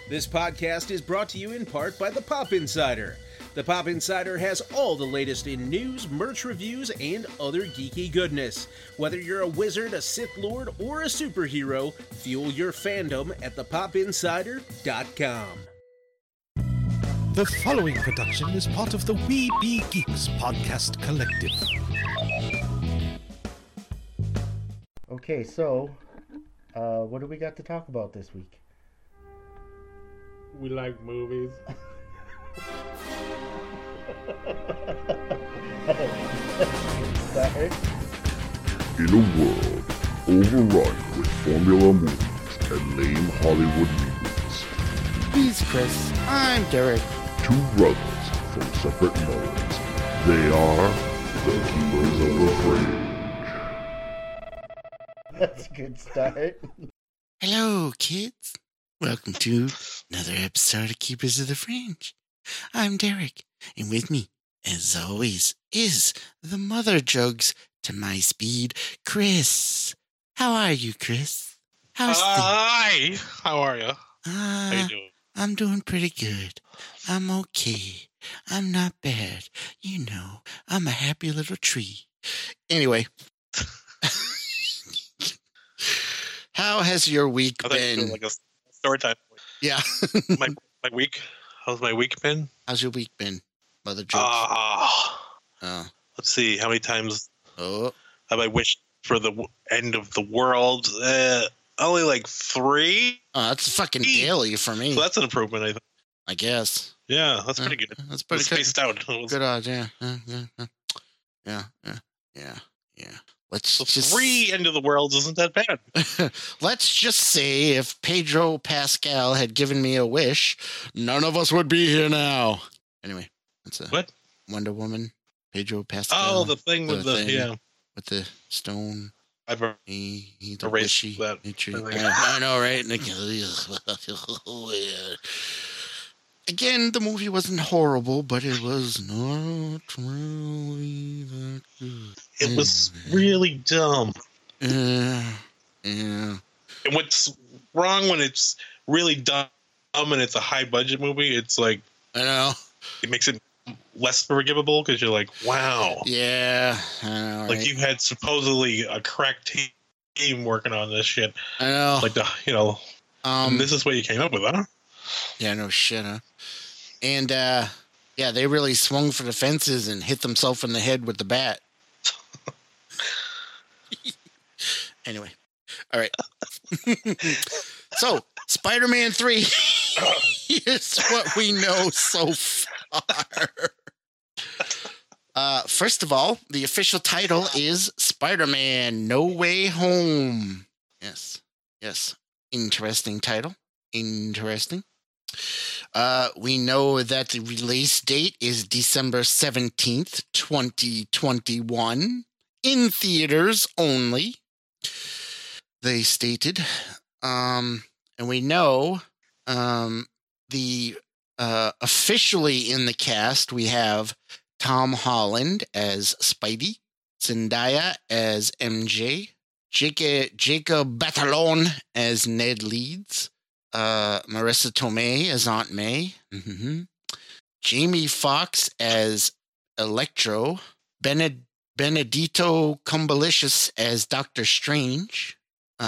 This podcast is brought to you in part by the Pop Insider. The Pop Insider has all the latest in news, merch reviews, and other geeky goodness. Whether you're a wizard, a Sith Lord, or a superhero, fuel your fandom at thepopinsider.com. The following production is part of the We Be Geeks podcast collective. Okay, so, what do we got to talk about this week? We like movies. Sorry. In a world overrun with formula movies and lame Hollywood movies, He's Chris. I'm Derek. two brothers from separate mothers, they are the Keepers of the Fringe. That's a good start. Hello, kids. Welcome to another episode of Keepers of the Fringe. I'm Derek, and with me, as always, is the mother jugs to my speed, Chris. How are you, Chris? How's Hi. How are you? How you doing? I'm doing pretty good. I'm okay. I'm not bad. You know, I'm a happy little tree. Anyway. How has your week I thought you were been? doing like a story time. Yeah. my week. How's my week been? How's your week been, mother jokes? Let's see. How many times Oh, have I wished for the end of the world? Only like 3. that's fucking daily for me. So that's an improvement, I think. I guess. Yeah, that's pretty good. That's It was pretty good. spaced out. It was- Good odds, yeah. Yeah. Let's So just 3 end of the world isn't that bad. let's just say if Pedro Pascal had given me a wish, none of us would be here now. Anyway, that's a What? Wonder Woman. Pedro Pascal. Oh, the thing with the thing with the stone. I've He the erased wishy that. nature. I think. I know, right? Again, the movie wasn't horrible, but it was not really that good. It was really dumb. Yeah. And what's wrong when it's really dumb and it's a high budget movie? It's like I know. it makes it less forgivable because you're like, wow, Yeah, I know, right? like you had supposedly a crack team working on this shit. I know. Like and this is what you came up with, huh? Yeah, no shit, huh? And yeah, they really swung for the fences and hit themselves in the head with the bat. Anyway, all right. So, Spider-Man 3. Here's what we know so far. First of all, the official title is Spider-Man No Way Home. Yes. Interesting title. Interesting. We know that the release date is December 17th, 2021. In theaters only, they stated. And we know the officially in the cast, we have Tom Holland as Spidey, Zendaya as MJ, Jacob Batalon as Ned Leeds, Marissa Tomei as Aunt May, Jamie Foxx as Electro, Benedito Cumberlicious as Doctor Strange,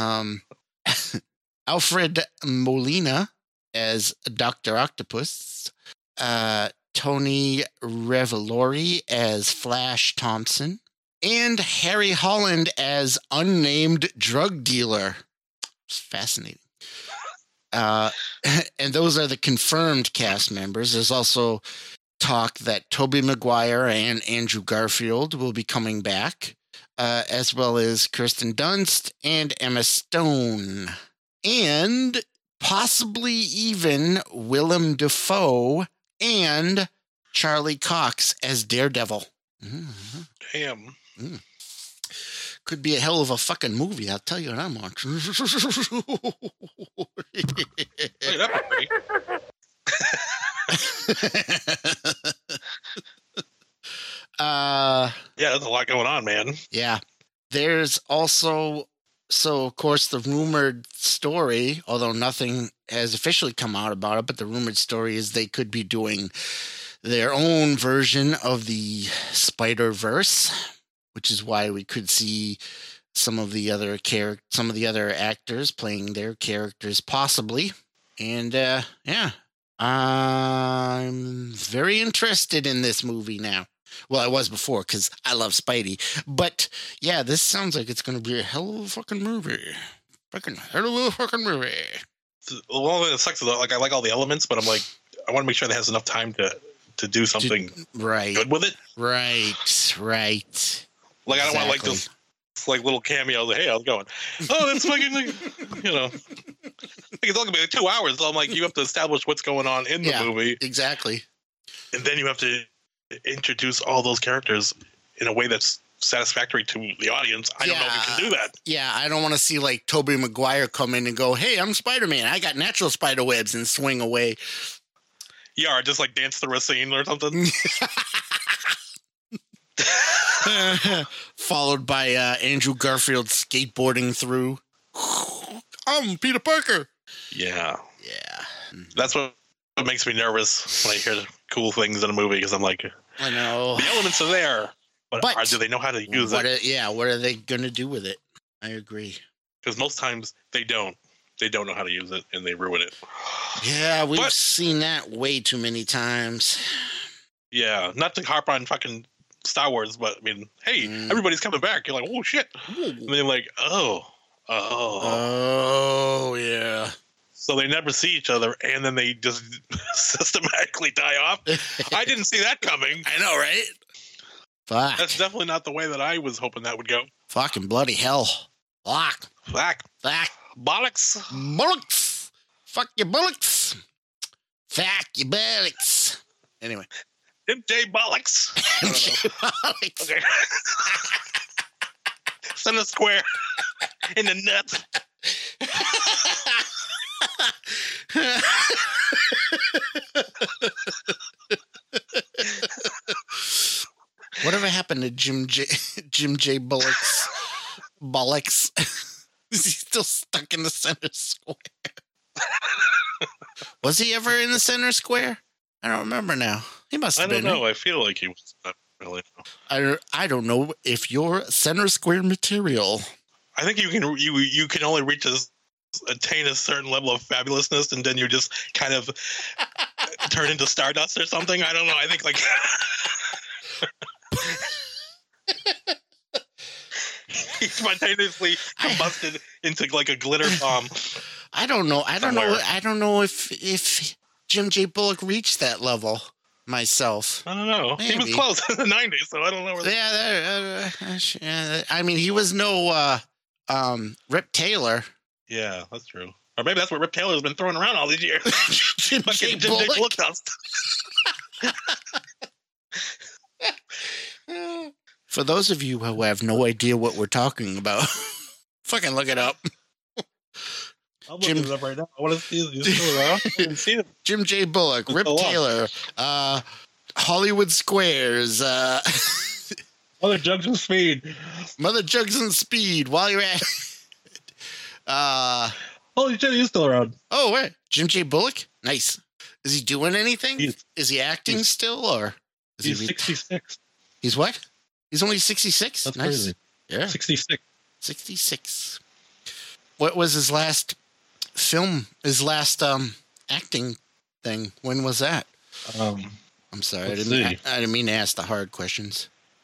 Alfred Molina as Dr. Octopus, Tony Revolori as Flash Thompson, and Harry Holland as unnamed drug dealer. It's fascinating. And those are the confirmed cast members. There's also talk that Tobey Maguire and Andrew Garfield will be coming back, as well as Kirsten Dunst and Emma Stone, and possibly even Willem Dafoe and Charlie Cox as Daredevil. Mm-hmm. Damn. Could be a hell of a fucking movie, I'll tell you what I'm watching. Hey, that'd be pretty. Yeah, there's a lot going on, man. Yeah. There's also, so of course, the rumored story, although nothing has officially come out about it, but the rumored story is they could be doing their own version of the Spider-Verse, which is why we could see some of the other actors playing their characters possibly. And I'm very interested in this movie now. Well, I was before because I love Spidey. But yeah, this sounds like it's going to be a hell of a fucking movie. Fucking hell of a fucking movie. Well, it sucks. Like, I like all the elements, but I'm like, I want to make sure that has enough time to do something good with it. Right. Like, I don't want like this like little cameo. Like, hey, how's it going? Oh, that's fucking, you know. It's only like 2 hours. So I'm like, you have to establish what's going on in the movie. Exactly. And then you have to introduce all those characters in a way that's satisfactory to the audience. I don't know if you can do that. Yeah, I don't want to see like Tobey Maguire come in and go, hey, I'm Spider-Man. I got natural spider webs and swing away. Yeah, or just like dance through a scene or something. Followed by Andrew Garfield skateboarding through. I'm Peter Parker. Yeah. That's what makes me nervous when I hear cool things in a movie, because I'm like, I know the elements are there, but do they know how to use it? What are they going to do with it? I agree. Because most times they don't know how to use it and they ruin it. Yeah, we've seen that way too many times. Yeah, not to harp on fucking Star Wars, but I mean, hey, everybody's coming back. You're like, oh shit. And then you're like, oh, yeah. So they never see each other, and then they just systematically die off. I didn't see that coming. I know, right? Fuck. That's definitely not the way that I was hoping that would go. Fucking bloody hell. Fuck. Bollocks. Fuck your bullocks. Fuck your bullocks. Anyway. MJ Bollocks. MJ Bollocks. Okay. Center square in the nuts. Whatever happened to Jim J. Bollocks? Is he still stuck in the center square? Was he ever in the center square? I don't remember now. He must have been. I don't know. I feel like he was not really. I don't know if you're center square material. I think you can only attain a certain level of fabulousness, and then you just kind of turn into Stardust or something. I don't know. I think like he spontaneously combusted into like a glitter bomb. I don't know. I don't know if Jim J. Bullock reached that level myself. I don't know. Maybe. He was close in the 90s, so I don't know where I mean, he was no Rip Taylor. Yeah, that's true. Or maybe that's what Rip Taylor's been throwing around all these years. Jim J. Bullock dust. For those of you who have no idea what we're talking about, fucking look it up. I'm looking it up right now. I want to see it. He's still around. I didn't see it. Jim J. Bullock, Rip Taylor, Hollywood Squares, Mother Jugs and Speed. While you're at holy shit, he's still around. Oh, wait. Jim J. Bullock? Nice. Is he doing anything? Is he acting still, or is he's 66? He's what? He's only 66? That's nice. Crazy. Yeah. 66. What was his last film, his last acting thing? When was that? I'm sorry, I didn't mean to ask the hard questions.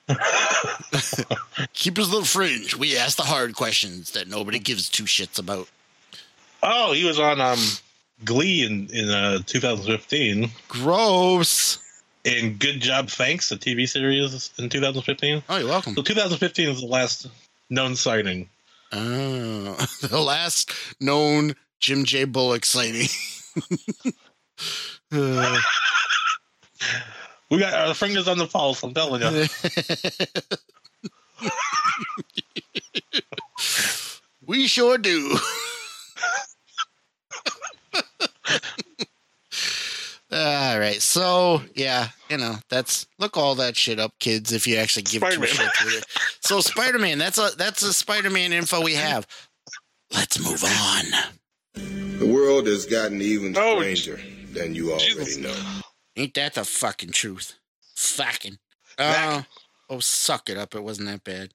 Keep us a little fringe. We ask the hard questions that nobody gives two shits about. Oh, he was on Glee in 2015. Gross. And Good Job Thanks, a TV series in 2015. Oh, you're welcome. So 2015 is the last known sighting. Oh, the last known Jim J. Bullock sighting. We got our fingers on the pulse, I'm telling you. We sure do. All right, so yeah, look all that shit up, kids. If you actually give two shits with it. So Spider-Man, that's a Spider-Man info we have. Let's move on. The world has gotten even stranger than you already know. Ain't that the fucking truth? Fucking. Suck it up. It wasn't that bad.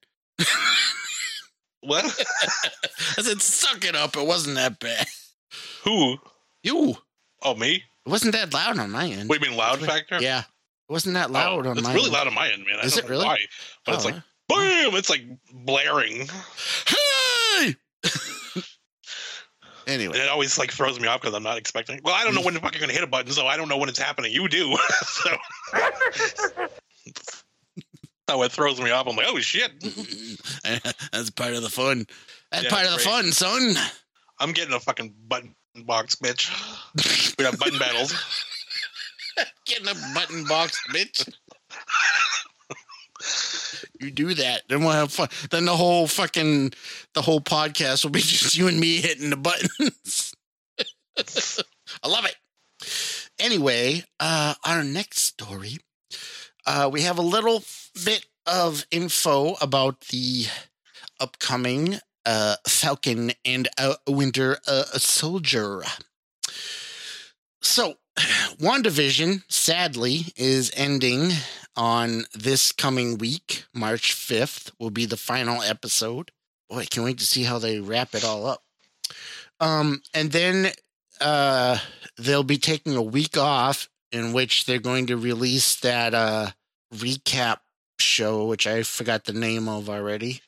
What? I said, suck it up. It wasn't that bad. Who? You. Oh, me? It wasn't that loud on my end. What do you mean, loud factor? Yeah. It wasn't that loud on my end. It's really loud on my end, man. Is it really? Why, but it's like, boom! It's like blaring. Hey! Anyway. And it always like throws me off because I'm not expecting. Well, I don't know when the fuck you're going to hit a button, so I don't know when it's happening. You do. So how it throws me off. I'm like, oh, shit. That's part of the fun. That's part of the fun, son. I'm getting a fucking button box, bitch. We have button battles. Getting a button box, bitch. You do that, then we'll have fun. Then the whole podcast will be just you and me hitting the buttons. I love it. Anyway, our next story, we have a little bit of info about the upcoming Falcon and Winter Soldier. So, WandaVision, sadly, is ending on this coming week. March 5th will be the final episode. Boy, I can't wait to see how they wrap it all up. And then they'll be taking a week off in which they're going to release that recap show, which I forgot the name of already.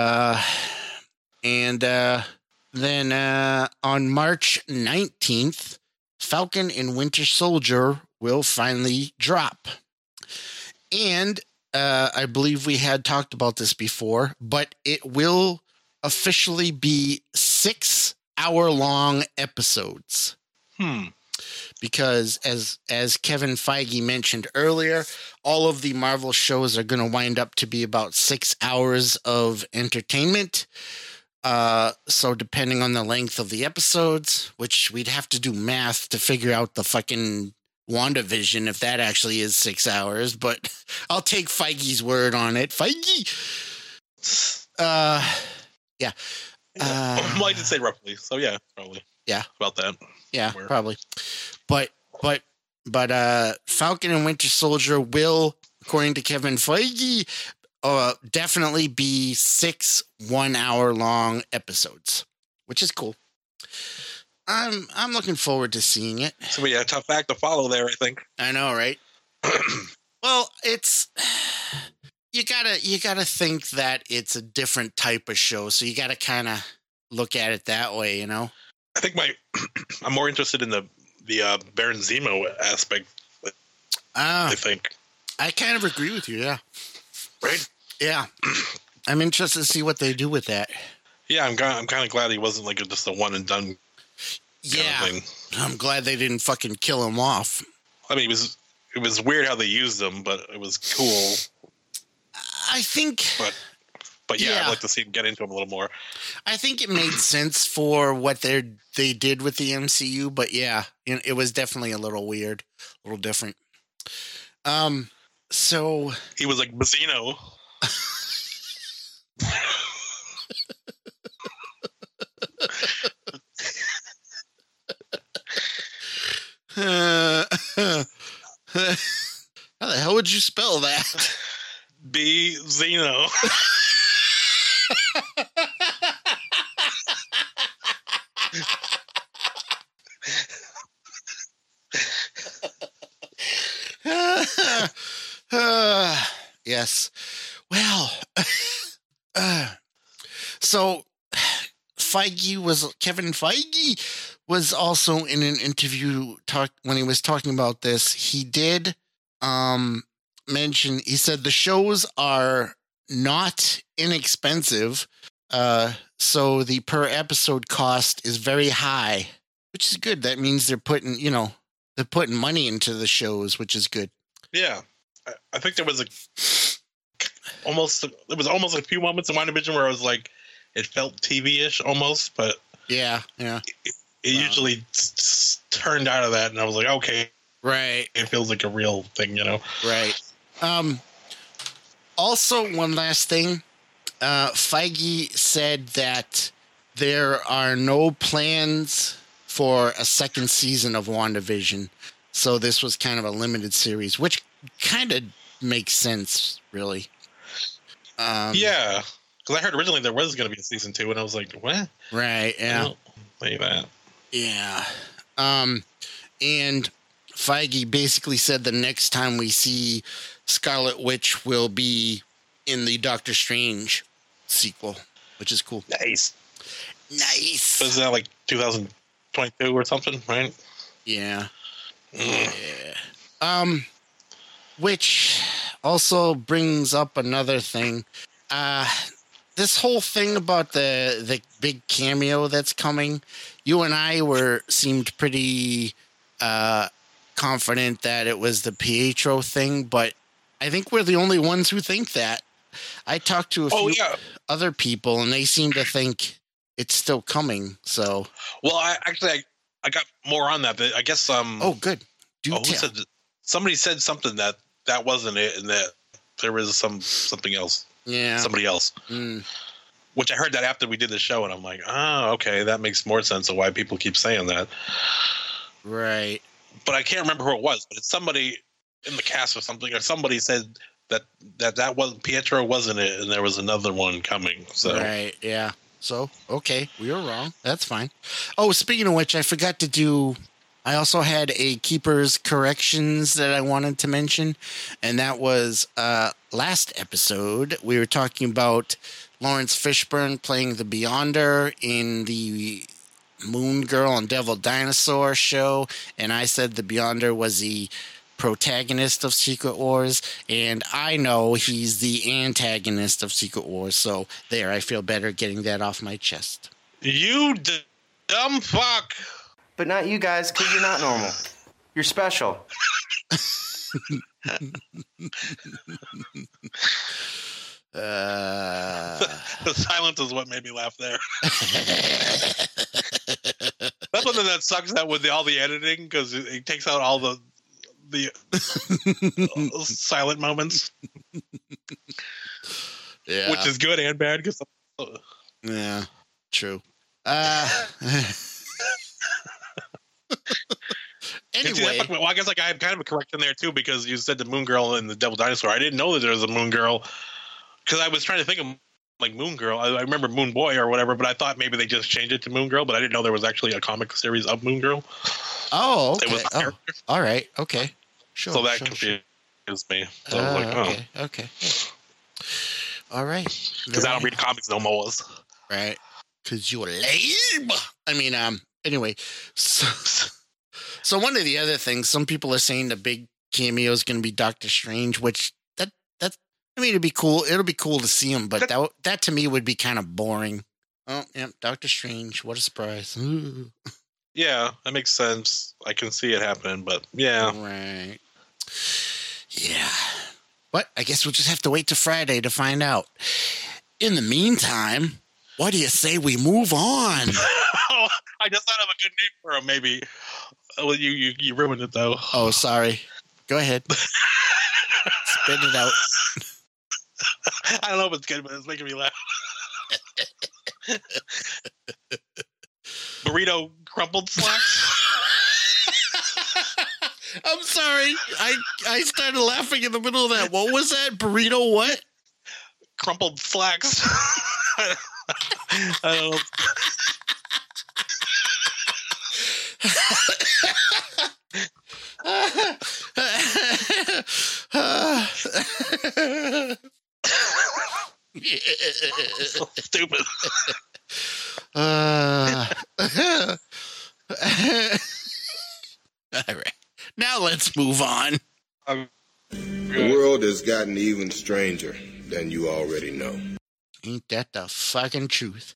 And then on March 19th, Falcon and Winter Soldier will finally drop. And I believe we had talked about this before, but it will officially be 6-hour-long episodes. Because as Kevin Feige mentioned earlier, all of the Marvel shows are going to wind up to be about 6 hours of entertainment. So depending on the length of the episodes, which we'd have to do math to figure out the fucking WandaVision if that actually is 6 hours, but I'll take Feige's word on it. Feige. Yeah. I might say roughly. So yeah, probably. Yeah. About that. Yeah, probably. But Falcon and Winter Soldier will, according to Kevin Feige, definitely be 6 1-hour-long episodes, which is cool. I'm looking forward to seeing it. So yeah, tough act to follow there, I think. I know, right? Well, it's you gotta think that it's a different type of show, so you gotta kind of look at it that way, you know. I think I'm more interested in the Baron Zemo aspect. I think I kind of agree with you. Yeah. Right. Yeah. I'm interested to see what they do with that. Yeah, I'm kind of glad he wasn't like just a one and done. Yeah. Thing. I'm glad they didn't fucking kill him off. I mean, it was weird how they used him, but it was cool. I think. But yeah, I'd like to see him get into him a little more. I think it made sense for what they did with the MCU, but yeah, it was definitely a little weird, a little different. So he was like Bazzino. How the hell would you spell that? Bazzino. Yes. Well, so Kevin Feige was also in an interview when he was talking about this. He did mention, he said the shows are not inexpensive. So the per episode cost is very high, which is good. That means they're putting money into the shows, which is good. Yeah. I think there was almost a few moments in WandaVision where I was like, it felt TV-ish almost, but yeah. It usually turned out of that, and I was like, okay, right. It feels like a real thing, you know? Right. Also, one last thing, Feige said that there are no plans for a second season of WandaVision. So this was kind of a limited series, which kind of makes sense, really. Yeah, because I heard originally there was going to be a season 2, and I was like, what? Right, yeah. Like that. Yeah. And Feige basically said the next time we see Scarlet Witch will be in the Doctor Strange sequel, which is cool. Nice. Nice. Isn't that like 2022 or something, right? Yeah. Yeah. Which also brings up another thing. This whole thing about the big cameo that's coming, you and I seemed pretty confident that it was the Pietro thing, but I think we're the only ones who think that. I talked to a few other people, and they seem to think it's still coming. So, well, I got more on that. I guess. Oh, good. Somebody said something that wasn't it, and that there was something else. Yeah, somebody else. Which I heard that after we did the show, and I'm like, oh, okay, that makes more sense of why people keep saying that. Right. But I can't remember who it was. But it's somebody in the cast or something, or somebody said that wasn't Pietro, wasn't it? And there was another one coming. So right, yeah. So okay, we were wrong. That's fine. Oh, speaking of which, I forgot to do. I also had a Keepers corrections that I wanted to mention, and that was last episode we were talking about Lawrence Fishburne playing the Beyonder in the Moon Girl and Devil Dinosaur show, and I said the Beyonder was the protagonist of Secret Wars, and I know he's the antagonist of Secret Wars, so there, I feel better getting that off my chest. You dumb fuck. But not you guys, because you're not normal. You're special. The silence is what made me laugh there. That's one thing that sucks out with all the editing, because it takes out all the silent moments. Yeah, which is good and bad. Yeah, true. Anyway, well, I guess I have kind of a correction there too, because you said the Moon Girl and the Devil Dinosaur. I didn't know that there was a Moon Girl, because I was trying to think of like Moon Girl. I remember Moon Boy or whatever, but I thought maybe they just changed it to Moon Girl. But I didn't know there was actually a comic series of Moon Girl. Oh, okay. It was all right. Okay. Sure. So that confused me. So I was like, okay. All right. Because I don't read comics no more. Right. Because you're lame. I mean, anyway. So one of the other things, some people are saying the big cameo is going to be Doctor Strange, which it'd be cool. It'll be cool to see him, but that to me would be kind of boring. Oh, yeah, Doctor Strange. What a surprise. Yeah, that makes sense. I can see it happening, but yeah. Right. Yeah. But I guess we'll just have to wait till Friday to find out. In the meantime, what do you say we move on? I just thought of a good name for him, maybe. Well, you ruined it, though. Oh, sorry. Go ahead. Spit it out. I don't know if it's good, but it's making me laugh. Burrito crumpled slacks? I'm sorry. I started laughing in the middle of that. What was that? Burrito what? Crumpled slacks. I don't know. So stupid. All right. Now let's move on. The world has gotten even stranger than you already know. Ain't that the fucking truth?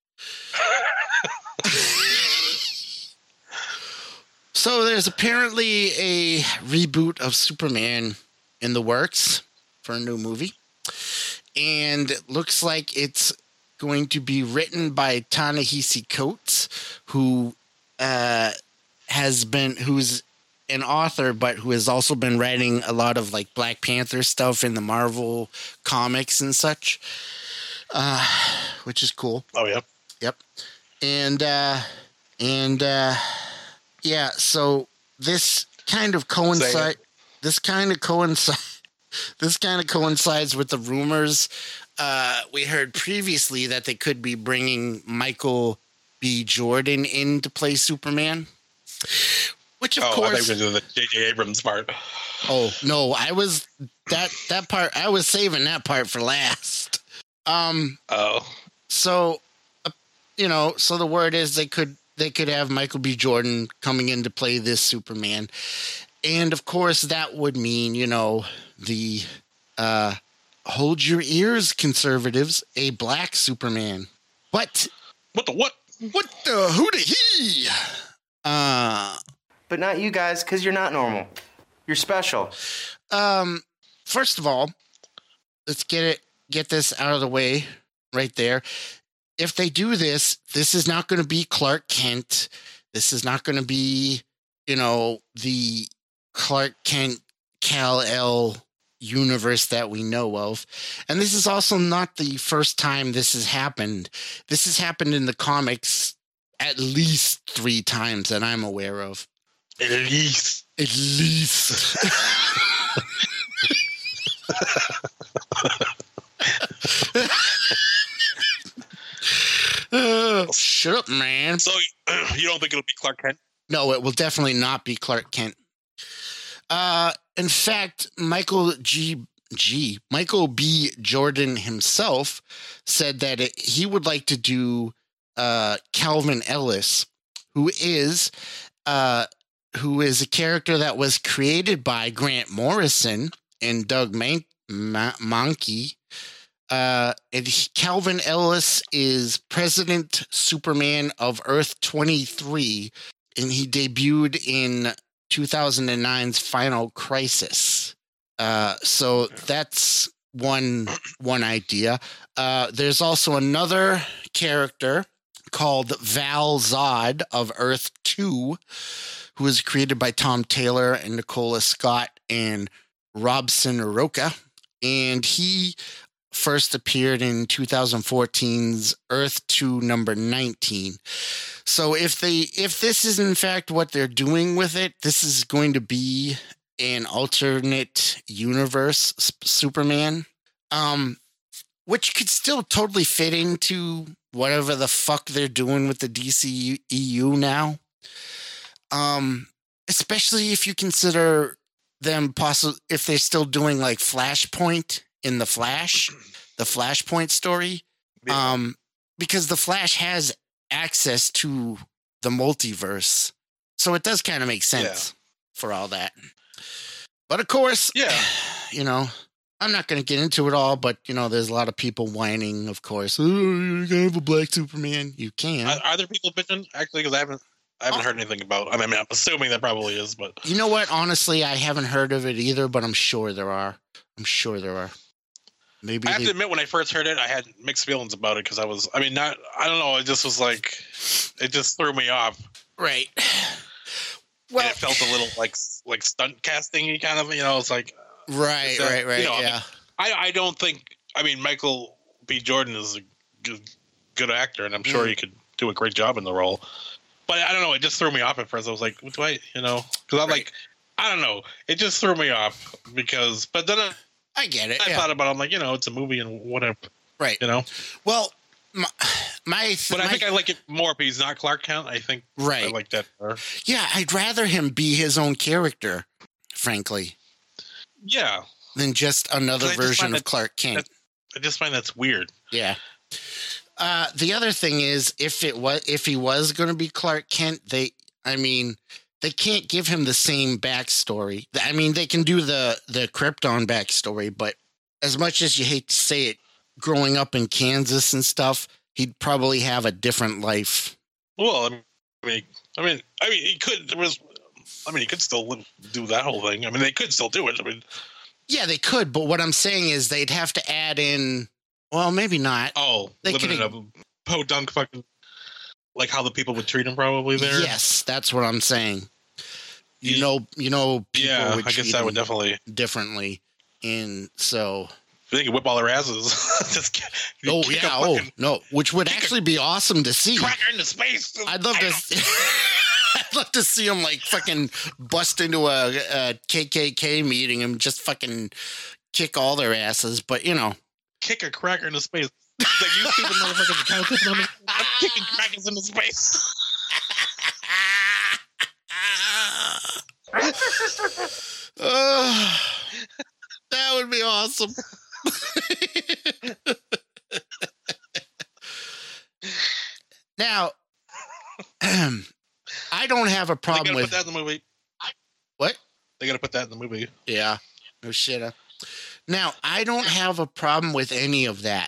So there's apparently a reboot of Superman in the works for a new movie. And it looks like it's going to be written by Ta-Nehisi Coates, who's an author, but who has also been writing a lot of like Black Panther stuff in the Marvel comics and such, which is cool. Oh, yeah. Yep. And yeah, so this kind of coincides with the rumors we heard previously that they could be bringing Michael B. Jordan in to play Superman. Which of course, I thought you were going to do the J.J. Abrams part. Oh no, I was that part. I was saving that part for last. So, so the word is they could have Michael B. Jordan coming in to play this Superman, and of course that would mean the hold your ears, conservatives, a black Superman. What? What the what? What the who the he? But not you guys, because you're not normal. You're special. First of all, let's get this out of the way right there. If they do this is not going to be Clark Kent. This is not going to be, the Clark Kent Kal-El universe that we know of. And this is also not the first time this has happened. This has happened in the comics at least 3 times that I'm aware of. At least. Shut up, man. So you don't think it'll be Clark Kent? No, it will definitely not be Clark Kent. In fact, Michael B. Jordan himself said that he would like to do Calvin Ellis, who is a character that was created by Grant Morrison and Doug Mahnke. And Calvin Ellis is President Superman of Earth 23, and he debuted in 2009's Final Crisis. So that's one idea. There's also another character called Val Zod of Earth 2, who was created by Tom Taylor and Nicola Scott and Robson Roca. And he first appeared in 2014's Earth 2 number 19. So if this is in fact what they're doing with it, this is going to be an alternate universe Superman, which could still totally fit into whatever the fuck they're doing with the DCEU now. Especially if you consider them if they're still doing like Flashpoint in the Flashpoint story, because the Flash has access to the multiverse, so it does kind of make sense for all that. But of course, I'm not going to get into it all, but there's a lot of people whining. Of course, you're gonna have a black Superman. You can. Are there people bitching actually? Because I haven't heard anything about. I mean, I'm assuming there probably is, but you know what? Honestly, I haven't heard of it either, but I'm sure there are. Maybe I have to admit, when I first heard it, I had mixed feelings about it because I don't know. It just was like, it just threw me off. Right. Well, and it felt a little like stunt casting-y kind of, it's like. Right. Yeah. I don't think, Michael B. Jordan is a good actor, and I'm sure he could do a great job in the role. But I don't know. It just threw me off at first. I was like, what do I, because I'm like, I don't know. It just threw me off but then I get it. I thought about it. I'm like, it's a movie and whatever. Right. Well, but I think I like it more if he's not Clark Kent. I think I like that more. Yeah, I'd rather him be his own character, frankly. Yeah. Than just another version of Clark Kent. I just find that's weird. Yeah. The other thing is, if he was going to be Clark Kent, they can't give him the same backstory. I mean, they can do the Krypton backstory, but as much as you hate to say it, growing up in Kansas and stuff, he'd probably have a different life. Well, he could. He could still do that whole thing. They could still do it. Yeah, they could. But what I'm saying is they'd have to add in. Well, maybe not. Oh, living in a podunk fucking, like how the people would treat him probably there. Yes, that's what I'm saying. People yeah, would I guess that would definitely differently, and so They can whip all their asses. Just no, which would actually be awesome to see. Cracker into space. I'd love to. I'd love to see them like fucking bust into a KKK meeting and just fucking kick all their asses. But you know, kick a cracker into space. Like, you stupid motherfuckers! I'm kicking crackers into space. That would be awesome. Now, I don't have a problem with put that in the movie. What? They got to put that in the movie. Yeah, no shit. Now, I don't have a problem with any of that.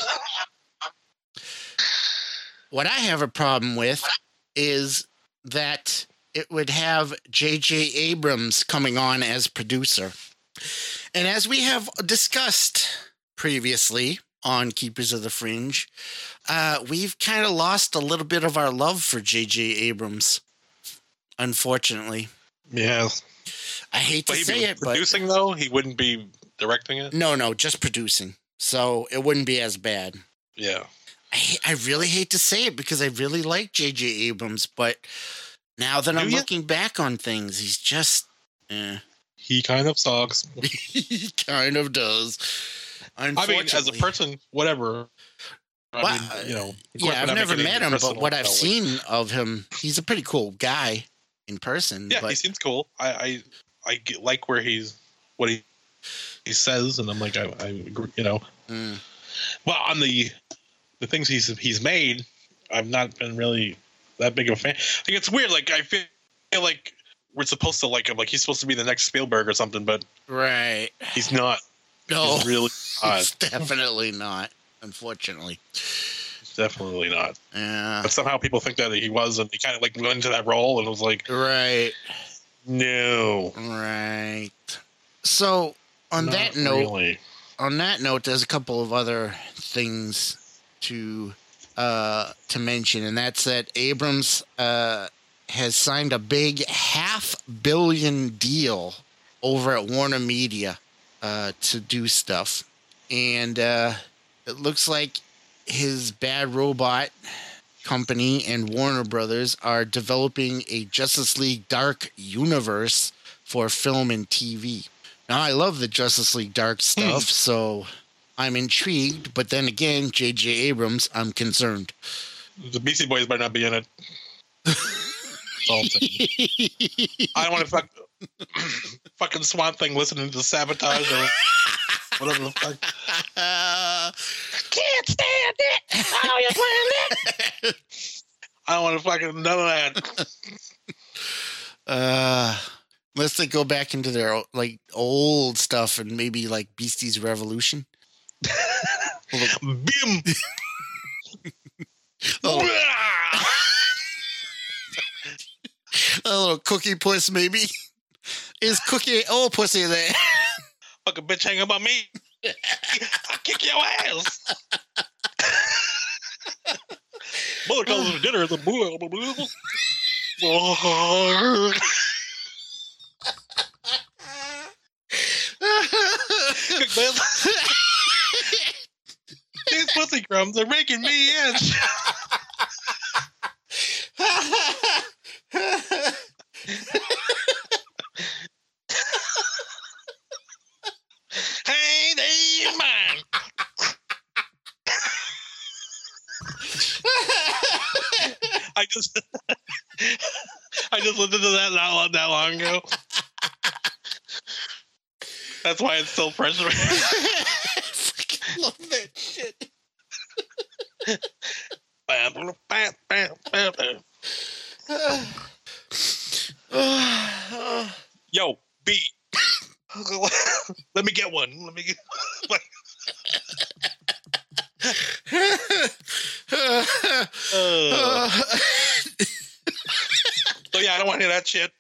What I have a problem with is that it would have J.J. Abrams coming on as producer. And as we have discussed previously on Keepers of the Fringe, we've kind of lost a little bit of our love for J.J. Abrams, unfortunately. Yeah. I hate to say it, but... Producing, though? He wouldn't be directing it? No, just producing. So it wouldn't be as bad. Yeah. I really hate to say it because I really like J.J. Abrams, but now that I'm looking back on things, he's just... He kind of sucks. He kind of does. I mean, as a person, whatever. I mean, you know. Yeah, I've never met him, but what I've seen of him, he's a pretty cool guy in person. Yeah, he seems cool. I like what he says, and I'm like, I agree, you know. Well, on the things he's made, I've not been really that big of a fan. I think it's weird. Like, I feel like we're supposed to like him. Like, he's supposed to be the next Spielberg or something, but right, he's not. No, he's really not. He's definitely not. Unfortunately, he's definitely not. Yeah, but somehow people think that he was, and he kind of like went into that role, and it was like, right, no, right. So on that note, there's a couple of other things to mention, and that's that Abrams has signed a big $500 million deal over at Warner Media to do stuff, and it looks like his Bad Robot company and Warner Brothers are developing a Justice League Dark universe for film and TV. Now, I love the Justice League Dark stuff, so I'm intrigued, but then again, J.J. Abrams, I'm concerned. The Beastie Boys might not be in it. I don't want to fucking Swamp Thing listening to Sabotage or whatever the fuck. Can't stand it. How you playing it? I don't want to fucking none of that. Unless they go back into their like old stuff and maybe like Beastie's Revolution. Bim. A little Cookie Puss, maybe. Is Cookie old pussy there? Fucking bitch hang up on me. I'll kick your ass. Mother calls for dinner. The These pussy crumbs are making me itch. Hey, they mine. I just listened to that not that long ago. That's why it's so fresh. I freaking love that shit. Yo, B. Let me get one. Let me get one. So yeah, I don't want to hear that shit.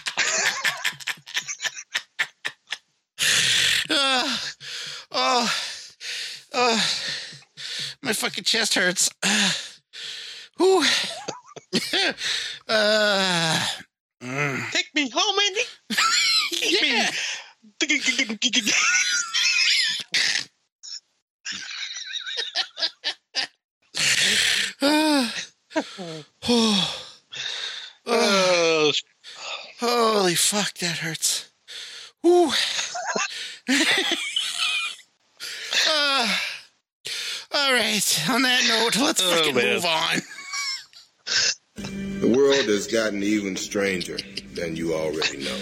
My fucking chest hurts. Whew. Take me home, Andy. Take me. fuck, that hurts. Woo. All right. On that note, let's fucking move on. The world has gotten even stranger than you already know.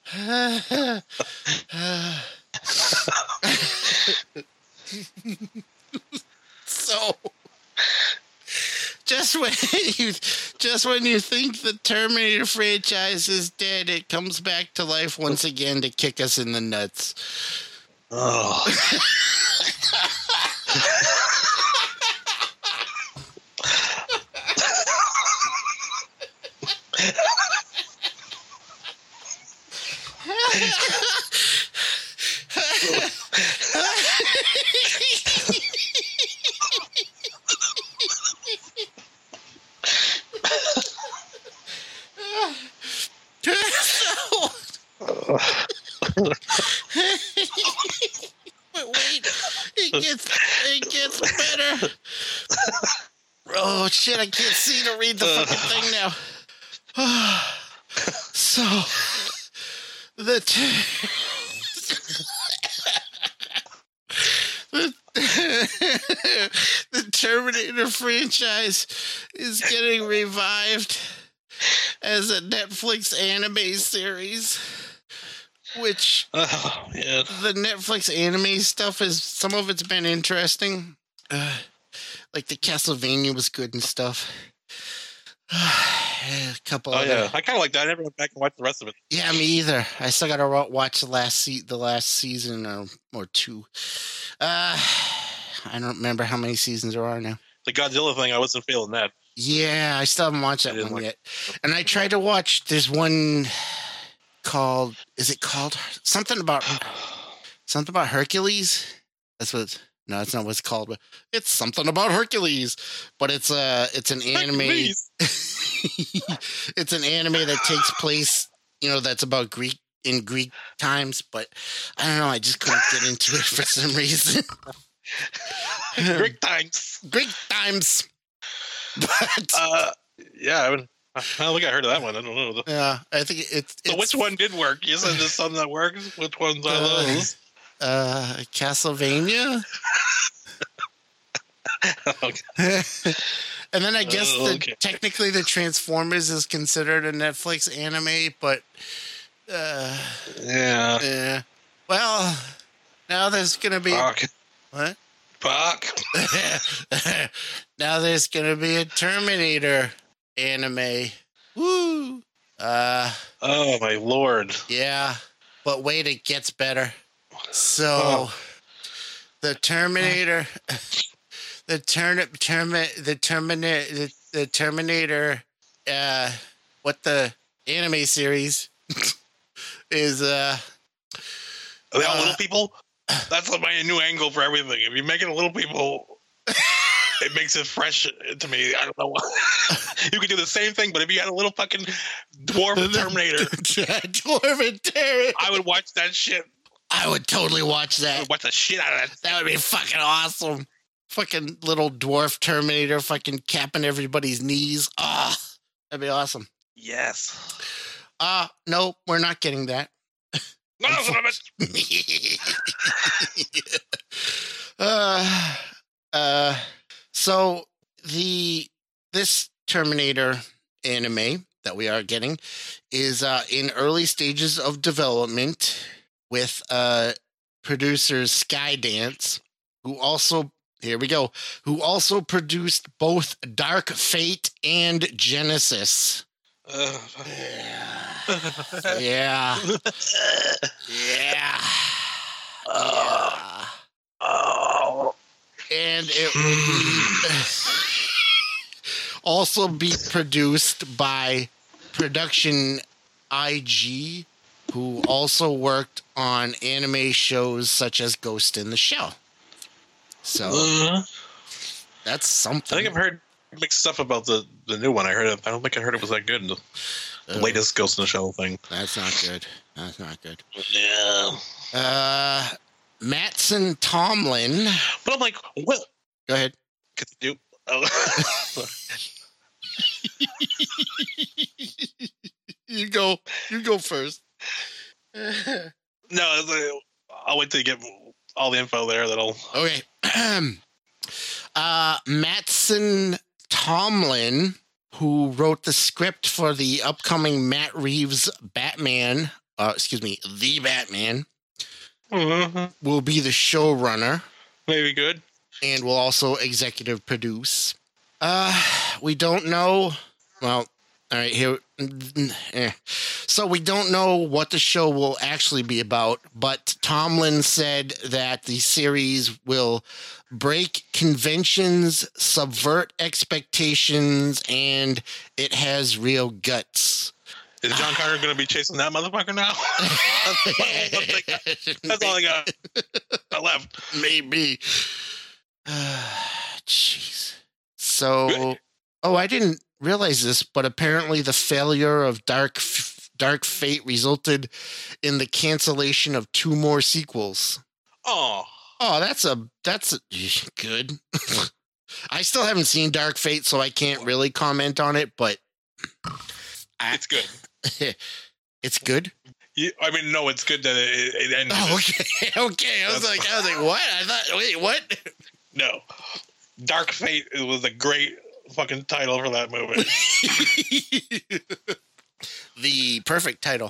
So, just when you think the Terminator franchise is dead, it comes back to life once again to kick us in the nuts. Oh. It gets better. Oh shit, I can't see to read the fucking thing now. So the Terminator franchise is getting revived as a Netflix anime series. Which the Netflix anime stuff is, some of it's been interesting. Like the Castlevania was good and stuff. A couple. I kind of like that. I never went back and watched the rest of it. Yeah, me either. I still got to watch the last season or two. I don't remember how many seasons there are now. The Godzilla thing, I wasn't feeling that. Yeah, I still haven't watched that one yet. And I tried to watch. There's one called. Is it called something about Hercules? That's what. No, that's not what it's called. But it's something about Hercules. But it's an anime. It's an anime that takes place. That's about Greek times. But I don't know. I just couldn't get into it for some reason. Greek times. But yeah, I don't think I heard of that one. I don't know. Yeah, I think it's. So which one did work? You said there's some that works. Which ones are those? Castlevania. Okay. And then I guess technically the Transformers is considered a Netflix anime, but yeah. Well, now there's gonna be what? Fuck. Now there's gonna be a Terminator anime. Woo! Oh my lord! Yeah, but wait, it gets better. So, the Terminator, the Terminator, what the anime series is? Are they all little people? That's my new angle for everything. If you make it a little people, it makes it fresh to me. I don't know why. You could do the same thing, but if you had a little fucking dwarf Terminator, I would watch that shit. I would totally watch that. I would watch the shit out of that. That would be fucking awesome. Fucking little dwarf Terminator fucking capping everybody's knees. Ah, that'd be awesome. Yes. No, we're not getting that. No, son of it. So this Terminator anime that we are getting is in early stages of development with producers Skydance, who also produced both Dark Fate and Genesis. Yeah. And it will also be produced by Production IG, who also worked on anime shows such as Ghost in the Shell. So that's something. I think I've heard mixed stuff about the new one. I don't think I heard it was that good. The latest Ghost in the Shell thing. That's not good. Yeah. Mattson Tomlin. But I'm like, what? Go ahead. Continue. You go first. No, I'll wait till you get all the info there. Okay. Mattson Tomlin, who wrote the script for the upcoming Matt Reeves Batman, The Batman, will be the showrunner. Maybe good. And will also executive produce. We don't know. Well, all right, here. So we don't know what the show will actually be about, but Tomlin said that the series will break conventions, subvert expectations, and it has real guts. Is John Connor going to be chasing that motherfucker now? That's all I got. I left. Maybe. Jeez. So, I didn't realize this, but apparently the failure of Dark Fate resulted in the cancellation of 2 more sequels. Oh, that's good. I still haven't seen Dark Fate, so I can't really comment on it, but it's good. It's good. No, it's good that it ended. Oh, okay. I was like, what? I thought, wait, what? No, Dark Fate was a great fucking title for that movie. The perfect title.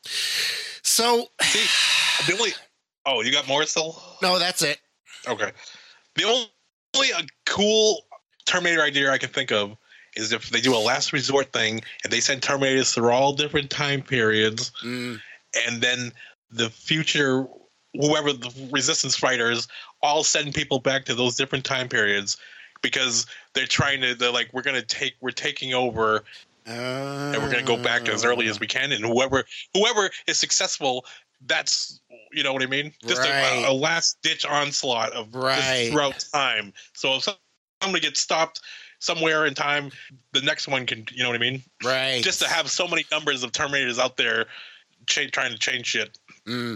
So, the only. Oh, you got more still? No, that's it. Okay. The only cool Terminator idea I can think of is if they do a last resort thing and they send Terminators through all different time periods, and then the future, whoever the resistance fighters, all send people back to those different time periods because they're we're taking over, and we're going to go back as early as we can, and whoever is successful, that's, you know what I mean? Just a last ditch onslaught of throughout time. So if somebody gets stopped somewhere in time, the next one can, you know what I mean? Right. Just to have so many numbers of Terminators out there trying to change shit. Or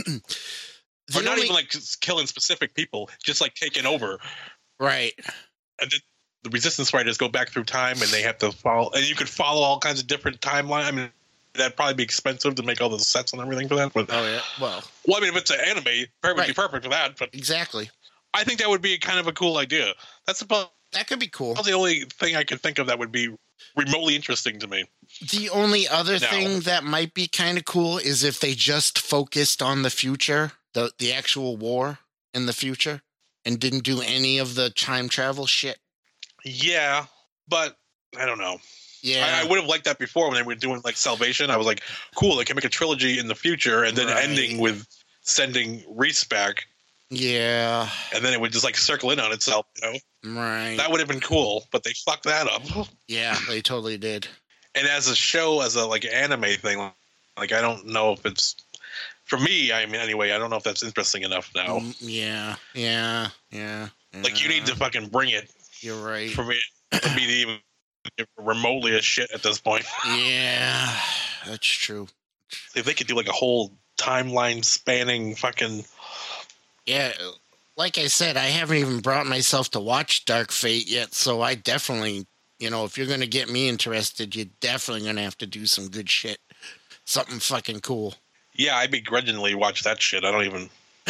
not even like killing specific people, just like taking over. Right. And then the resistance fighters go back through time and they have to follow, and you could follow all kinds of different timelines. I mean, that'd probably be expensive to make all the sets and everything for that. But, well, I mean, if it's an anime, it would be perfect for that. But exactly. I think that would be kind of a cool idea. That could be cool. That's the only thing I could think of that would be remotely interesting to me. The only other thing that might be kind of cool is if they just focused on the future, the actual war in the future, and didn't do any of the time travel shit. Yeah, but I don't know. Yeah, I would have liked that before when they were doing like Salvation. I was like, cool, they can make a trilogy in the future and then ending with sending Reese back. Yeah. And then it would just like circle in on itself, you know? Right. That would have been cool, but they fucked that up. Yeah, they totally did. And as a show, as a like anime thing, like I don't know if it's, for me, I mean, anyway, I don't know if that's interesting enough now. Yeah. Like you need to fucking bring it. You're right. For me to even remotely a shit at this point. Yeah, that's true. If they could do like a whole timeline spanning fucking. Yeah, like I said, I haven't even brought myself to watch Dark Fate yet, so I definitely, if you're going to get me interested, you're definitely going to have to do some good shit. Something fucking cool. Yeah, I begrudgingly watch that shit. I don't even.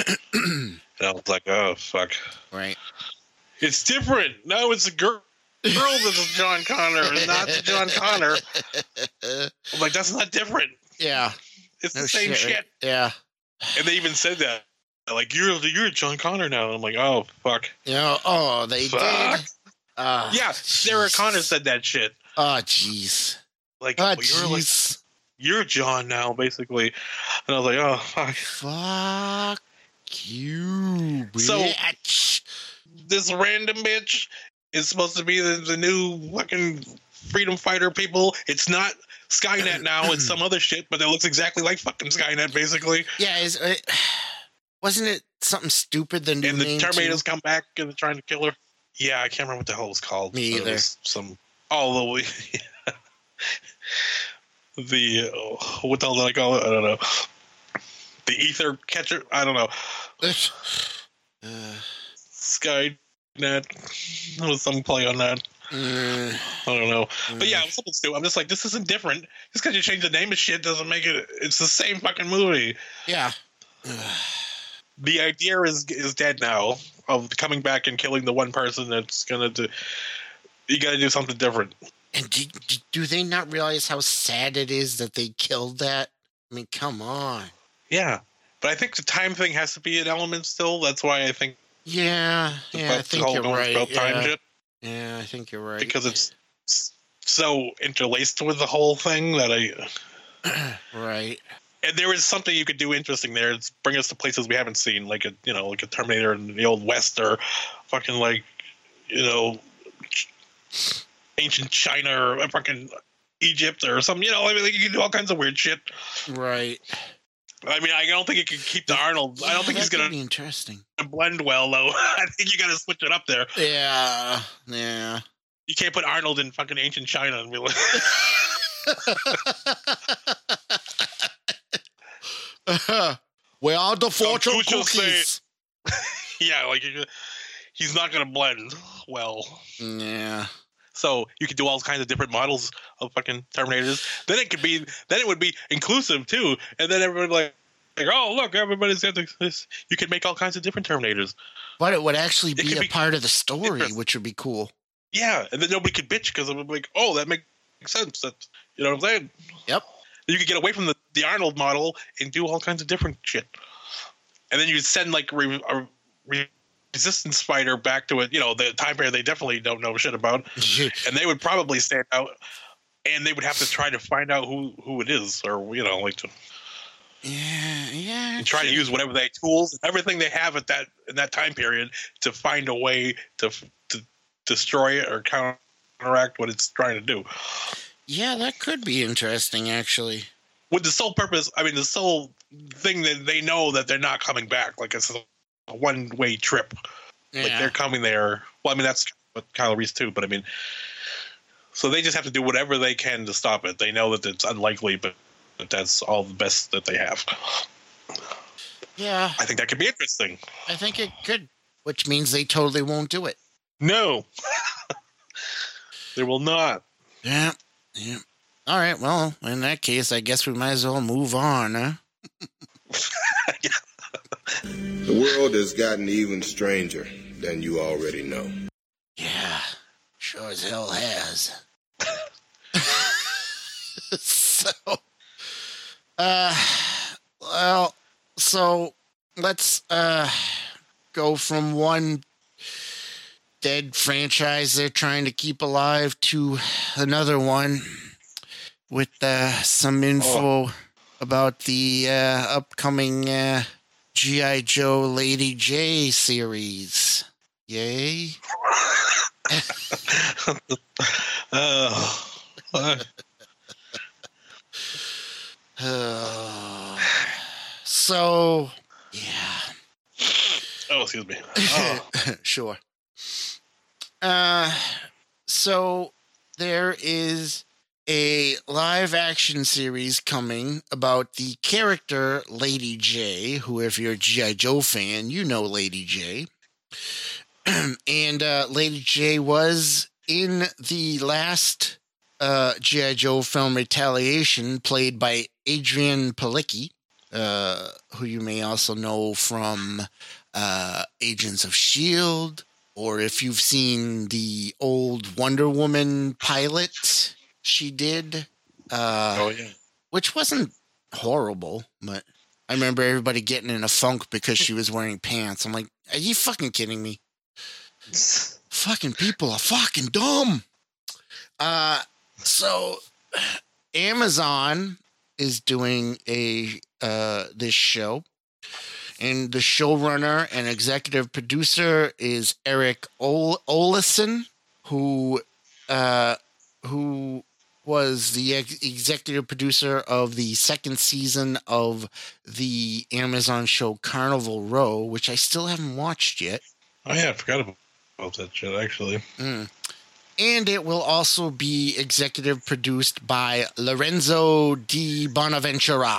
I was like, oh, fuck. Right. It's different. No, it's a girl that's John Connor, not John Connor. I'm like, that's not different. Yeah. It's the same shit. Right? Yeah. And they even said that. Like, you're John Connor now. And I'm like, oh, fuck. They did. Yeah, Sarah Connor said that shit. Oh, jeez. Like, you're John now, basically. And I was like, oh, fuck. Fuck you, bitch. So, this random bitch is supposed to be the new fucking freedom fighter people. It's not Skynet now. It's some other shit, but it looks exactly like fucking Skynet, basically. Yeah, wasn't it something stupid? The new and the name Terminators too? Come back and they're trying to kill her. Yeah, I can't remember what the hell it was called. Me either. What the hell did I call it? I don't know. The ether catcher? I don't know. Skynet. There was some play on that. I don't know. But yeah, something stupid. I'm just like, this isn't different. Just because you change the name of shit doesn't make it. It's the same fucking movie. Yeah. The idea is dead now of coming back and killing the one person that's gonna do. You got to do something different. And do they not realize how sad it is that they killed that? I mean, come on. Yeah, but I think the time thing has to be an element still. That's why I think. Yeah, I think you're right. Time shit. Yeah, I think you're right. Because it's so interlaced with the whole thing that I. Right. And there is something you could do interesting there. It's bring us to places we haven't seen, like a Terminator in the Old West, or fucking ancient China, or fucking Egypt, or something. I mean, you can do all kinds of weird shit. Right. I mean, I don't think you can keep the Arnold. I don't think he's gonna be interesting. Blend well, though. I think you got to switch it up there. Yeah. You can't put Arnold in fucking ancient China and be like. Where are the fortune cookies? Yeah, like he's not gonna blend well. Yeah. So you could do all kinds of different models of fucking Terminators. Then it would be inclusive too, and then everybody like oh look, everybody's got this. You could make all kinds of different Terminators. But it would actually be a part of the story, which would be cool. Yeah, and then nobody could bitch because it would be like, oh, that makes sense. That you know what I'm saying? Yep. You could get away from the Arnold model and do all kinds of different shit. And then you send like a resistance fighter back to it, the time period they definitely don't know shit about. And they would probably stand out, and they would have to try to find out who it is, or Yeah. And try to use whatever tools, everything they have in that time period to find a way to destroy it or counteract what it's trying to do. Yeah, that could be interesting, actually. With the sole purpose, I mean, the sole thing that they know that they're not coming back. Like, it's a one-way trip. Yeah. Like, they're coming there. Well, I mean, that's what Kyle Reese, too. But, I mean, so they just have to do whatever they can to stop it. They know that it's unlikely, but that's all the best that they have. Yeah. I think that could be interesting. I think it could, which means they totally won't do it. No. They will not. Yeah. All right. Well, in that case, I guess we might as well move on, huh? The world has gotten even stranger than you already know. Yeah. Sure as hell has. So let's go from one dead franchise they're trying to keep alive to another one with some info about the upcoming G.I. Joe Lady J series. Yay. So, yeah. Oh, excuse me. Sure. So there is a live action series coming about the character Lady J, who, if you're a G.I. Joe fan, you know Lady J. And Lady J was in the last G.I. Joe film Retaliation, played by Adrian Palicki, who you may also know from Agents of S.H.I.E.L.D., or if you've seen the old Wonder Woman pilot she did, which wasn't horrible, but I remember everybody getting in a funk because she was wearing pants. I'm like, are you fucking kidding me? Fucking people are fucking dumb. So Amazon is doing this show, and the showrunner and executive producer is Eric Olesen, who was the executive producer of the second season of the Amazon show Carnival Row, which I still haven't watched yet. Oh yeah, I forgot about that shit, actually. And it will also be executive produced by Lorenzo Di Bonaventura.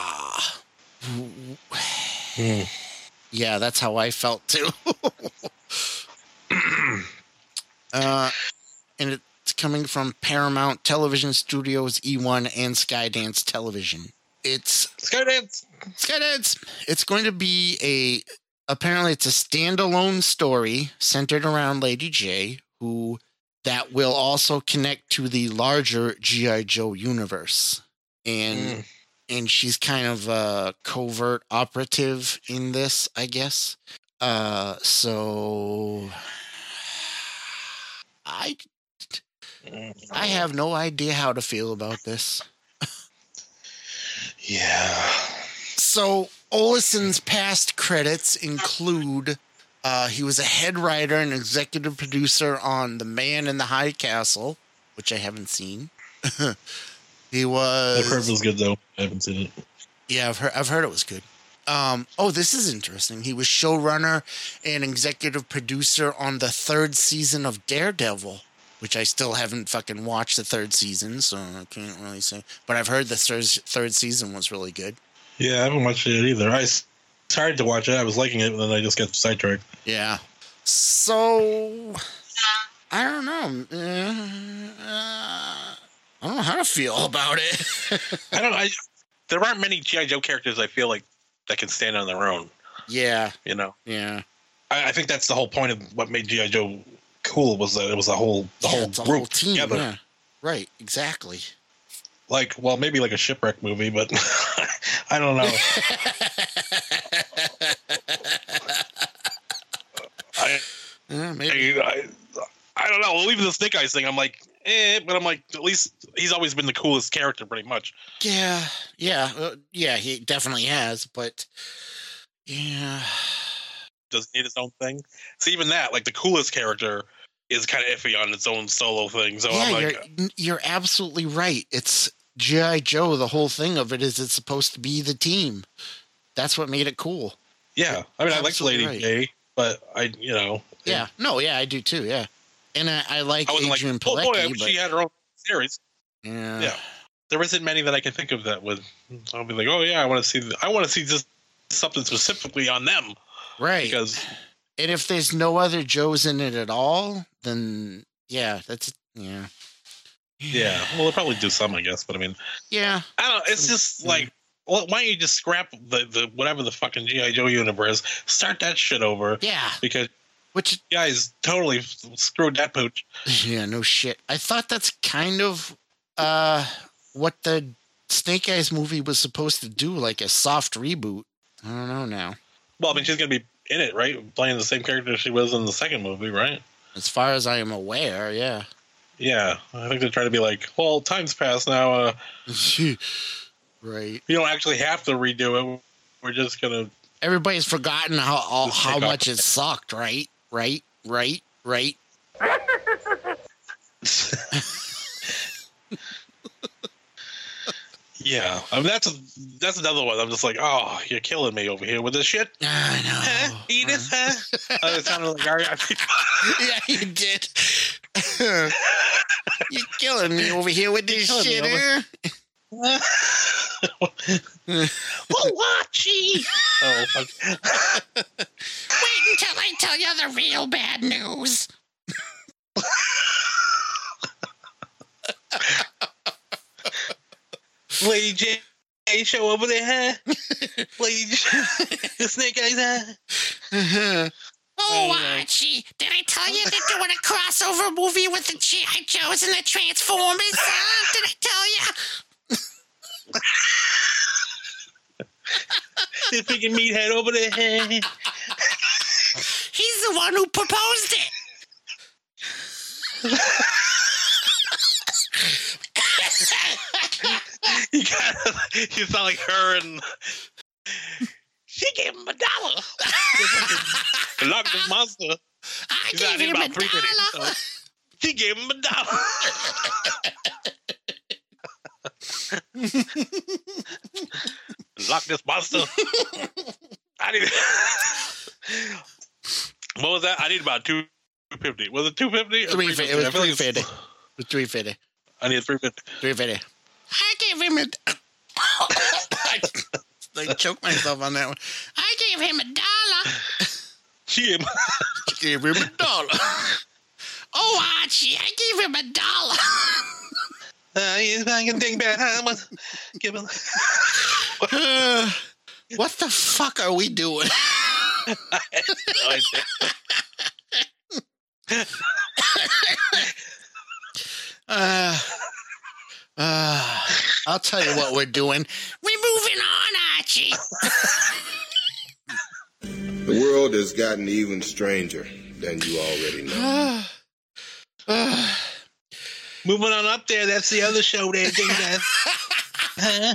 Yeah, that's how I felt too. And it's coming from Paramount Television Studios, E1, and Skydance Television. It's Skydance. It's going to be apparently it's a standalone story centered around Lady J, who that will also connect to the larger G.I. Joe universe. And she's kind of a covert operative in this, I guess. So I have no idea how to feel about this. Yeah. So Olison's past credits include he was a head writer and executive producer on The Man in the High Castle, which I haven't seen. He was. I've heard it was good though. I haven't seen it. Yeah, I've heard it was good. This is interesting. He was showrunner and executive producer on the 3rd season of Daredevil, which I still haven't fucking watched the 3rd season, so I can't really say. But I've heard the 3rd season was really good. Yeah, I haven't watched it either. I started to watch it. I was liking it, and then I just got sidetracked. Yeah. So I don't know. I don't know how to feel about it. There aren't many G.I. Joe characters I feel like that can stand on their own. Yeah. You know? Yeah. I think that's the whole point of what made G.I. Joe cool was that it was the whole group whole team together. Yeah. Right, exactly. Like, well, maybe like a shipwreck movie, but I don't know. Maybe. I don't know. Well, even the Snake Eyes thing, I'm like, but I'm like, at least he's always been the coolest character, pretty much. Yeah, he definitely has, but yeah. Does he need his own thing? So even that, like the coolest character is kind of iffy on its own solo thing. So yeah, I'm like, you're absolutely right. It's G.I. Joe. The whole thing of it is it's supposed to be the team. That's what made it cool. Yeah. I mean, I like Lady J, but I do too. Yeah. And I like Adrian Pilecki. Oh boy, she had her own series. Yeah. Yeah. There isn't many that I can think of that would. I'll be like, oh yeah, I want to see just something specifically on them. Right. Because. And if there's no other Joes in it at all, then yeah, that's yeah. Yeah. Well, they'll probably do some, I guess. But I mean. Yeah. I don't know. It's just like. Well, why don't you just scrap the whatever the fucking G.I. Joe universe? Start that shit over. Yeah. Because. Which guys totally screwed that pooch. Yeah, no shit. I thought that's kind of what the Snake Eyes movie was supposed to do, like a soft reboot. I don't know now. Well, I mean, she's gonna be in it, right? Playing the same character she was in the second movie, right? As far as I am aware, yeah. Yeah, I think they're trying to be like, well, time's passed now. Right. You don't actually have to redo it. We're just gonna. Everybody's forgotten how much it sucked, right? Right. Yeah, I mean that's another one. I'm just like, oh, you're killing me over here with this shit. I know. Edith, it sounded like yeah, you did. You're killing me over here with this shit, huh? Watchy. Oh, fuck. Wait until I tell you the real bad news. Lady J show over there, huh? Lady J, the Snake Eyes, huh? Oh, Archie, did I tell you they're doing a crossover movie with the G.I. Joes and the Transformers? Did I tell you? The freaking meathead over there. He's the one who proposed it. You sound like her and she gave him $1. Lock this monster. I gave him $1. So she gave him $1. Lock this monster. What was that? I need about $250. Was it $250? It was $350. It was $350. I need $350. $350. I gave him I choked myself on that one. I gave him $1. She gave him $1. Oh, No, Archie, I gave him $1. I can think back. Give him. What the fuck are we doing? I have no idea. I'll tell you what we're doing. We're moving on, Archie. The world has gotten even stranger than you already know. Moving on up there, that's the other show there. Oh,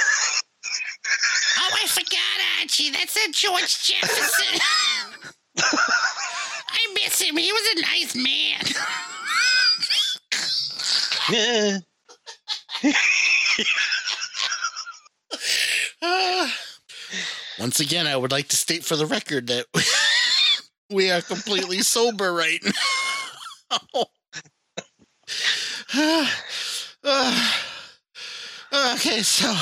I forgot, Archie. That's a George Jefferson. I miss him. He was a nice man. Once again, I would like to state for the record that we are completely sober right now. Okay, so,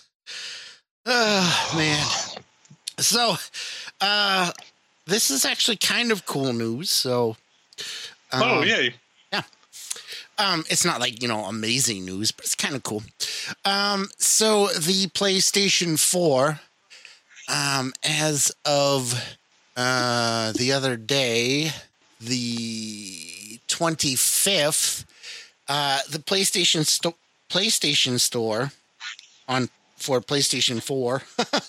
man. So, this is actually kind of cool news. So, yay. Yeah. It's not like, amazing news, but it's kind of cool. So the PlayStation 4, as of the other day, the 25th, the PlayStation Store for PlayStation 4.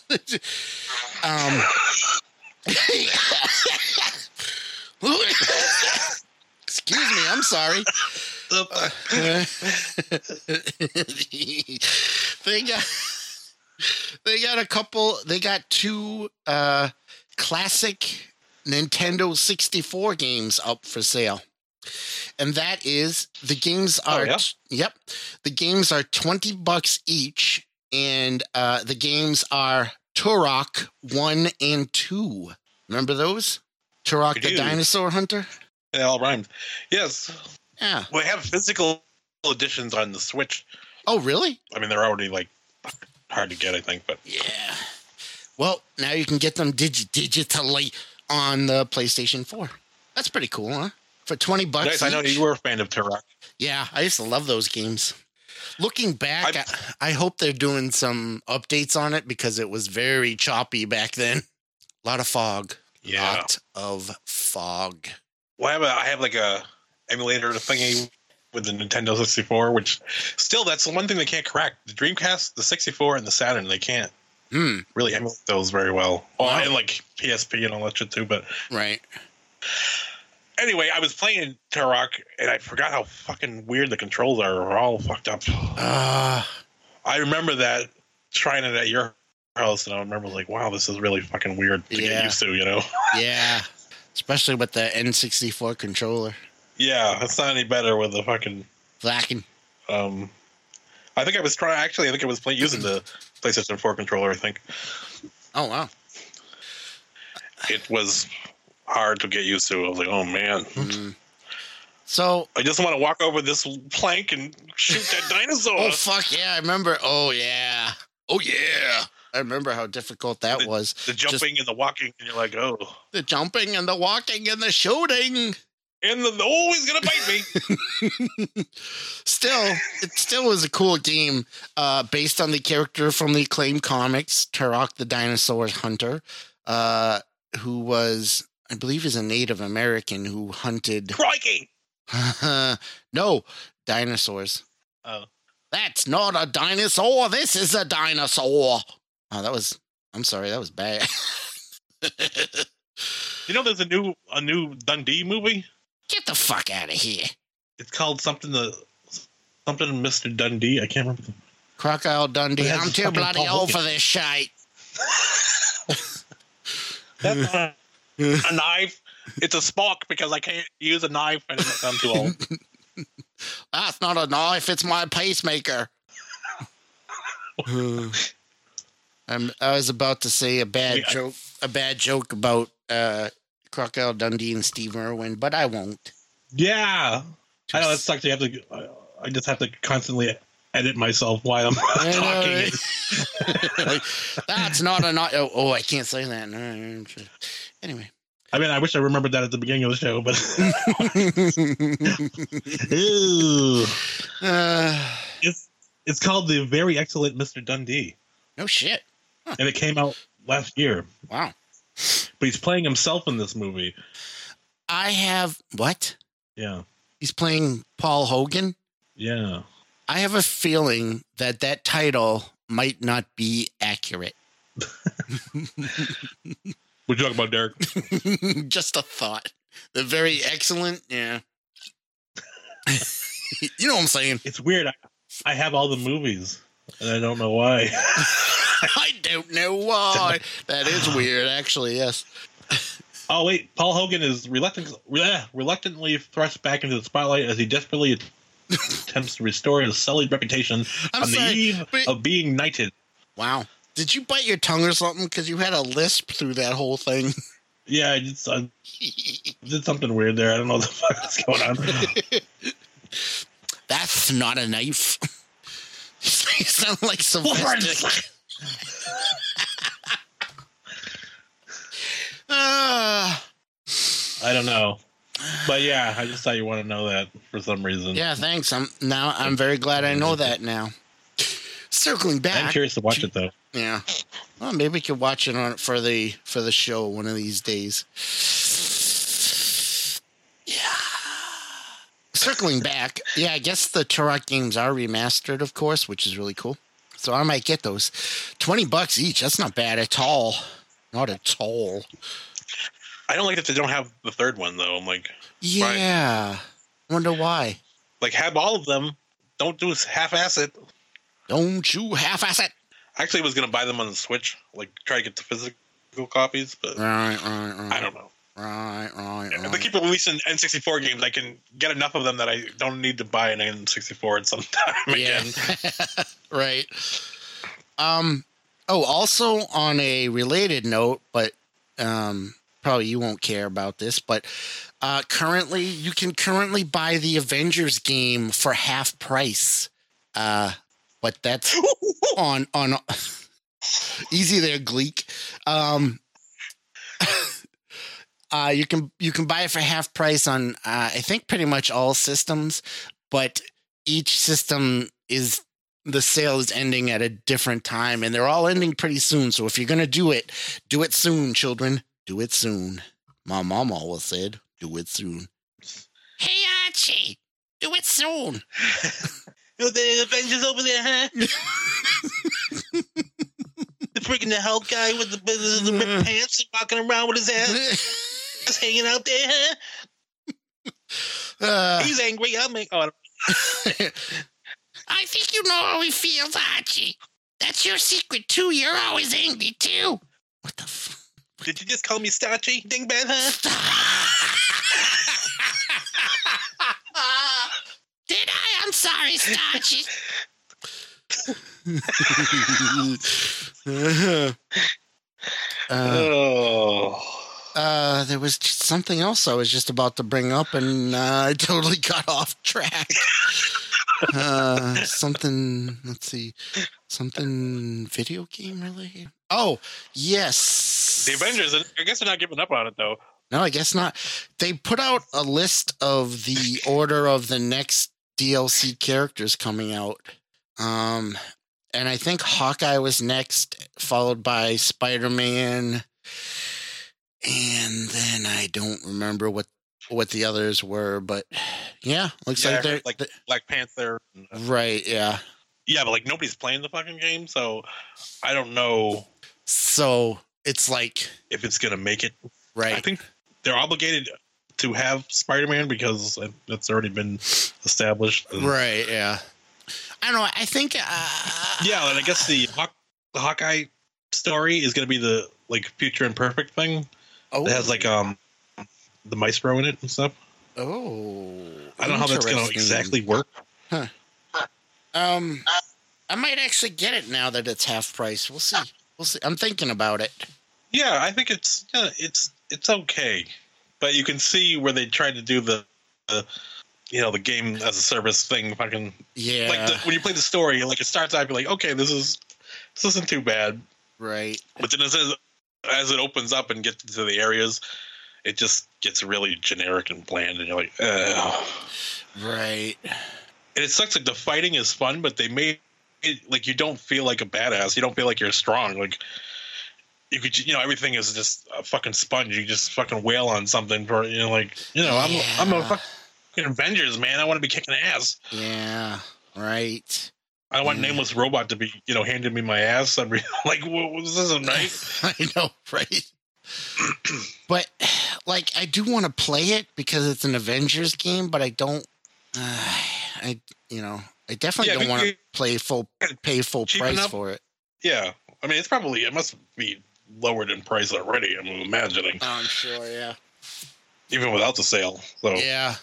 Excuse me, I'm sorry. They got two classic Nintendo 64 games up for sale. And that is, the games are, the games are $20 each, and the games are Turok 1 and 2. Remember those? Turok the Dinosaur Hunter? It all rhymes. Yes. Yeah. We have physical editions on the Switch. Oh, really? I mean, they're already, hard to get, I think, but... Yeah. Well, now you can get them digitally on the PlayStation 4. That's pretty cool, huh? For $20 nice. I know you were a fan of Turok. Yeah, I used to love those games. Looking back, I hope they're doing some updates on it because it was very choppy back then. A lot of fog. Yeah. Lot of fog. Well, I have a emulator thingy with the Nintendo 64, which still, that's the one thing they can't crack. The Dreamcast, the 64, and the Saturn, they can't really emulate those very well. Well, and PSP and all that shit too, but... Right. Anyway, I was playing Turok, and I forgot how fucking weird the controls are. They're all fucked up. I remember that, trying it at your house, and I remember wow, this is really fucking weird to get used to, Yeah. Especially with the N64 controller. Yeah, it's not any better with the fucking... Flacking. I think I was using the PlayStation 4 controller, I think. Oh, wow. It was hard to get used to. I was like, oh, man. So... I just want to walk over this plank and shoot that dinosaur. Oh, fuck, yeah, I remember. Oh, yeah. I remember how difficult that was. The jumping and the walking, and you're like, oh. The jumping and the walking and the shooting. And he's going to bite me. It still was a cool game based on the character from the acclaimed comics, Turok the Dinosaur Hunter, who was, I believe, is a Native American who hunted... Crikey! No, dinosaurs. Oh. That's not a dinosaur. This is a dinosaur. Oh, I'm sorry, that was bad. There's a new Dundee movie? Get the fuck out of here. It's called something Mr. Dundee. I can't remember. Crocodile Dundee. I'm too bloody old for this shite. That's not a knife. It's a spork because I can't use a knife and I'm too old. That's not a knife. It's my pacemaker. I was about to say a bad joke about Crocodile Dundee and Steve Irwin, but I won't. Yeah, I know that sucks. I just have to constantly edit myself while I'm talking. That's not a knife. Oh, I can't say that. Anyway, I mean, I wish I remembered that at the beginning of the show, but it's called The Very Excellent Mr. Dundee. No shit. Huh. And it came out last year. Wow. But he's playing himself in this movie. What? Yeah. He's playing Paul Hogan? Yeah. I have a feeling that title might not be accurate. What you talking about, Derek? Just a thought. The Very Excellent, yeah. You know what I'm saying? It's weird. I have all the movies, and I don't know why. I don't know why. That is weird, actually, yes. Oh, wait. Paul Hogan is reluctantly thrust back into the spotlight as he desperately attempts to restore his sullied reputation the eve of being knighted. Wow. Did you bite your tongue or something? Because you had a lisp through that whole thing. Yeah, I did something weird there. I don't know what the fuck is going on. That's not a knife. You sound like Sylvester. I don't know. But yeah, I just thought you want to know that for some reason. Yeah, thanks. I'm very glad I know that now. Circling back. I'm curious to watch it though. Yeah. Well, maybe we could watch it for the show one of these days. Yeah. Circling back. Yeah, I guess the Turok games are remastered, of course, which is really cool. So I might get those. $20 each. That's not bad at all. Not at all. I don't like that they don't have the third one though. I'm like, yeah. Why? Wonder why. Like, have all of them. Don't do half-ass it. Don't you half-ass it. I actually was going to buy them on the Switch, like try to get the physical copies, but right. I don't know. Right. If they keep releasing N64 games, I can get enough of them that I don't need to buy an N64 at some time again. Right. Also on a related note, but probably you won't care about this, but currently you can buy the Avengers game for half price. But that's on easy there, Gleek. You can buy it for half price on I think pretty much all systems, but each system the sale is ending at a different time, and they're all ending pretty soon. So if you're gonna do it soon, children. Do it soon. My mom always said, "Do it soon." Hey Archie, do it soon. The Avengers over there, huh? The freaking Hulk guy with the ripped pants walking around with his ass just hanging out there, huh? He's angry. I think you know how he feels, Archie. That's your secret, too. You're always angry, too. What the fuck? Did you just call me starchy, dingbat, huh? Did I? I'm sorry, Starchy. There was something else I was just about to bring up, and I totally got off track. Something video game related. Oh, yes. The Avengers, I guess they're not giving up on it, though. No, I guess not. They put out a list of the order of the next DLC characters coming out. And I think Hawkeye was next, followed by Spider-Man. And then I don't remember what the others were, but yeah, looks like they're like Black Panther. Right, yeah. Yeah, but like nobody's playing the fucking game, so I don't know. So it's like if it's gonna make it. Right. I think they're obligated to have Spider-Man because that's already been established. Right, yeah. I don't know. I think yeah, and I guess the Hawkeye story is going to be the like Future Imperfect thing. Oh, it has like the Maestro in it and stuff. Oh, I don't know how that's going to exactly work. Huh. I might actually get it now that it's half price. We'll see. I'm thinking about it. Yeah, I think it's okay, but you can see where they tried to do the game as a service thing. Fucking yeah. Like when you play the story, like it starts out, you're like, okay, this isn't too bad, right? But then as it opens up and gets into the areas, it just gets really generic and bland, and you're like, ugh. Right. And it sucks. Like the fighting is fun, but they made it like you don't feel like a badass. You don't feel like you're strong. Like you could, everything is just a fucking sponge. You just fucking wail on something for, I'm a fucking Avengers, man. I want to be kicking ass. Yeah. Right. I don't want Nameless Robot to be, handing me my ass. I'm like, was this a night? I know, right? But like, I do want to play it because it's an Avengers game, but I don't. I definitely don't want to pay full price for it. Yeah, I mean, it must be lowered in price already. I'm imagining. Oh, I'm sure, yeah. Even without the sale, so yeah.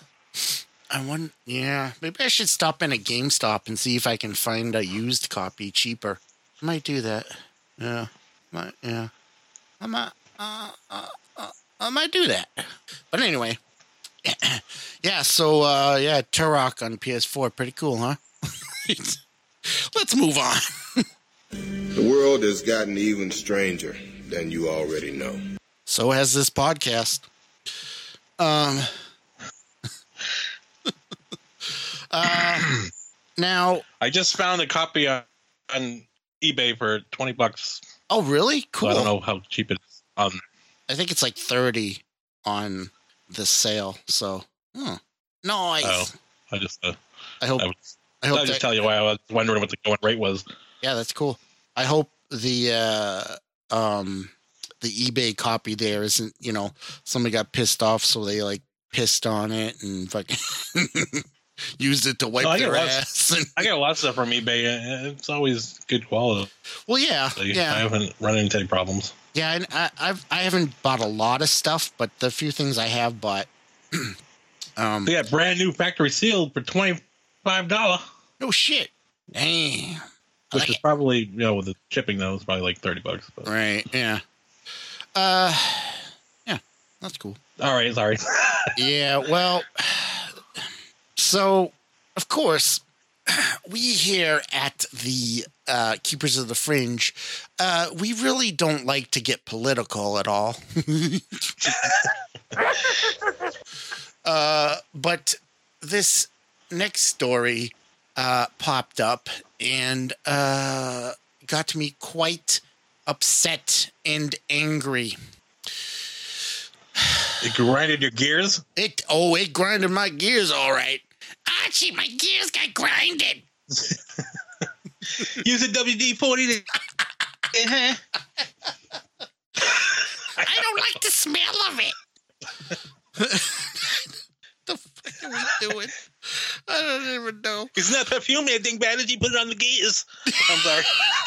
Maybe I should stop in at GameStop and see if I can find a used copy cheaper. I might do that. Yeah, I might do that. But anyway. Yeah, so, Turok on PS4. Pretty cool, huh? Let's move on. The world has gotten even stranger than you already know. So has this podcast. Now... I just found a copy on eBay for $20. Oh, really? Cool. So I don't know how cheap it is. I think it's like 30 on the sale. So, nice. I just tell you why I was wondering what the going rate was. Yeah, that's cool. I hope the eBay copy there isn't, somebody got pissed off, so they like pissed on it and fucking used it to wipe their ass. I got a lot of stuff from eBay. It's always good quality. Well, yeah. I haven't run into any problems. Yeah, and I haven't bought a lot of stuff, but the few things I have bought. They got brand new factory sealed for $25. No shit. Damn. Which is probably, with the shipping though, it's probably like $30. But. Right. Yeah. Yeah, that's cool. All right. Sorry. Yeah. Well. So, of course, we here at the Keepers of the Fringe, we really don't like to get political at all. But this next story popped up and got me quite upset and angry. It grinded your gears? It grinded my gears, all right. Archie, my gears got grinded. Use a WD-40 I don't like the smell of it. The fuck are we doing? I don't even know. It's not perfume, anything bad as you put it on the gears. I'm sorry.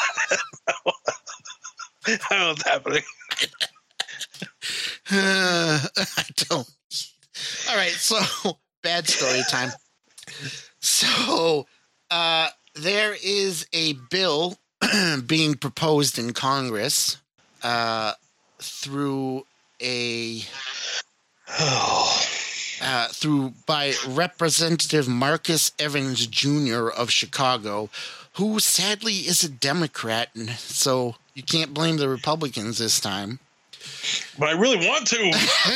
I don't know what's happening. I don't. All right, so bad story time. So there is a bill being proposed in Congress through by Representative Marcus Evans Jr. of Chicago, who sadly is a Democrat, and so you can't blame the Republicans this time. But I really want to.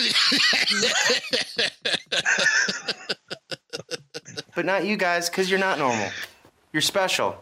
But not you guys, because you're not normal. You're special.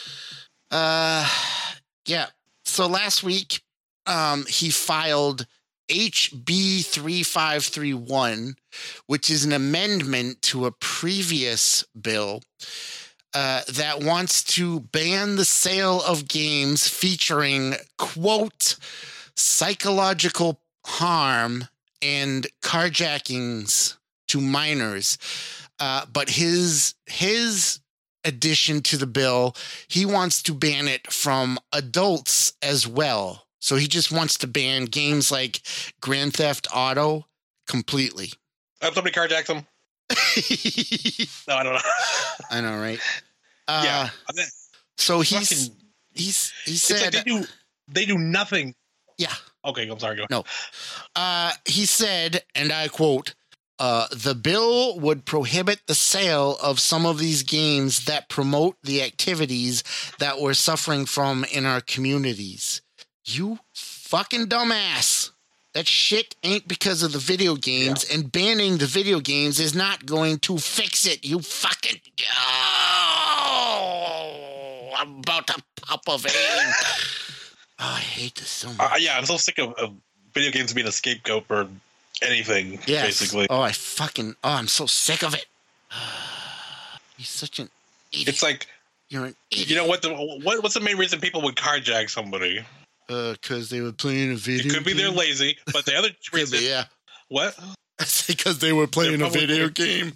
Yeah. So last week, he filed HB 3531, which is an amendment to a previous bill that wants to ban the sale of games featuring, quote, psychological harm and carjackings to minors. But his addition to the bill, he wants to ban it from adults as well. So he just wants to ban games like Grand Theft Auto completely. Somebody carjacked them. No, I don't know. I know, right? Yeah. So he said like they do nothing. Yeah. Okay, I'm sorry. Go. No. He said, and I quote, the bill would prohibit the sale of some of these games that promote the activities that we're suffering from in our communities. You fucking dumbass. That shit ain't because of the video games, and banning the video games is not going to fix it. You fucking... Oh, I'm about to pop a vein. Oh, I hate this so much. I'm so sick of video games being a scapegoat for anything, basically. Oh, I'm so sick of it. He's such an idiot. It's like... You're an idiot. You know what? What's the main reason people would carjack somebody? Because they were playing a video game. It could be they're lazy, but the other reason... What? That's because they were playing a video game.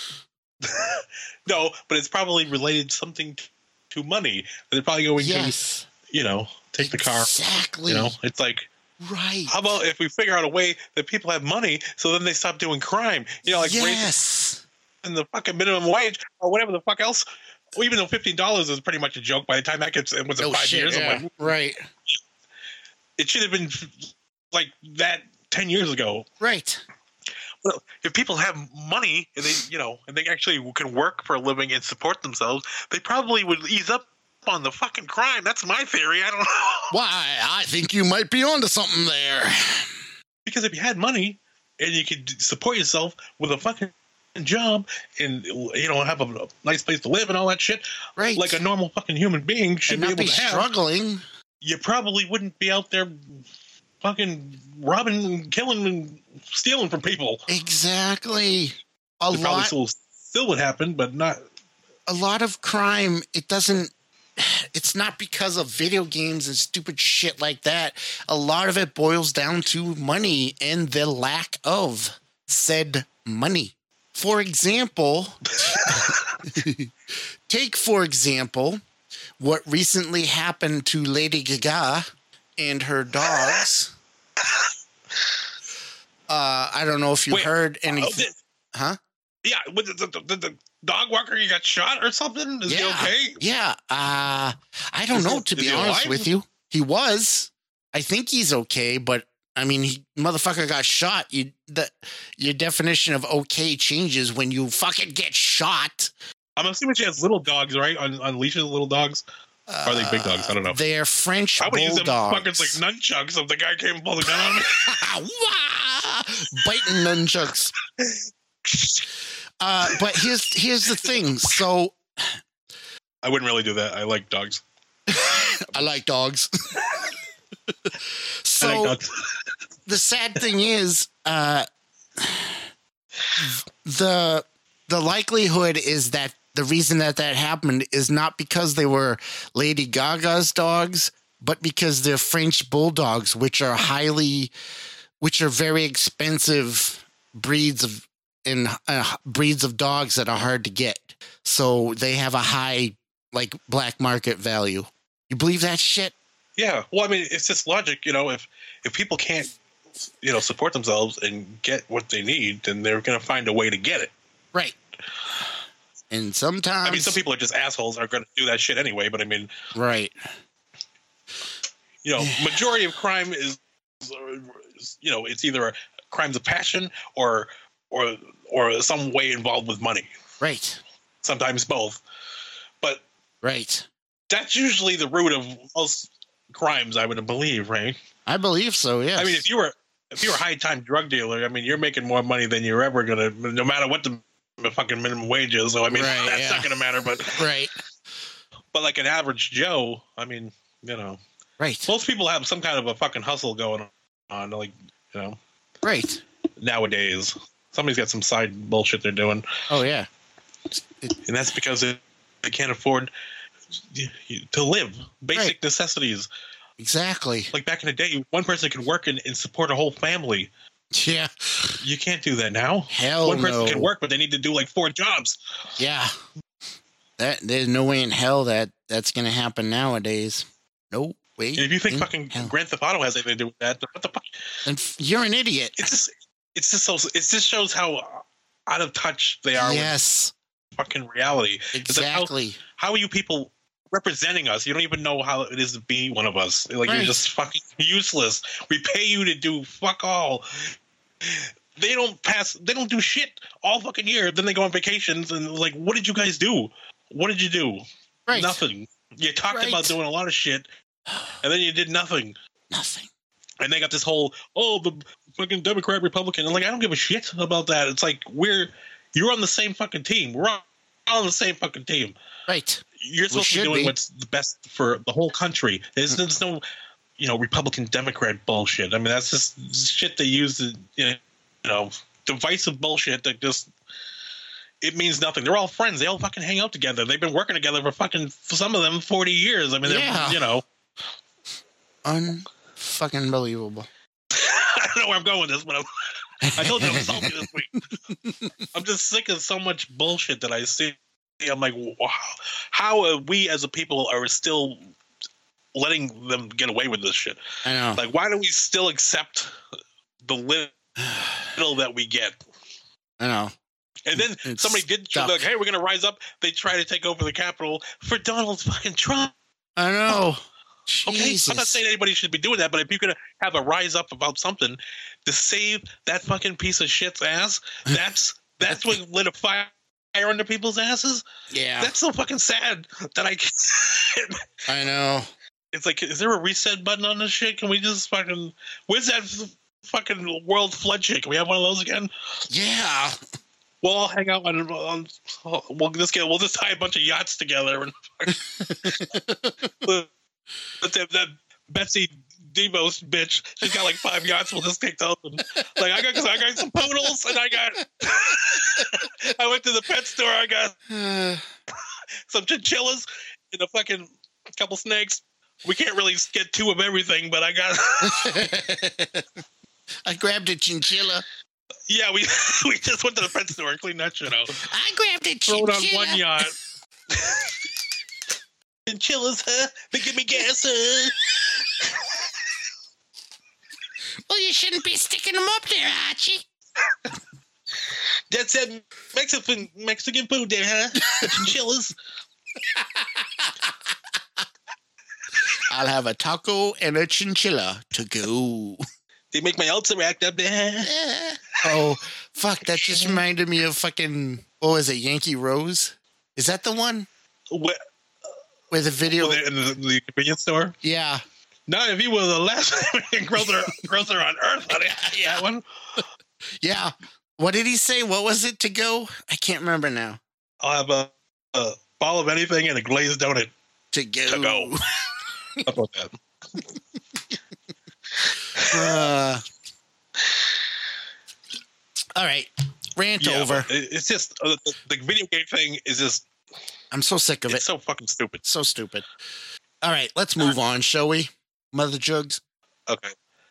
No, but it's probably related to something to money. They're probably going to, take the car. Exactly. It's like... Right. How about if we figure out a way that people have money so then they stop doing crime? Raising the fucking minimum wage or whatever the fuck else. Well, even though $15 is pretty much a joke by the time that gets in 5 years. Yeah. Right. It should have been like that 10 years ago. Right. Well, if people have money and they actually can work for a living and support themselves, they probably would ease up on the fucking crime. That's my theory. I don't know. Why? I think you might be onto something there. Because if you had money and you could support yourself with a fucking job and have a nice place to live and all that shit, right? Like a normal fucking human being should be able to have. Struggling. You probably wouldn't be out there fucking robbing and killing and stealing from people. Exactly. Probably still would happen, but not. A lot of crime, it's not because of video games and stupid shit like that. A lot of it boils down to money and the lack of said money. For example, what recently happened to Lady Gaga and her dogs. I don't know if you heard anything. Huh? Yeah, the dog walker, you got shot or something? Is he okay? Yeah. I don't know, to be honest with you. He was. I think he's okay, but I mean, motherfucker got shot. Your definition of okay changes when you fucking get shot. I'm assuming she has little dogs, right? On leashes, little dogs. Or are they big dogs? I don't know. They're French bulldogs. I would use them fucking like nunchucks if the guy came and pulled a gun on me. Biting nunchucks. But here's the thing. So I wouldn't really do that. I like dogs. I like dogs. So the sad thing is, the likelihood is that the reason that happened is not because they were Lady Gaga's dogs, but because they're French bulldogs, which are very expensive breeds of dogs that are hard to get. So they have a high black market value. You believe that shit? Yeah. Well, I mean, it's just logic, if people can't, support themselves and get what they need, then they're going to find a way to get it. Right. And sometimes... I mean, some people are just assholes, are going to do that shit anyway, but I mean... Right. Majority of crime is it's either crimes of passion or some way involved with money. Right. Sometimes both. But... Right. That's usually the root of most crimes, I would believe, right? I believe so, yes. I mean, if you were a high-time drug dealer, I mean, you're making more money than you're ever going to, no matter what the fucking minimum wage is. So, I mean, that's not going to matter, but... Right. But like an average Joe, I mean, Right. Most people have some kind of a fucking hustle going on, Right. Nowadays. Somebody's got some side bullshit they're doing. Oh, yeah. And that's because they can't afford to live. Basic necessities. Exactly. Like back in the day, one person could work and support a whole family. Yeah. You can't do that now. Hell One person no. can work, but they need to do 4 jobs. Yeah. There's no way in hell that's going to happen nowadays. No way. And if you think fucking Grand Theft Auto has anything to do with that, what the fuck? And you're an idiot. It just shows how out of touch they are with fucking reality. Exactly. How are you people representing us? You don't even know how it is to be one of us. You're just fucking useless. We pay you to do fuck all. They don't do shit all fucking year. Then they go on vacations and what did you guys do? What did you do? Right. Nothing. You talked about doing a lot of shit and then you did nothing. Nothing. And they got this whole, the fucking Democrat, Republican. I'm like, I don't give a shit about that. It's like, you're on the same fucking team. We're on the same fucking team. Right. You're supposed to be doing what's the best for the whole country. There's no, Republican, Democrat bullshit. I mean, that's just shit they use, divisive bullshit that just, it means nothing. They're all friends. They all fucking hang out together. They've been working together for some of them, 40 years. I mean, they're. Unfucking believable. I don't know where I'm going with this, but I told you I'm salty this week. I'm just sick of so much bullshit that I see. I'm like, wow, how we as a people are still letting them get away with this shit? I know. Like, why do we still accept the little that we get? I know. And then somebody did like, hey, we're going to rise up. They try to take over the Capitol for Donald fucking Trump. I know. Okay, I'm not saying anybody should be doing that, but if you could have a rise up about something to save that fucking piece of shit's ass, that's what lit a fire under people's asses. Yeah, that's so fucking sad that I can't. I know. It's like, is there a reset button on this shit? Can we just fucking? Where's that fucking world flood shit? Can we have one of those again? Yeah. We'll all hang out on we'll just tie a bunch of yachts together and that Betsy DeVos bitch, she's got like 5 yachts. We'll just take those. And, like I got some poodles, and I went to the pet store. I got some chinchillas and a fucking couple snakes. We can't really get 2 of everything, but I got. I grabbed a chinchilla. Yeah, we just went to the pet store and cleaned that shit out. I grabbed a chinchilla. Throw it on one yacht. Chinchillas, huh? They give me gas, huh? Well, you shouldn't be sticking them up there, Archie. That's that Mexican food there, huh? The chinchillas. I'll have a taco and a chinchilla to go. They make my ulcer act up there. Oh, fuck. That just reminded me of fucking, what was it, Yankee Rose? Is that the one? Where the video... in the convenience store? Yeah. Not if you were the last grocer on earth, honey. Yeah. That one? Yeah. What did he say? What was it to go? I can't remember now. I'll have a ball of anything and a glazed donut. To go. How about that? All right. Rant over. It's just, the video game thing is just... I'm so sick of it. It's so fucking stupid. So stupid. All right, let's move on, shall we, Mother Jugs? Okay.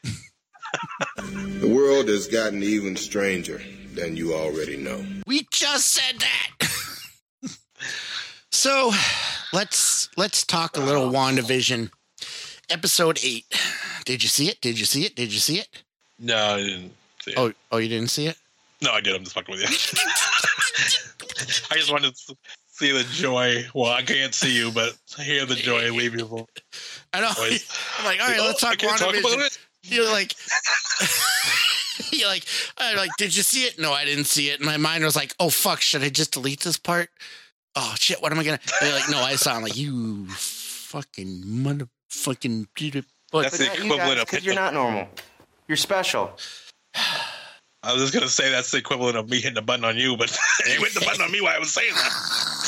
The world has gotten even stranger than you already know. We just said that. So, let's talk a little WandaVision. Episode 8. Did you see it? No, I didn't see it. Oh, you didn't see it? No, I did. I'm just fucking with you. I just wanted to see the joy. Well, I can't see you, but hear the joy leave your voice. I know. I'm like, all right, let's talk WandaVision. You're like, I'm like, did you see it? No, I didn't see it. And my mind was like, oh, fuck, should I just delete this part? Oh, shit, what am I going to? They're like, no, I saw it. I'm like, you fucking motherfucking. That's the equivalent of. Because you're not normal. You're special. I was just going to say that's the equivalent of me hitting a button on you, but you hit the button on me while I was saying that.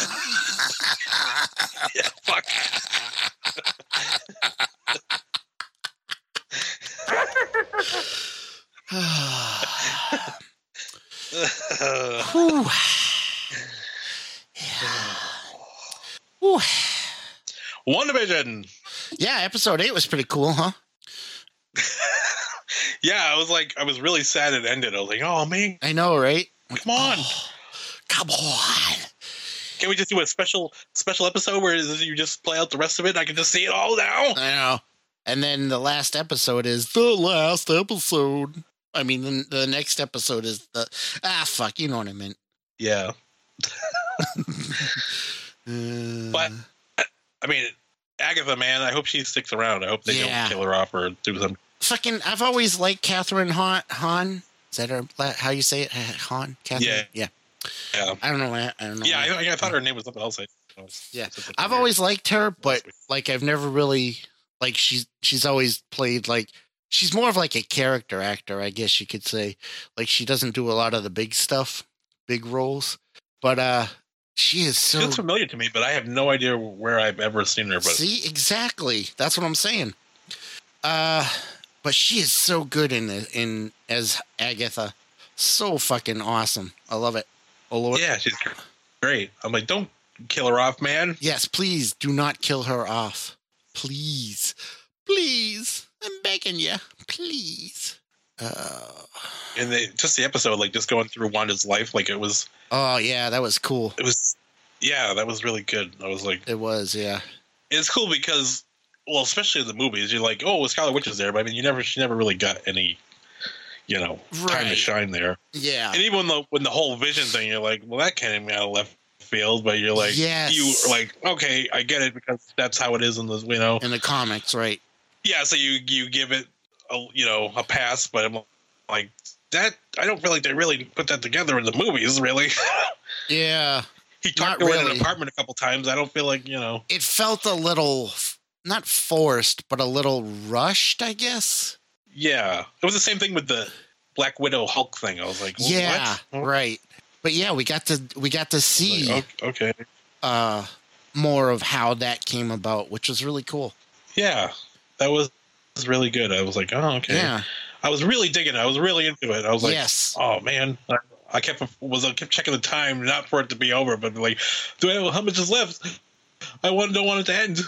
Yeah, fuck. WandaVision. Yeah, episode 8 was pretty cool, huh? Yeah, I was really sad it ended. I was like, oh man. I know, right? Come on. Come on. Can we just do a special episode where you just play out the rest of it and I can just see it all now? I know. And then the last episode is the last episode. I mean, the next episode is the... fuck, you know what I meant. Yeah. But, I mean, Agatha, man, I hope she sticks around. I hope they don't kill her off or do something. Fucking, I've always liked Catherine Hahn. Is that how you say it? Hahn? Catherine? Yeah. I don't know. Yeah, I thought her name was something else. Yeah. I've always liked her, but, like, I've never really... Like, she's always played, like, she's more of like a character actor, I guess you could say. Like she doesn't do a lot of the big stuff, big roles, but she is so. It's familiar to me, but I have no idea where I've ever seen her. But see, exactly, that's what I'm saying. But she is so good in as Agatha, so fucking awesome. I love it. Oh Lord, yeah, she's great. I'm like, don't kill her off, man. Yes, please do not kill her off. Please. I'm begging you. Please. And just the episode, like just going through Wanda's life, like it was. Oh yeah, that was cool. It was, yeah, that was really good. I was like, it was, yeah. It's cool because, well, especially in the movies, you're like, oh, Scarlet Witch is there, but I mean, she never really got any, time to shine there. Yeah. And even when the whole Vision thing, you're like, well, that came out of left field, but you're like, yes. You are like, okay, I get it because that's how it is in the, in the comics, right? Yeah, so you give it a pass, but I'm like that. I don't feel like they really put that together in the movies, really. Yeah, he talked to her in an apartment a couple times. I don't feel like It felt a little not forced, but a little rushed, I guess. Yeah, it was the same thing with the Black Widow Hulk thing. I was like, well, yeah, what? Right. But yeah, we got to see okay, more of how that came about, which was really cool. Yeah, that was really good. I was like, oh, okay. Yeah. I was really digging it. I was really into it. I was like, yes. Oh man. I kept checking the time, not for it to be over, but like, how much is left? I don't want it to end.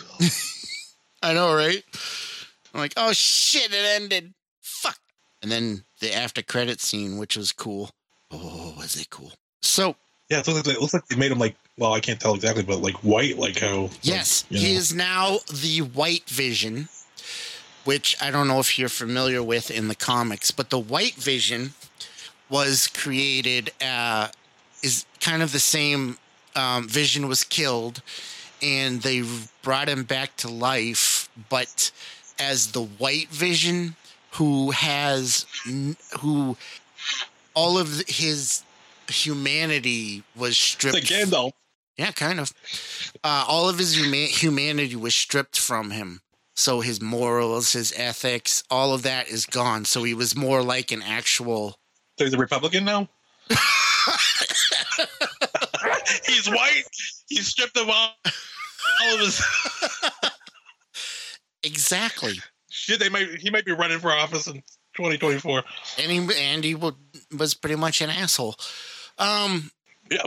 I know, right? I'm like, oh shit, it ended. Fuck. And then the after credit scene, which was cool. Oh, was it cool? So yeah, it looks like they made him like, well, I can't tell exactly, but like white, like how. Yes, he is now the White Vision, which I don't know if you're familiar with in the comics, but the White Vision was created, is kind of the same. Vision was killed, and they brought him back to life, but as the White Vision, who all of his humanity was stripped. It's like Gandalf. Yeah, kind of. All of his humanity was stripped from him. So his morals, his ethics, all of that is gone. So he was more like an actual. So he's a Republican now? He's white. He stripped him all of his. Exactly. Shit, he might be running for office in 2024. And he was pretty much an asshole. Yeah.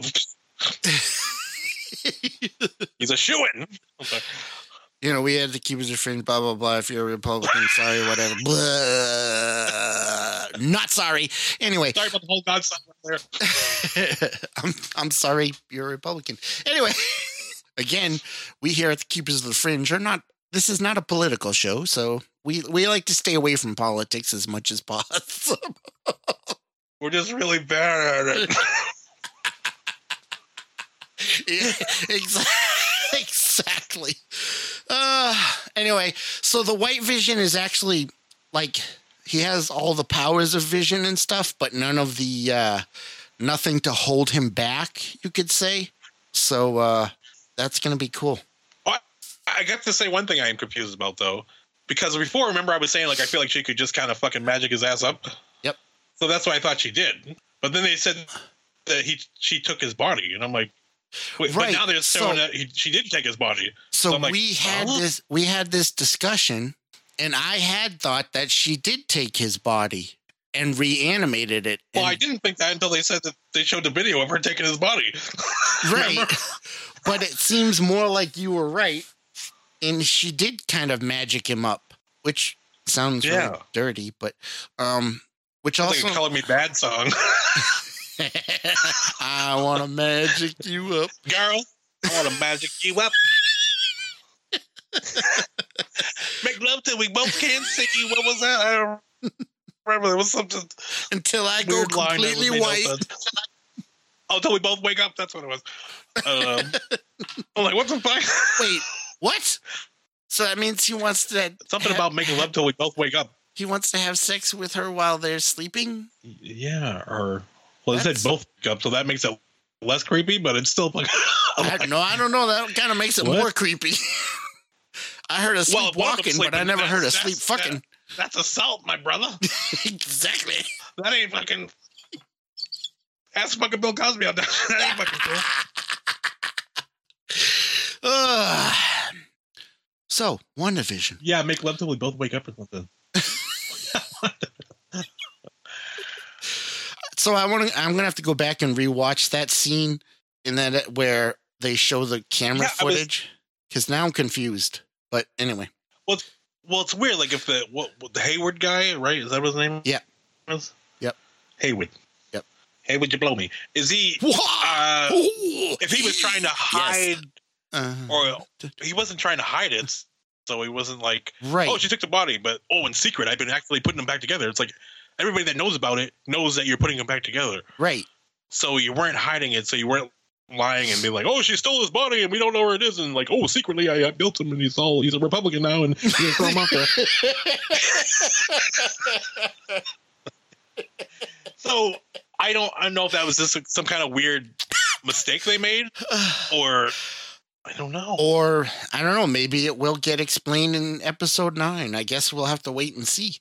He's a shoo-in. Okay. We had to keep as a friend, blah, blah, blah. If you're a Republican, sorry, whatever. Blah. Not sorry. Anyway. Sorry about the whole God stuff right there. I'm sorry you're a Republican. Anyway, again, we here at the Keepers of the Fringe are not, this is not a political show, so we like to stay away from politics as much as possible. We're just really bad at it. Yeah, exactly. Anyway, so the White Vision is actually like he has all the powers of Vision and stuff, but none of the nothing to hold him back, you could say. So that's gonna be cool. I got to say one thing I am confused about though, because before, remember I was saying like I feel like she could just kind of fucking magic his ass up. Yep. So that's what I thought she did, but then they said that she took his body, and I'm like. Wait, right. But now they're showing that she did take his body. So like, we had this discussion, and I had thought that she did take his body and reanimated it. Well, I didn't think that until they said that they showed the video of her taking his body. Right. But it seems more like you were right, and she did kind of magic him up, which sounds really dirty, but which sounds also like a Color Me Bad song. I want to magic you up. Girl, I want to magic you up. Make love till we both can't see. What was that? I don't remember. There was something. Until I go completely white. Oh, until we both wake up. That's what it was. I'm like, what the fuck? Wait, what? So that means he wants to... Something about making love till we both wake up. He wants to have sex with her while they're sleeping? Yeah, or... Well, they said both wake up, so that makes it less creepy, but it's still... I don't know. That kind of makes it more creepy. I heard of sleepwalking, but I never heard of sleep fucking. That's assault, my brother. Exactly. That ain't fucking. Ask fucking Bill Cosby on that. That ain't fucking cool. So, WandaVision. Yeah, make love till we both wake up or something. So I'm gonna have to go back and rewatch that scene in that where they show the camera footage because now I'm confused. But anyway, well, it's weird. Like if the Hayward guy, right? Is that what his name? Yeah. Was? Yep. Hayward. Yep. Hayward, you blow me. Is he? If he was trying to hide, or he wasn't trying to hide it, so he wasn't like, right. Oh, she took the body, but in secret, I've been actually putting them back together. It's like. Everybody that knows about it knows that you're putting them back together. Right. So you weren't hiding it. So you weren't lying and being like, oh, she stole his body and we don't know where it is. And like, oh, secretly I built him and he's a Republican now and you're going to throw him out there. So I don't know if that was just some kind of weird mistake they made or I don't know. Or I don't know. Maybe it will get explained in episode 9. I guess we'll have to wait and see.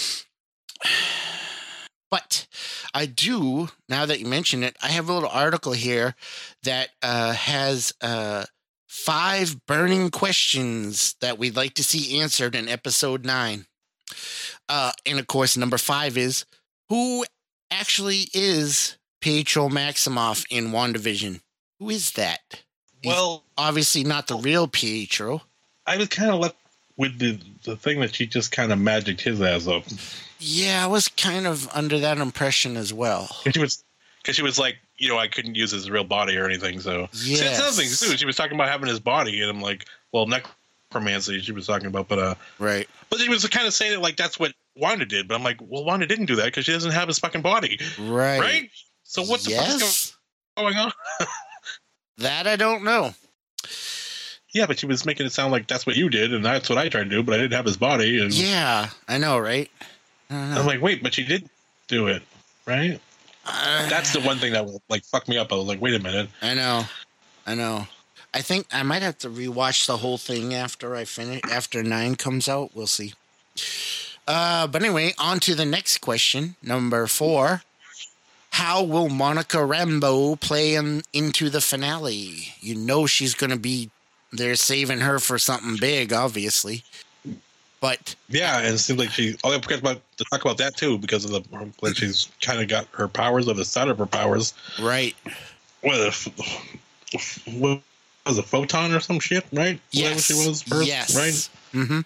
But I do, now that you mention it, I have a little article here that has 5 burning questions that we'd like to see answered in episode 9. And of course, number 5 is, who actually is Pietro Maximoff in WandaVision? Who is that? Well, obviously not the real Pietro. I was kind of left with the thing that she just kind of magicked his ass up. Yeah, I was kind of under that impression as well. Because she was like, I couldn't use his real body or anything. So yes. She had other things too. She was talking about having his body, and I'm like, well, necromancy she was talking about, but right. But she was kind of saying it like that's what Wanda did. But I'm like, well, Wanda didn't do that because she doesn't have his fucking body, right? So what the fuck is going on? That I don't know. Yeah, but she was making it sound like that's what you did, and that's what I tried to do, but I didn't have his body. And yeah, I know, right? I'm like, wait, but she did do it, right? That's the one thing that would like fuck me up. I was like, wait a minute. I know. I think I might have to rewatch the whole thing after I finish. After 9 comes out, we'll see. But anyway, on to the next question, number 4. How will Monica Rambeau play into the finale? She's going to be. They're saving her for something big, obviously. But yeah, and it seems like I forgot to talk about that too because of like she's kind of got her powers of the side of her powers, right? What was a photon or some shit, right? Yes, she was. Yes, right. Mm-hmm.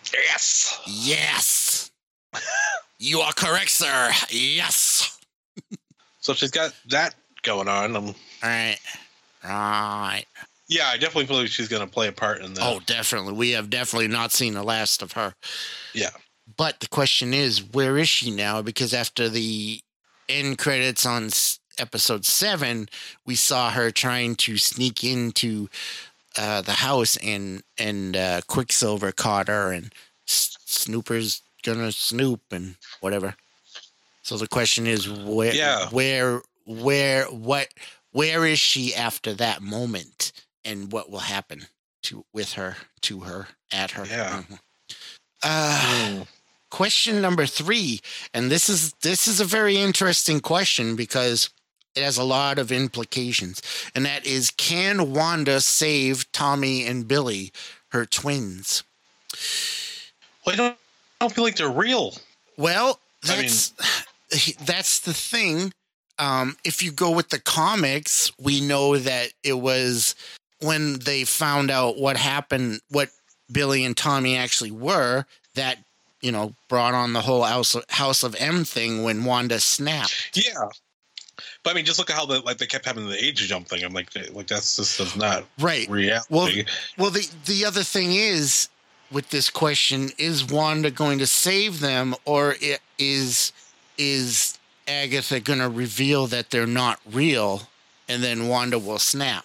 Yes. You are correct, sir. Yes. So she's got that going on. All right. Yeah, I definitely feel like she's going to play a part in that. Oh, definitely. We have definitely not seen the last of her. Yeah. But the question is, where is she now? Because after the end credits on episode 7, we saw her trying to sneak into the house and Quicksilver caught her and Snooper's going to snoop and whatever. So the question is, where is she after that moment? And what will happen to her? At her? Yeah. Question number 3, and this is a very interesting question because it has a lot of implications, and that is: can Wanda save Tommy and Billy, her twins? Well, I don't feel like they're real. Well, that's the thing. If you go with the comics, we know that it was when they found out what happened, what Billy and Tommy actually were, that, brought on the whole House of M thing when Wanda snapped. Yeah. But I mean, just look at how they kept having the age jump thing. I'm like that's just not right. reality. Well, the other thing is with this question, is Wanda going to save them, or is Agatha going to reveal that they're not real, and then Wanda will snap?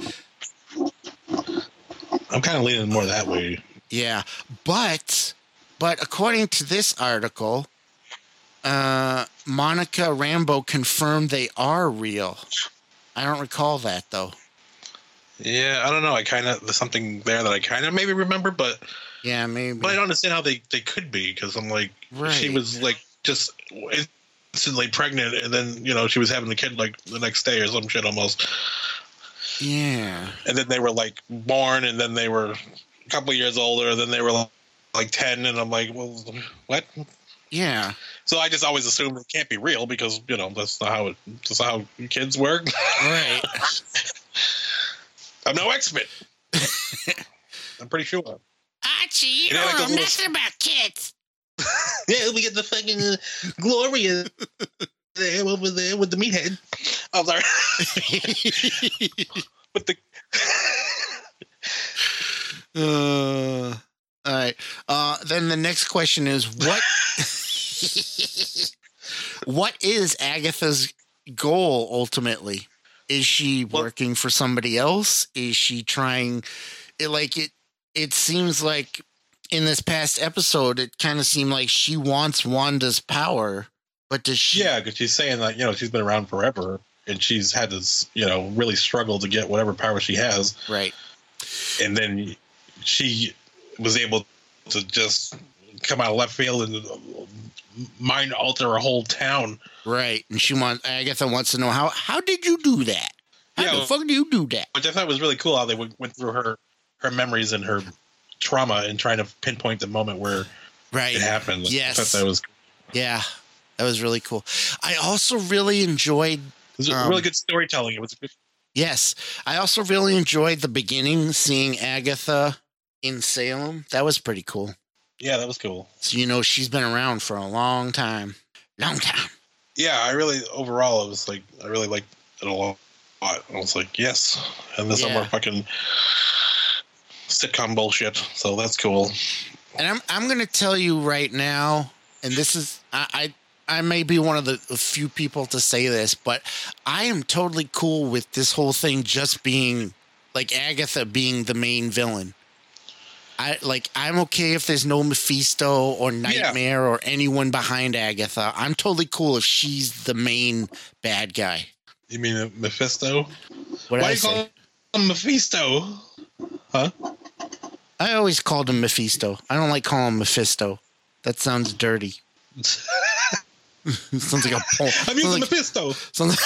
I'm kind of leaning more that way. Yeah, but according to this article, Monica Rambeau confirmed they are real. I don't recall that though. Yeah, I don't know. There's something there that I kind of maybe remember, but Yeah, maybe. But I don't understand how they could be, because I'm like, she was like just instantly pregnant, and then she was having the kid like the next day or some shit almost. Yeah. And then they were like born, and then they were a couple of years older, and then they were like 10, and I'm like, well, what? Yeah. So I just always assumed it can't be real, because that's not how kids work. Right. I'm no expert. I'm pretty sure. Archie, you know nothing about kids. Yeah, we get the fucking Gloria there over there with the meathead. I'm sorry. With the. All right. Then the next question is what is Agatha's goal ultimately? Is she working for somebody else? Is she trying? It seems like in this past episode, it kind of seemed like she wants Wanda's power, but does she? Yeah, because she's saying that she's been around forever, and she's had to really struggle to get whatever power she has. Right. And then she was able to just come out of left field and mind alter a whole town. Right. And Agatha wants to know how did you do that? How the fuck do you do that? Which I thought was really cool, how they went through her memories and her trauma and trying to pinpoint the moment where it happened. Yes. I thought that was that was really cool. I also really enjoyed it was really good storytelling. It was good. Yes. I also really enjoyed the beginning, seeing Agatha in Salem. That was pretty cool. Yeah, that was cool. So she's been around for a long time. Yeah, I really liked it a lot. I was like, yes. And there's some more fucking sitcom bullshit, so that's cool. And I'm going to tell you right now, and this is I may be one of the few people to say this, but I am totally cool with this whole thing just being like Agatha being the main villain. I'm okay if there's no Mephisto or Nightmare or anyone behind Agatha. I'm totally cool if she's the main bad guy. You mean Mephisto? Why do you call him Mephisto? Huh? I always called him Mephisto. I don't like calling him Mephisto. That sounds dirty. Sounds like a porn. I'm using Mephisto. Sounds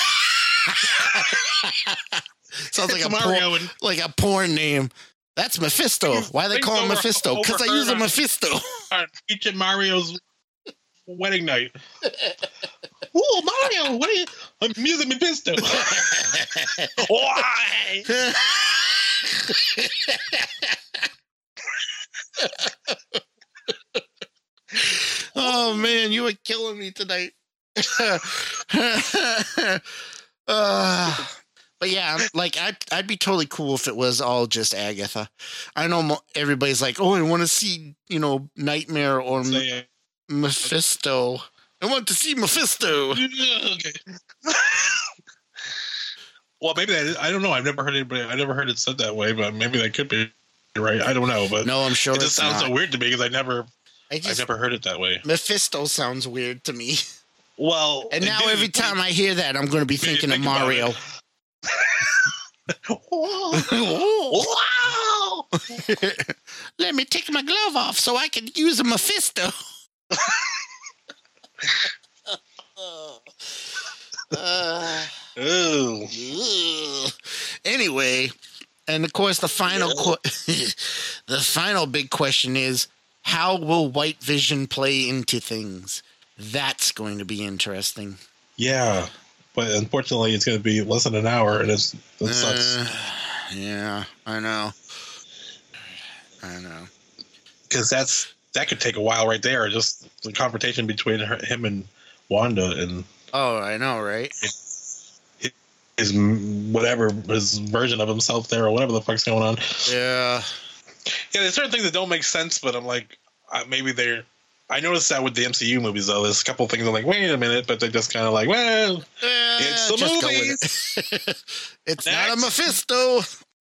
like a porn name. That's Mephisto. Why they call him Mephisto? Because I use a Mephisto. Featuring Mario's wedding night. Ooh, Mario! What are you? I'm using Mephisto. Why? Oh man, you were killing me tonight. But yeah, I'd be totally cool if it was all just Agatha. I know everybody's like, oh, I want to see Nightmare or Mephisto. I want to see Mephisto. Okay. Well, maybe I don't know. I've never heard it said that way, but maybe that could be right. I don't know, but no, I'm sure it just sounds so weird to me because I've never heard it that way. Mephisto sounds weird to me. Well, and now every time I hear that, I'm going to be thinking of Mario. Wow! Let me take my glove off so I can use a Mephisto. Anyway, and of course the final big question is, how will White Vision play into things? That's going to be interesting. Yeah, but unfortunately it's going to be less than an hour, and it sucks. Yeah, I know. Because that could take a while right there. Just the confrontation between him and Wanda, and oh, I know, right? His version of himself there, or whatever the fuck's going on. Yeah. There's certain things that don't make sense, but I'm like, maybe they're. I noticed that with the MCU movies, though. There's a couple of things I'm like, wait a minute, but they're just kind of like, well, it's the movies. It's not a Mephisto.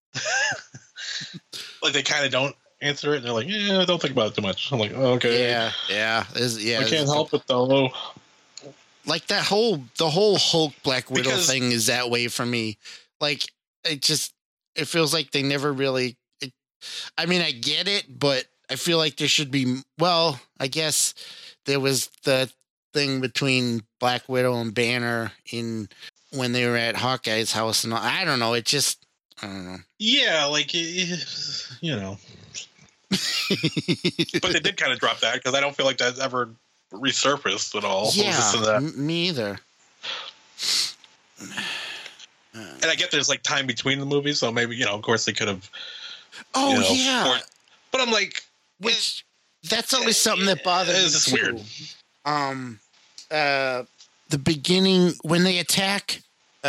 Like they kind of don't answer it, and they're like, yeah, don't think about it too much. I'm like, oh, okay, yeah. I can't help it though. Like the whole Hulk Black Widow thing is that way for me. Like it feels like they never really. I mean, I get it, but I feel like there should be, well, I guess there was the thing between Black Widow and Banner when they were at Hawkeye's house, and I don't know. I don't know. Yeah, like, you know. But they did kind of drop that because I don't feel like that's ever resurfaced at all. Yeah, me either. And I get there's like time between the movies, so maybe, you know, of course they could have. Oh, yeah. But I'm like, that's always something that bothers me. It's just weird. The beginning when they attack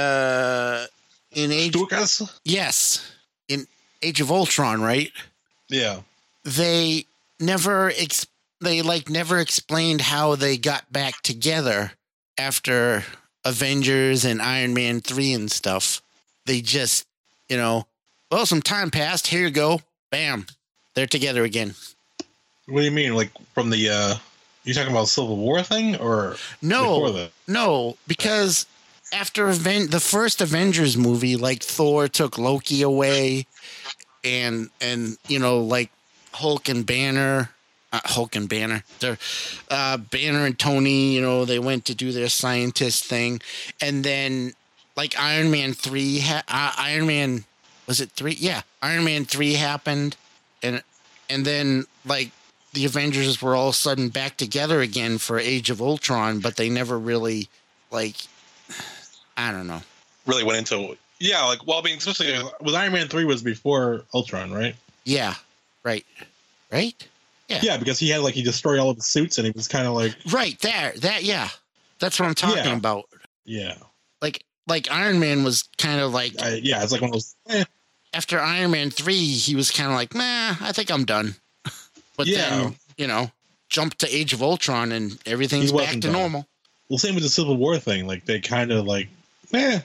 in Age. Yes, in Age of Ultron, right? Yeah. They never explained how they got back together after Avengers and Iron Man 3 and stuff. They just, you know, well, some time passed. Here you go. Bam. They're together again. What do you mean? Like from the, you talking about Civil War thing or before that? No, because after the first Avengers movie, like Thor took Loki away and, you know, like Hulk and Banner, they're, Banner and Tony, you know, they went to do their scientist thing. And then like Iron Man 3, was it 3? Yeah. Iron Man 3 happened. And then like the Avengers were all of a sudden back together again for Age of Ultron, but they never really like, I don't know. Really went into, yeah. Like, well, I mean, especially with Iron Man 3 was before Ultron, right? Yeah. Right. Yeah. Yeah, because he destroyed all of the suits and he was kind of like. Right there. Yeah. That's what I'm talking about. Yeah. Like Iron Man was kind of like. Yeah, it's like one of those. After Iron Man 3, he was kind of like, nah, I think I'm done. But then, you know, jumped to Age of Ultron and everything's back to normal. Well, same with the Civil War thing. Like, they kind of like, Right.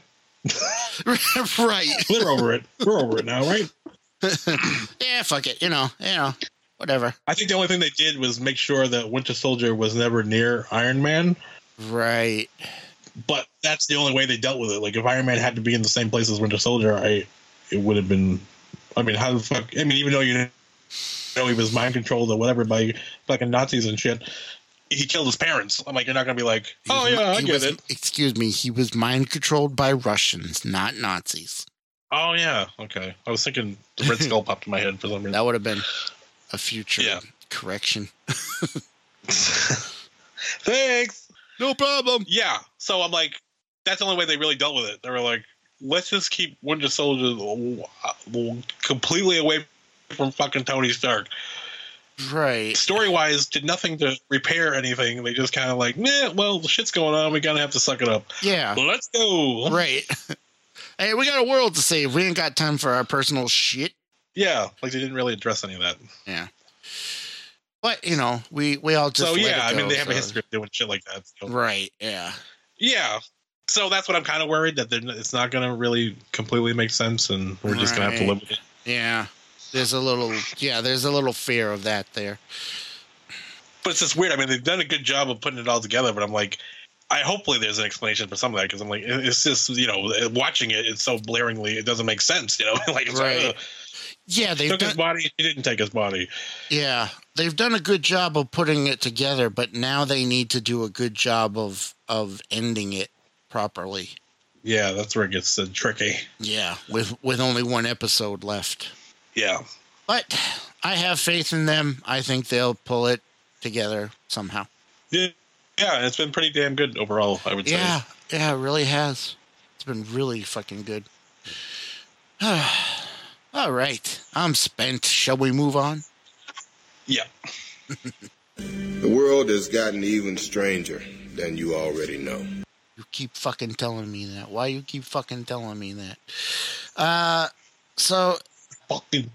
We're over it. We're over it now, right? Yeah, fuck it. You know, whatever. I think the only thing they did was make sure that Winter Soldier was never near Iron Man. Right. But that's the only way they dealt with it. Like, if Iron Man had to be in the same place as Winter Soldier, it would have been. I mean, how the fuck? I mean, even though you know he was mind controlled or whatever by fucking Nazis and shit, he killed his parents. I'm like, you're not gonna be like, I get it. Excuse me, he was mind controlled by Russians, not Nazis. Oh yeah, okay. I was thinking the Red Skull popped in my head for some reason. That would have been a future correction. Thanks. No problem. Yeah. So I'm like, that's the only way they really dealt with it. They were like, let's just keep Winter Soldier completely away from fucking Tony Stark. Right. Story-wise, did nothing to repair anything. They just kind of like, well, shit's going on. We gotta have to suck it up. Yeah. Let's go. Right. Hey, we got a world to save. We ain't got time for our personal shit. Yeah. Like, they didn't really address any of that. Yeah. But, you know, we all just. So, yeah, I mean, they have a history of doing shit like that. So. Right. Yeah. Yeah. So that's what I'm kind of worried that it's not going to really completely make sense, and we're just going to have to live with it. Yeah, there's a little fear of that there. But it's just weird. I mean, they've done a good job of putting it all together, but I'm like, hopefully there's an explanation for some of that, because I'm like, it's just, you know, watching it, it's so blaringly, it doesn't make sense, you know, like, it's right. Like, yeah, they took his body. He didn't take his body. Yeah, they've done a good job of putting it together, but now they need to do a good job of ending it properly. Yeah, that's where it gets tricky. Yeah, with only one episode left. Yeah. But I have faith in them. I think they'll pull it together somehow. Yeah, it's been pretty damn good overall, I would say. Yeah, it really has. It's been really fucking good. All right, I'm spent. Shall we move on? Yeah. The world has gotten even stranger than you already know. You keep fucking telling me that. Why you keep fucking telling me that? So fucking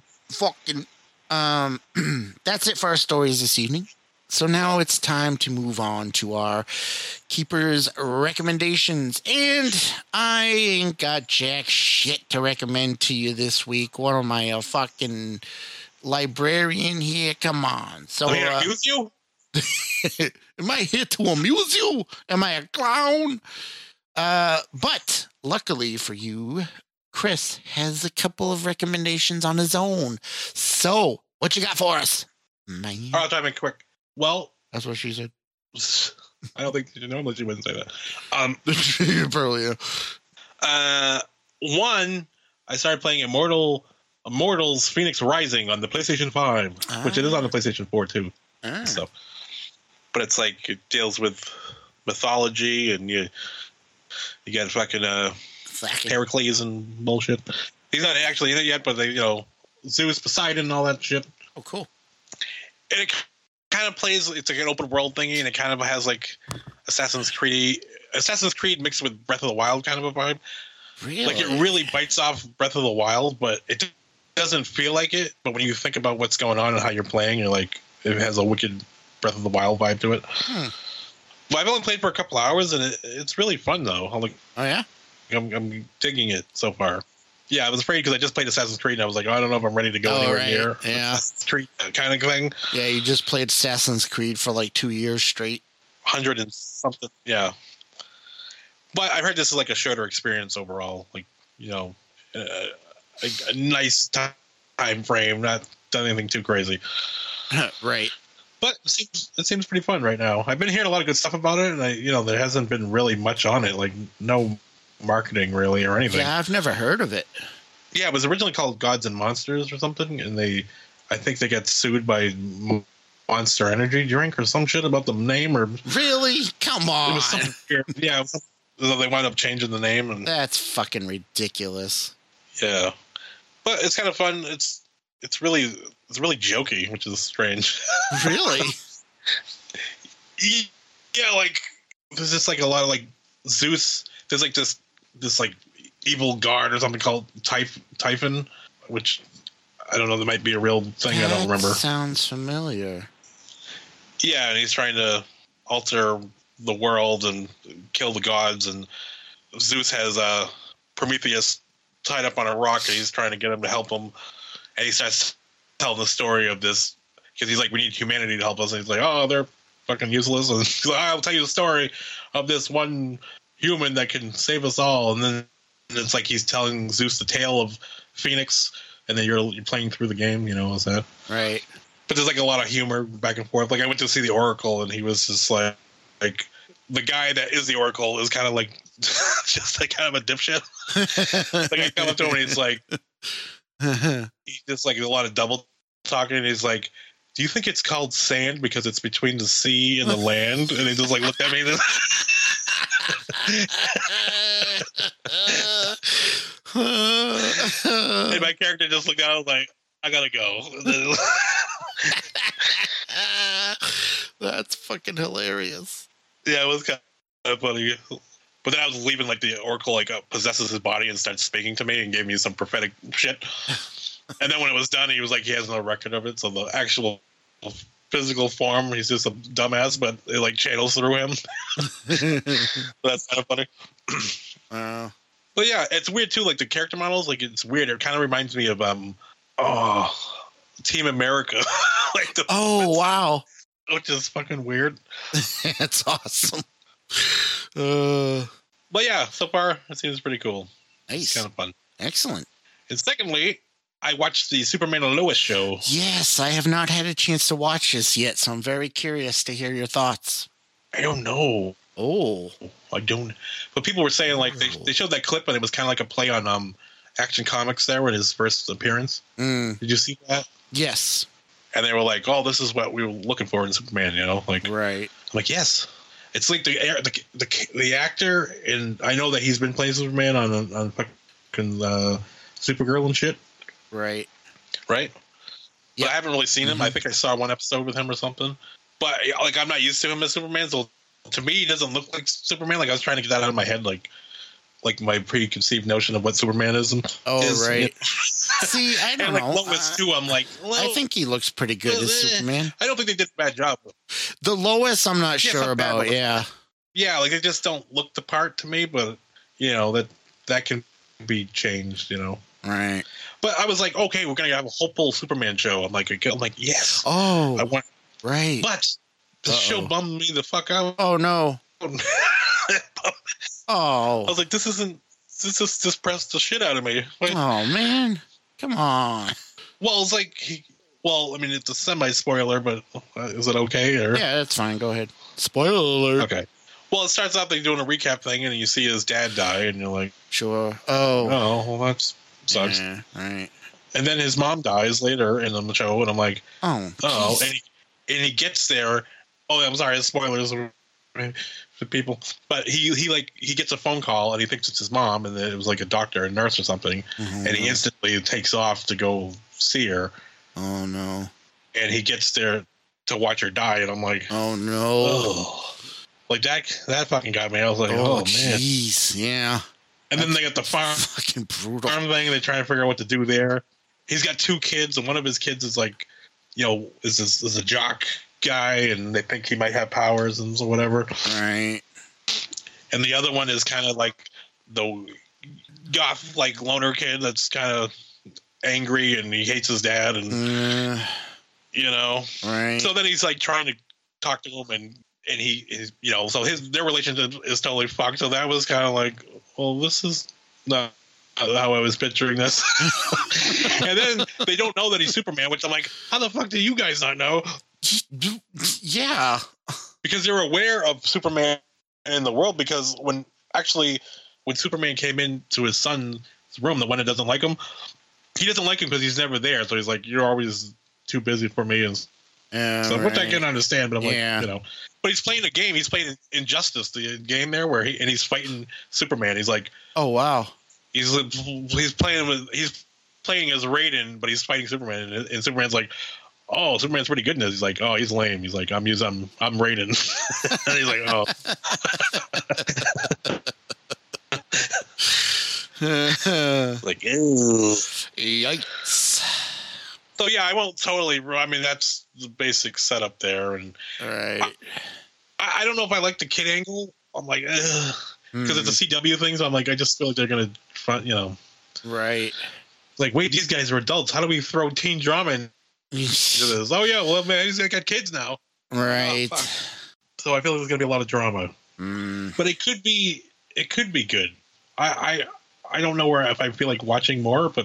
that's it for our stories this evening. So now it's time to move on to our keepers recommendations, and I ain't got jack shit to recommend to you this week. What am I, a fucking librarian here? Come on. So I'm here to amuse you? Am I here to amuse you? Am I a clown? But luckily for you, Chris has a couple of recommendations on his own. So, what you got for us? Man. I'll try to make it quick. Well, that's what she said. I don't think normally she wouldn't say that. Probably, yeah. One, I started playing Immortals Phoenix Rising on the PlayStation 5, which it is on the PlayStation 4 too. So, but it's like it deals with mythology, and you get fucking Heracles and bullshit. He's not actually in it yet, but they, Zeus, Poseidon, and all that shit. Oh, cool. And it kind of plays. It's like an open world thingy, and it kind of has like Assassin's Creed mixed with Breath of the Wild kind of a vibe. Really? Like it really bites off Breath of the Wild, but it doesn't feel like it. But when you think about what's going on and how you're playing, you're like, it has a wicked Breath of the Wild vibe to it. Well, I've only played for a couple hours, and it's really fun though. Oh yeah, I'm digging it so far. Yeah, I was afraid because I just played Assassin's Creed, and I was like, I don't know if I'm ready to go anywhere near Assassin's Creed kind of thing. Yeah, you just played Assassin's Creed for like 2 years straight. 100 and something, yeah. But I've heard this is like a shorter experience overall. Like, a nice time frame, not done anything too crazy. Right. But it seems pretty fun right now. I've been hearing a lot of good stuff about it, and there hasn't been really much on it, like no marketing really or anything. Yeah, I've never heard of it. Yeah, it was originally called Gods and Monsters or something, and I think they got sued by Monster Energy drink or some shit about the name. Or really? Come on. It was something weird. Yeah, they wound up changing the name, and that's fucking ridiculous. Yeah, but it's kind of fun. It's really jokey, which is strange. Really? Yeah, like there's just like a lot of like Zeus. There's like this like evil guard or something called Typhon, which I don't know. That might be a real thing. I don't remember. Sounds familiar. Yeah, and he's trying to alter the world and kill the gods, and Zeus has Prometheus tied up on a rock, and he's trying to get him to help him, and he starts telling the story of this because he's like, we need humanity to help us, and he's like, oh, they're fucking useless, and he's like, I'll tell you the story of this one human that can save us all, and then it's like he's telling Zeus the tale of Phoenix, and then you're playing through the game, what's that? Right. But there's like a lot of humor back and forth. Like I went to see the Oracle, and he was just like the guy that is the Oracle is kind of like just like kind of a dipshit. Like I come up to him and he's like, he's just like a lot of double talking, and he's like, do you think it's called sand because it's between the sea and the land? And he just like looked at me. And my character just looked out like, I gotta go. That's fucking hilarious. Yeah, it was kind of funny. But then I was leaving, like the Oracle like possesses his body and starts speaking to me and gave me some prophetic shit. And then when it was done, he was like, he has no record of it. So the actual physical form, he's just a dumbass, but it like channels through him. So that's kind of funny. But yeah, it's weird too. Like the character models, like it's weird. It kind of reminds me of Team America. Like wow, which is fucking weird. That's awesome. But yeah, so far it seems pretty cool. Nice, it's kind of fun. Excellent. And secondly, I watched the Superman and Lois show. Yes, I have not had a chance to watch this yet, so I'm very curious to hear your thoughts. I don't know. I don't. But people were saying like they showed that clip and it was kind of like a play on Action Comics there with his first appearance. Did you see that? Yes. And they were like, "Oh, this is what we were looking for in Superman," like right. I'm like, yes. It's like the actor, and I know that he's been playing Superman on fucking Supergirl and shit. Right. Yep. But I haven't really seen him. I think I saw one episode with him or something. But like, I'm not used to him as Superman, so to me, he doesn't look like Superman. Like I was trying to get that out of my head, like my preconceived notion of what Superman is. Right. See, I don't know. Lois too. I'm like, I think he looks pretty good as Superman. I don't think they did a bad job. The Lois, I'm not sure about. Yeah, like they just don't look the part to me. But that can be changed. Right. But I was like, okay, we're gonna have a hopeful Superman show. I'm like, yes. Oh, I want. Right. But the show bummed me the fuck out. Oh no. I was like, this just pressed the shit out of me. Oh man, come on. Well, it's like Well, I mean, it's a semi-spoiler, but is it okay? Or? Yeah, that's fine. Go ahead. Spoiler alert. Okay. Well, it starts out they're doing a recap thing, and you see his dad die, and you're like, sure. Oh, well, that sucks. Yeah, right. And then his mom dies later in the show, and I'm like, oh, and he gets there. Oh, I'm sorry, spoilers for people. But he gets a phone call, and he thinks it's his mom, and it was like a doctor, a nurse, or something, and he instantly takes off to go see her. Oh no! And he gets there to watch her die, and I'm like, oh no! Oh. Like that fucking got me. I was like, oh man, jeez, yeah. And then they got the farm fucking brutal farm thing. They try to figure out what to do there. He's got 2 kids, and one of his kids is like, is a jock guy, and they think he might have powers and so whatever. Right. And the other one is kind of like the goth, like loner kid that's kind of angry, and he hates his dad, and Right. So then he's like trying to talk to him, and he is, so their relationship is totally fucked. So that was kind of like, well, this is not how I was picturing this. And then they don't know that he's Superman, which I'm like, how the fuck do you guys not know? Yeah. Because they're aware of Superman in the world, because when Superman came into his son's room, the one that doesn't like him, he doesn't like him because he's never there. So he's like, you're always too busy for me. And which I can understand, but I'm like, but he's playing a game. He's playing Injustice, the game there where he's fighting Superman. He's like, oh wow, he's playing as Raiden, but he's fighting Superman, and Superman's like, oh, Superman's pretty good in this. He's like, oh, he's lame. He's like, I'm Raiden, and he's like, oh. Like, ew. Yikes. So yeah, I won't totally. I mean, that's the basic setup there, and right. I don't know if I like the kid angle. I'm like, because it's a CW thing, so I'm like, I just feel like they're gonna front, Right. Like, wait, these guys are adults. How do we throw teen drama into this? Oh yeah, well, man, he's got kids now. Right. Oh, so I feel like there's gonna be a lot of drama, but it could be good. I don't know if I feel like watching more, but.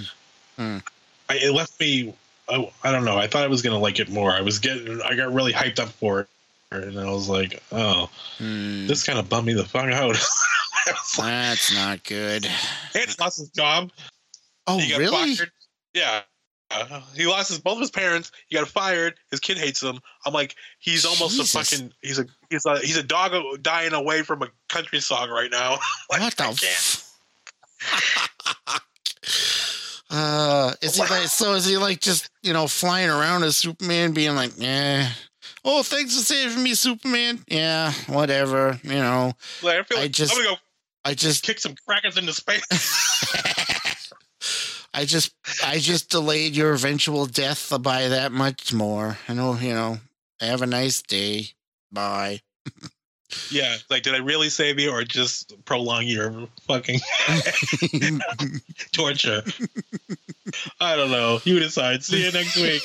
It left me. I don't know. I thought I was gonna like it more. I got really hyped up for it, and I was like, "Oh, this kind of bummed me the fuck out." That's not good. And he lost his job. Oh, he got really? Fired. Yeah, he lost both of his parents. He got fired. His kid hates him. I'm like, he's almost a fucking. He's a dog dying away from a country song right now. Like, what the? Is he like just, flying around as Superman being like, oh, thanks for saving me, Superman. Yeah, whatever, Like, I feel like I just kick some crackers into space. I just delayed your eventual death by that much more. I know, have a nice day. Bye. Yeah, like, did I really save you or just prolong your fucking torture? I don't know. You decide. See you next week.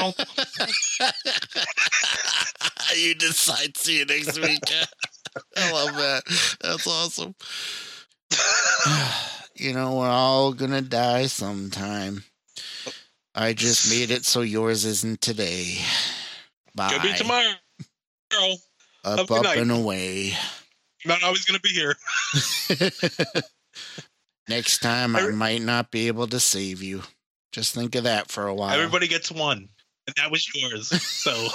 You decide. See you next week. I love that. That's awesome. We're all gonna die sometime. I just made it so yours isn't today. Bye. Could be tomorrow. Up and away. Not always going to be here. Next time, I might not be able to save you. Just think of that for a while. Everybody gets one, and that was yours. So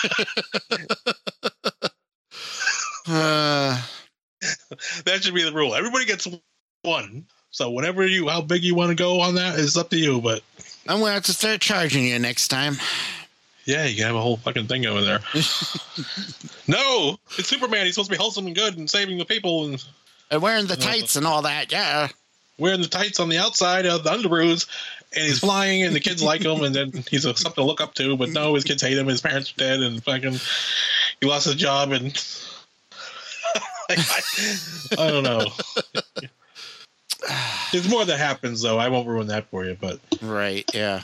that should be the rule. Everybody gets one. So how big you want to go on that is up to you. But I'm going to have to start charging you next time. Yeah, you can have a whole fucking thing over there. No, it's Superman. He's supposed to be wholesome and good and saving the people and wearing the tights and all that. Yeah, wearing the tights on the outside of the underoos, and he's flying, and the kids like him, and then he's something to look up to. But no, his kids hate him. His parents are dead, and fucking he lost his job, and I don't know. There's more that happens, though. I won't ruin that for you, but right, yeah.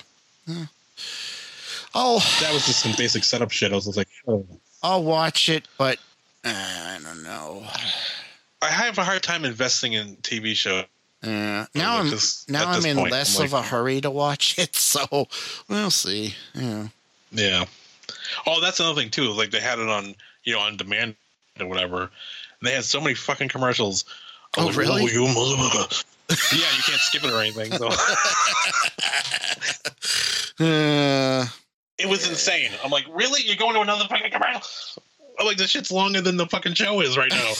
Oh, that was just some basic setup shit. I was like, oh. I'll watch it, but I don't know. I have a hard time investing in TV shows Now I'm in less of a hurry to watch it, so we'll see. Yeah. Yeah. Oh, that's another thing too. Like they had it on, on demand or whatever. And they had so many fucking commercials. Oh, really? Yeah, you can't skip it or anything. So. It was insane. I'm like, really? You're going to another fucking commercial? I'm like, this shit's longer than the fucking show is right now.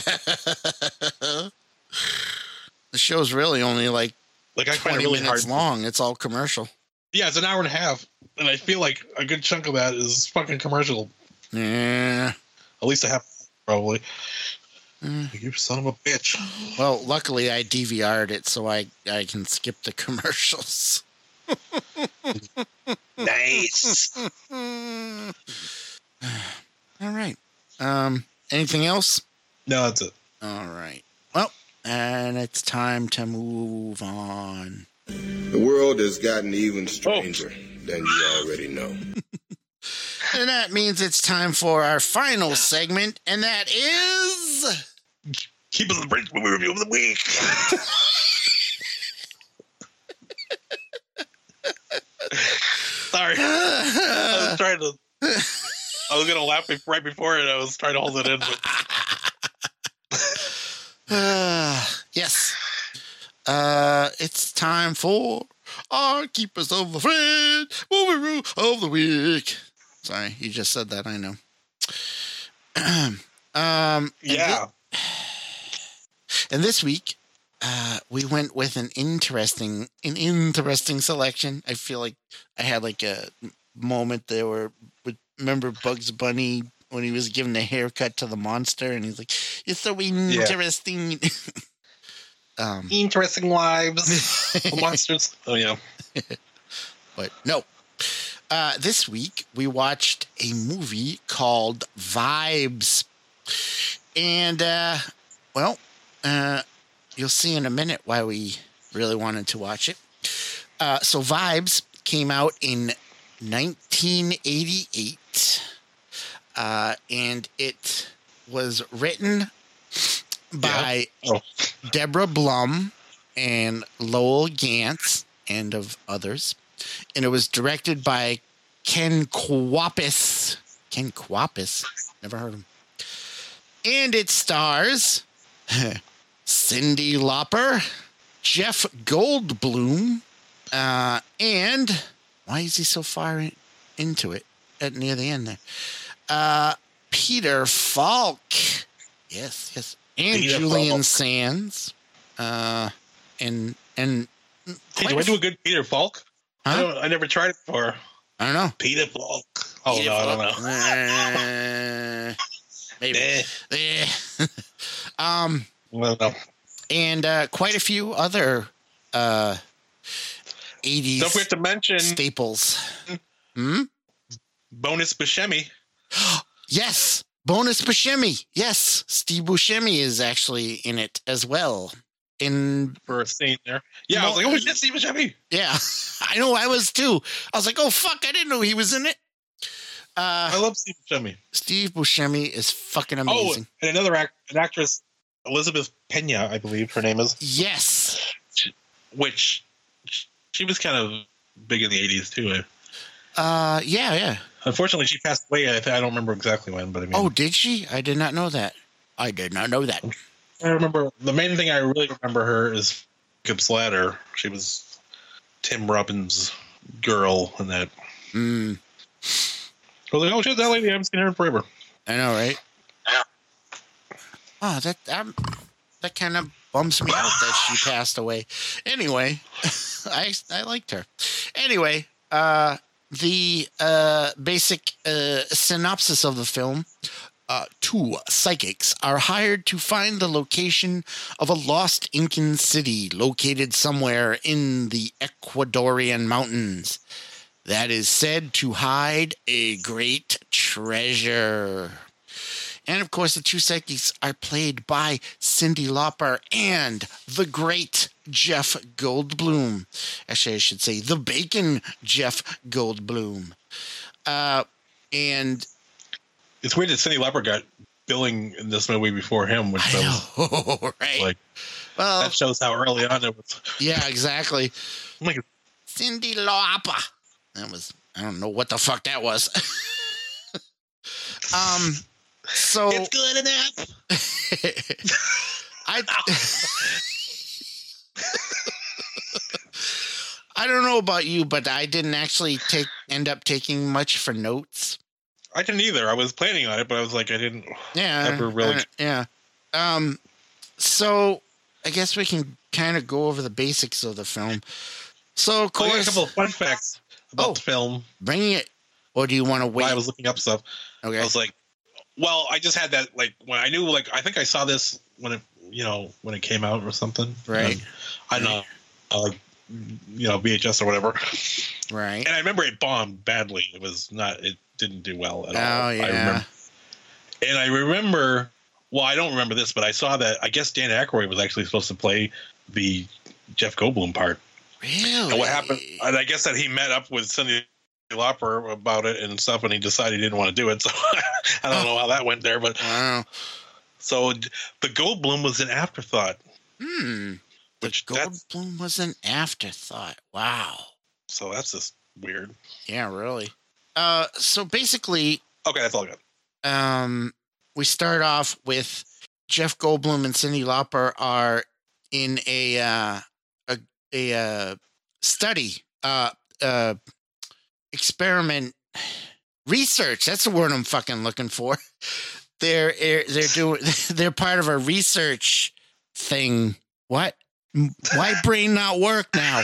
The show's really only like I 20 find it really minutes hard. long. It's all commercial. Yeah, it's an hour and a half. And I feel like a good chunk of that is fucking commercial. Yeah. At least a half, probably. You son of a bitch. Well, luckily I DVR'd it so I can skip the commercials. Nice. All right. Anything else? No, that's it. All right. Well, and it's time to move on. The world has gotten even stranger than you already know. And that means it's time for our final segment, and that is... Keep us the Bridge movie review of the week. Sorry. I was going to laugh right before it. I was trying to hold it in. Yes. It's time for our Keepers of the Fringe movie review of the week. Sorry, you just said that. I know. Yeah. And this week, we went with an interesting selection. I feel like I had like a moment there where, remember Bugs Bunny when he was giving the haircut to the monster, and he's like, "It's so interesting." Interesting lives. Monsters. Oh yeah. But no. This week we watched a movie called Vibes. And you'll see in a minute why we really wanted to watch it. So Vibes came out in 1988. And it was written by Deborah Blum and Lowell Gantz and of others. And it was directed by Ken Kwapis. Ken Kwapis? Never heard of him. And it stars Cyndi Lauper, Jeff Goldblum, and why is he so far into it near the end there? Peter Falk. Yes. And Peter Julian Falk. Sands. And hey, do I do a good Peter Falk? Huh? I never tried it before. I don't know. Peter Falk. Oh, Peter no, Falk. I don't know. Maybe. Well, no. And quite a few other 80s Don't forget to mention staples. Bonus Buscemi. Yes. Bonus Buscemi. Yes. Steve Buscemi is actually in it as well. For a scene there. Yeah, I was like, oh shit, Steve Buscemi. Yeah. I know, I was too. I was like, oh fuck, I didn't know he was in it. I love Steve Buscemi. Steve Buscemi is fucking amazing. Oh, and another an actress, Elizabeth Pena, I believe her name is. Yes. Which she was kind of big in the 80s too. Yeah. Unfortunately, she passed away. I don't remember exactly when, but I mean. Oh, did she? I did not know that. I remember the main thing I really remember her is Jacob Slatter. She was Tim Robbins' girl in that. I was like, oh shit, that lady, I haven't seen her in forever. I know, right? Yeah. Oh, that kind of bums me out that she passed away. Anyway, I liked her. Anyway, the basic synopsis of the film. Two psychics are hired to find the location of a lost Incan city located somewhere in the Ecuadorian mountains that is said to hide a great treasure. And, of course, the two psychics are played by Cyndi Lauper and the great Jeff Goldblum. Actually, I should say the bacon Jeff Goldblum. And... It's weird that Cyndi Lauper got billing in this movie before him, which was right? Like, well, that shows how early on it was. Yeah, exactly. Like, Cyndi Lauper. That was, I don't know what the fuck that was. So it's good enough. I don't know about you, but I didn't actually end up taking much for notes. I didn't either. I was planning on it, but I was like, I didn't ever really. So I guess we can kind of go over the basics of the film. So, of course, I got a couple of fun facts about the film. Bring it. Or do you want to wait? While I was looking up stuff. Okay. I was like, well, I just had that, like, when I knew, like, I think I saw this when it came out or something. Right. I don't know. VHS or whatever. Right. And I remember it bombed badly. It didn't do well at all. Oh, yeah. I remember, well, I don't remember this, but I saw that, I guess Dan Aykroyd was actually supposed to play the Jeff Goldblum part. Really? And what happened, and I guess that he met up with Cyndi Lauper about it and stuff, and he decided he didn't want to do it. So I don't know how that went there, but wow. So the Goldblum was an afterthought. Goldblum was an afterthought. Wow. So that's just weird. Yeah, really. So basically, okay, that's all good. We start off with Jeff Goldblum and Cyndi Lauper are in a study, experiment, research. That's the word I'm fucking looking for. They're part of a research thing. What? Why brain not work now?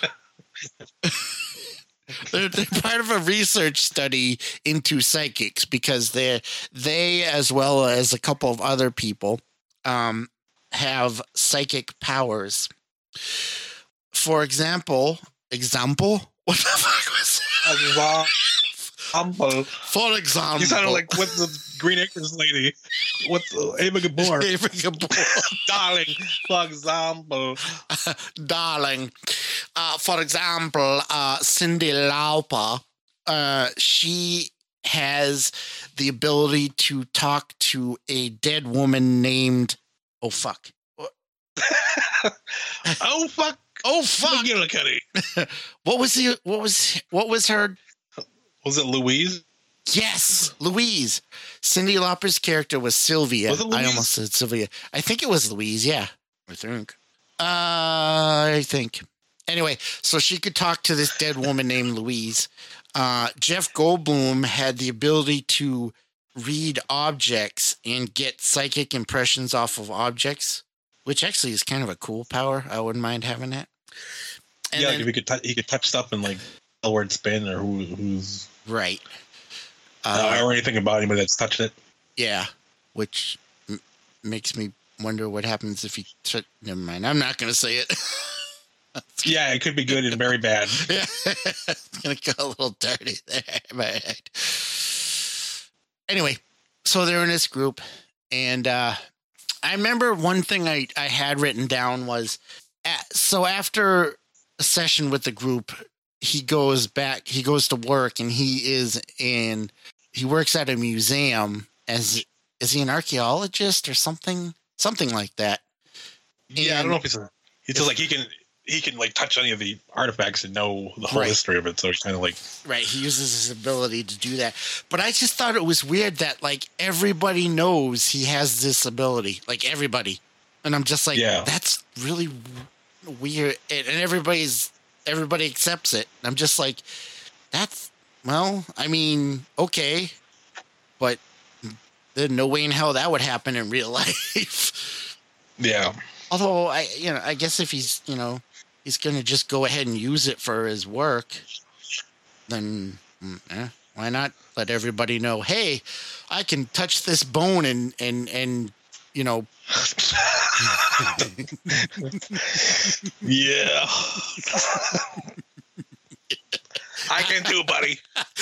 They're part of a research study into psychics because they as well as a couple of other people have psychic powers. For example, what the fuck was that? For example, you sounded like what's the Green Acres lady? What's Ava Gabor? Ava Gabor, darling. For example, darling. For example, Cyndi Lauper. She has the ability to talk to a dead woman named. Oh fuck. Oh fuck. Oh fuck. McGillicuddy. What was her? Was it Louise? Yes, Louise. Cyndi Lauper's character was Sylvia. Was it Louise? I almost said Sylvia. I think it was Louise. Yeah, I think. Anyway, so she could talk to this dead woman named Louise. Jeff Goldblum had the ability to read objects and get psychic impressions off of objects, which actually is kind of a cool power. I wouldn't mind having that. And yeah, then, like he could touch stuff and like tell where it's been or who's right. Or anything about anybody that's touched it. Yeah, which makes me wonder what happens if he. Never mind. I'm not going to say it. Yeah, it could be good and very bad. Yeah, it's going to go a little dirty there. But anyway, so they're in this group, and I remember one thing I had written down was, so after a session with the group, he goes to work, and he works at a museum is he an archaeologist or something like that? Yeah, I don't know if he's just like he can like touch any of the artifacts and know the whole history of it. So he's kind of like he uses his ability to do that. But I just thought it was weird that like everybody knows he has this ability, like everybody, and I'm just like, that's really weird, and everybody accepts it. I'm just like, I mean, okay, but there's no way in hell that would happen in real life. Yeah. Although I guess if he's going to just go ahead and use it for his work, then why not let everybody know, hey, I can touch this bone and yeah. I can too, buddy.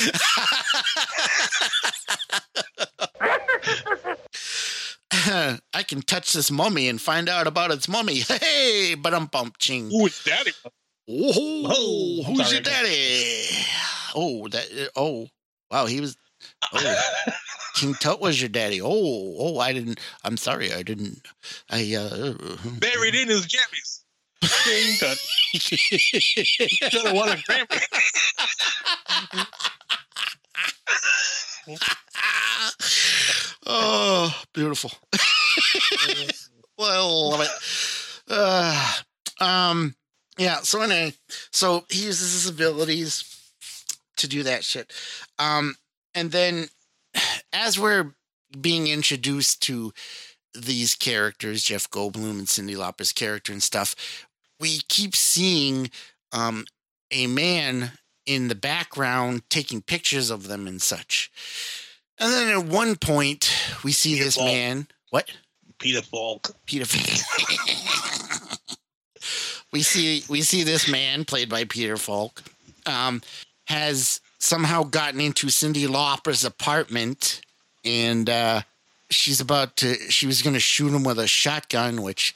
I can touch this mummy and find out about its mummy. Hey, but I'm bump ching. Who is daddy? Oh, who's your daddy? Oh, wow, he was Oh, King Tut was your daddy. Oh, I'm sorry, I didn't. Buried in his jammies. King Tut. Should have won a Grammy. Oh, beautiful. Well, love it. Yeah. So anyway, so he uses his abilities to do that shit. And then as we're being introduced to these characters, Jeff Goldblum and Cyndi Lauper's character and stuff, we keep seeing a man in the background taking pictures of them and such. And then at one point, we see this man. What? Peter Falk. We see this man, played by Peter Falk, has somehow gotten into Cyndi Lauper's apartment, and she was going to shoot him with a shotgun, which,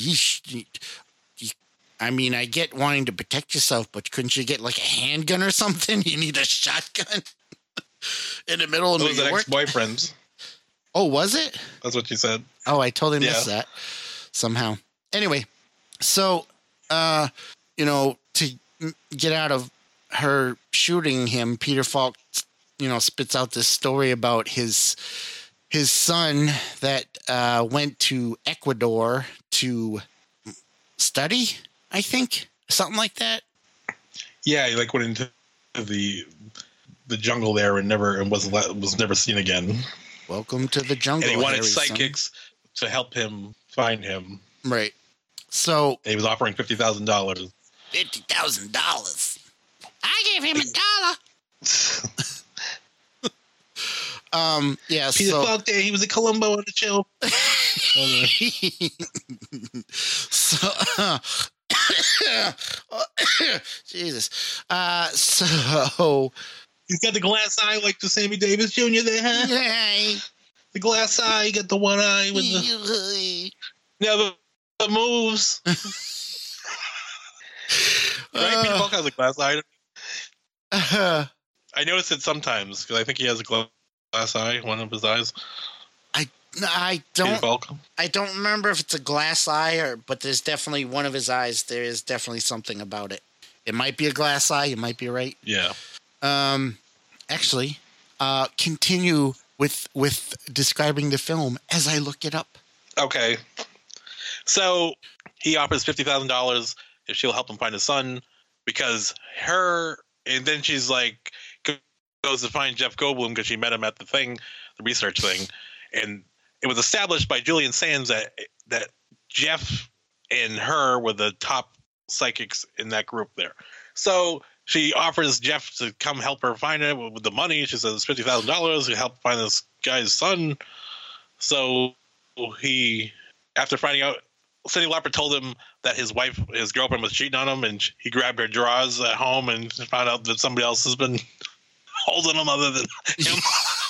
I mean, I get wanting to protect yourself, but couldn't you get like a handgun or something? You need a shotgun in the middle of New York? Those are ex-boyfriends. Oh, was it? That's what you said. Oh, I totally missed that somehow. Anyway, so, to get out of her shooting him, Peter Falk, spits out this story about his son that went to Ecuador to study, I think, something like that. Yeah, he went into the jungle there and was never seen again. Welcome to the jungle. And he wanted psychics to help him find him. Right. So and he was offering $50,000. $50,000. I gave him $1. Yeah. Peter Falk there. He was a Columbo on the show. Jesus. So he's got the glass eye like the Sammy Davis Jr. there, huh? Hey. The glass eye. You got the one eye with the the moves. Right? Peter Falk has a glass eye. I notice it sometimes because I think he has a glass eye. One of his eyes. I don't remember if it's a glass eye but there's definitely one of his eyes. There is definitely something about it. It might be a glass eye. You might be right. Yeah. Actually, continue with describing the film as I look it up. Okay. So he offers $50,000 if she'll help him find his son because and then she's like, goes to find Jeff Goldblum because she met him at the research thing. And it was established by Julian Sands that Jeff and her were the top psychics in that group there. So she offers Jeff to come help her find it with the money. She says $50,000 to help find this guy's son. So he, after finding out, Cyndi Lauper told him that his girlfriend was cheating on him, and he grabbed her drawers at home and found out that somebody else has been holding him other than him.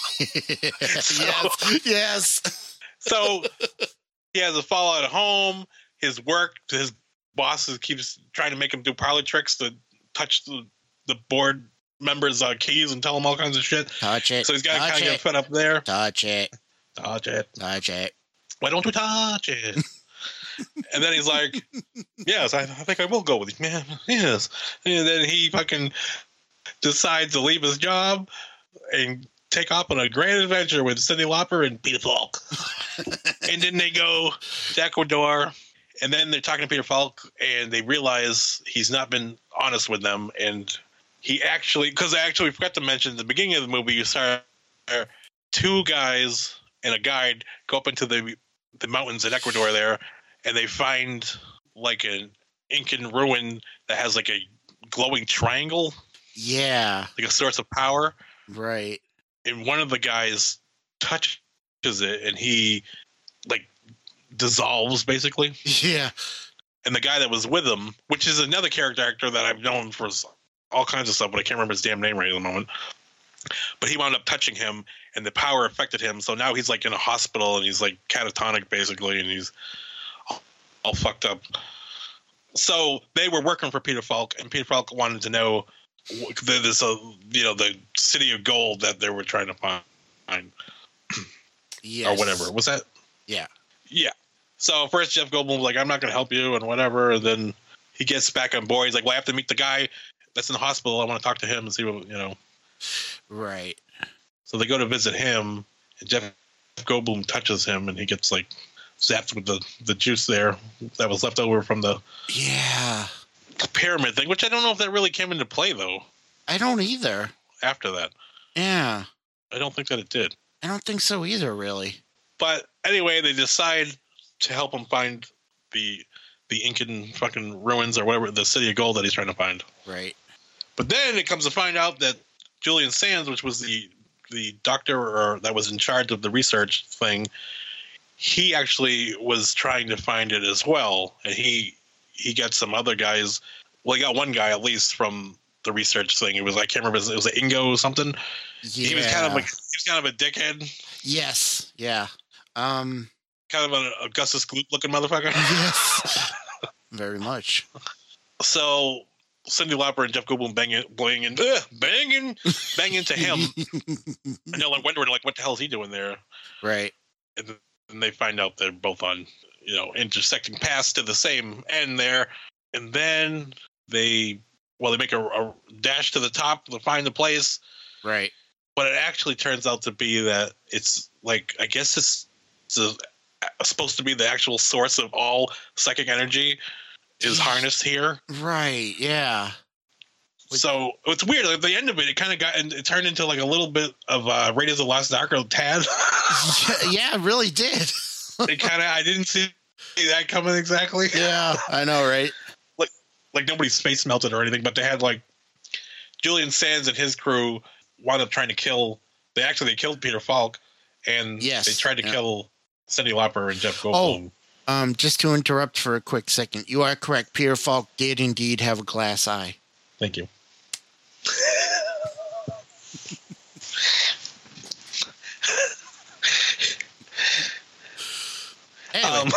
Yes. So he has a fallout at home. His boss keeps trying to make him do parlor tricks to touch the board members' keys and tell them all kinds of shit. Touch it. So he's got to kind of get fed up there. Touch it. Touch it. Touch it. Why don't you touch it? And then he's like, yes, I think I will go with you, man. Yes. And then he fucking decides to leave his job and take off on a grand adventure with Cyndi Lauper and Peter Falk. And then they go to Ecuador, and then they're talking to Peter Falk, and they realize he's not been honest with them. And he actually, because I actually forgot to mention at the beginning of the movie, you saw two guys and a guide go up into the mountains in Ecuador there, and they find like an Incan ruin that has like a glowing triangle. Yeah. Like a source of power. Right. And one of the guys touches it, and he like dissolves basically. Yeah. And the guy that was with him, which is another character actor that I've known for all kinds of stuff, but I can't remember his damn name right at the moment. But he wound up touching him, and the power affected him. So now he's like in a hospital, and he's like catatonic basically, and he's all fucked up. So they were working for Peter Falk, and Peter Falk wanted to know there's the City of Gold that they were trying to find. Yes. Or whatever. Was that? Yeah. Yeah. So first Jeff Goldblum's like, I'm not going to help you and whatever. And then he gets back on board. He's like, well, I have to meet the guy that's in the hospital. I want to talk to him and see what, Right. So they go to visit him, and Jeff Goldblum touches him, and he gets like zapped with the juice there that was left over from the pyramid thing, which I don't know if that really came into play, though. I don't either. After that. Yeah. I don't think that it did. I don't think so either, really. But anyway, they decide to help him find the Incan fucking ruins or whatever, the City of Gold that he's trying to find. Right. But then it comes to find out that Julian Sands, which was the doctor that was in charge of the research thing, he actually was trying to find it as well. And he got some other guys. Well, he got one guy at least from the research thing. It was, I can't remember, it was Ingo or something. Yeah. He was kind of a dickhead. Yes. Yeah. Kind of an Augustus Gloop looking motherfucker. Yes. Very much. So Cyndi Lauper and Jeff Goldblum bang into him. And they're like wondering, like, what the hell is he doing there? Right. And they find out they're both on, intersecting paths to the same end there. And then they make a dash to the top to find the place. Right. But it actually turns out to be that it's like, I guess it's supposed to be the actual source of all psychic energy is harnessed here. Right. Yeah. So it's weird. At the end of it, it kind of it turned into like a little bit of Raiders of the Lost Ark tad. Yeah, it really did. I didn't see that coming exactly. Yeah, I know, right? Like nobody's space melted or anything, but they had like Julian Sands and his crew wound up trying to kill. They killed Peter Falk, and they tried to kill Cyndi Lauper and Jeff Goldblum. Just to interrupt for a quick second, you are correct. Peter Falk did indeed have a glass eye. Thank you. Anyway.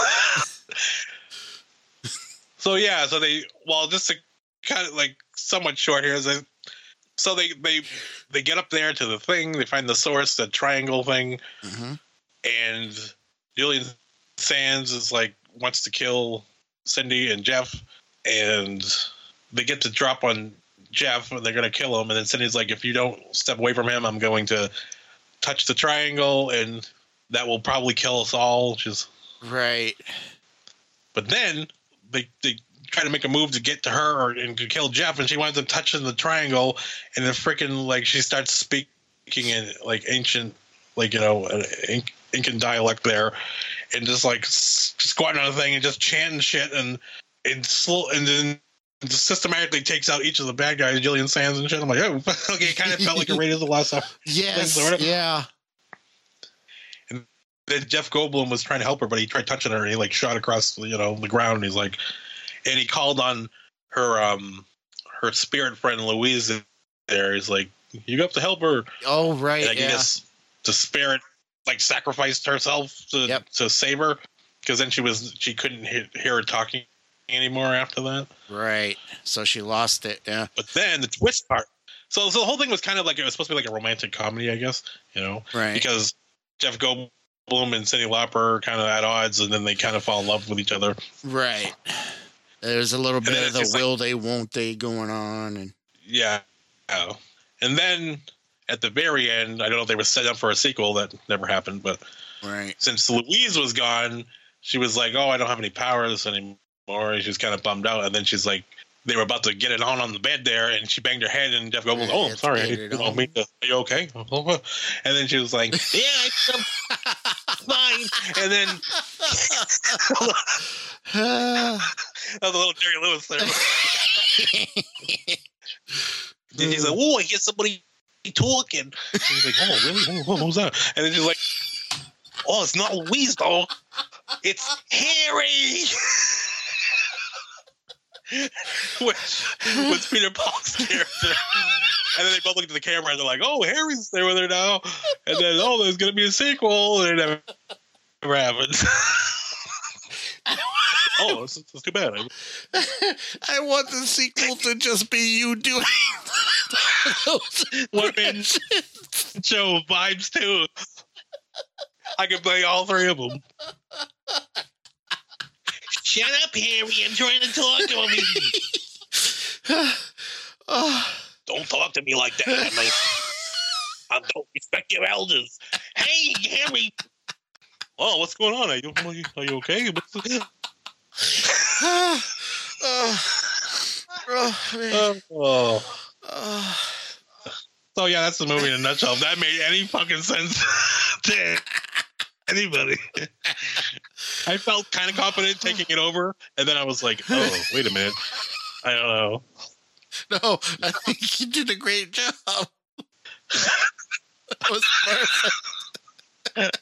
So just to kind of like somewhat short here, so they get up there to the thing, they find the source, the triangle thing, and Julian Sands is like wants to kill Cyndi and Jeff, and they get to drop on Jeff and they're gonna kill him, and then Cindy's like, if you don't step away from him, I'm going to touch the triangle and that will probably kill us all. Right. But then they try to make a move to get to her and to kill Jeff, and she winds up touching the triangle, and then freaking like she starts speaking in like ancient, like Incan dialect there, and just like squatting on a thing and just chanting shit and then just systematically takes out each of the bad guys, Julian Sands and shit. I'm like, oh, okay, it kind of felt like a Raiders of the Lost Ark. Yes, yeah. And then Jeff Goldblum was trying to help her, but he tried touching her, and he like shot across the ground. And he's like, and he called on her her spirit friend Louise there. He's like, you have to help her. Oh, right. And I guess the spirit like sacrificed herself to save her, because then she couldn't hear her talking anymore after that. Right. So she lost it. Yeah. But then the twist part. So the whole thing was kind of like, it was supposed to be like a romantic comedy, I guess, Right. Because Jeff Goldblum and Cyndi Lauper are kind of at odds, and then they kind of fall in love with each other. Right. There's a little bit of the will they, won't they going on. And yeah. And then at the very end, I don't know if they were set up for a sequel. That never happened, but since Louise was gone, she was like, oh, I don't have any powers anymore. She was kind of bummed out, and then she's like, they were about to get it on the bed there, and she banged her head, and Jeff Goldblum, I'm sorry, are you okay? And then she was like, yeah, I'm fine. And then that was a little Jerry Lewis there. And she's like, oh, I hear somebody talking. And he's like, oh, really? What was that? And then she's like, oh, it's not Louise, though. It's Harry. Which was Peter Falk's character. And then they both looked at the camera and they're like, oh, Harry's there with her now. And then, oh, there's going to be a sequel. And it never happened. Oh, it's too bad. I want the sequel to just be you doing women show vibes too. I could play all three of them. Shut up, Harry. I'm trying to talk over you. Don't talk to me like that. I don't respect your elders. Hey, Harry. Oh, what's going on? Are you okay? So yeah, that's the movie in a nutshell. If that made any fucking sense to anybody. I felt kind of confident taking it over, and then I was like, oh, wait a minute. I don't know. No, I think you did a great job. That was perfect.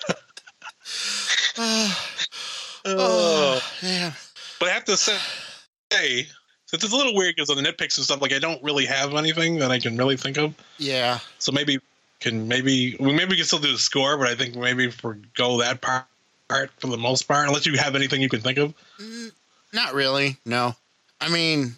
Yeah. But I have to say, since it's a little weird because of the nitpicks and stuff, like I don't really have anything that I can really think of. Yeah. So maybe we can still do the score, but I think maybe forgo that part for the most part, unless you have anything you can think of. Not really. No. I mean,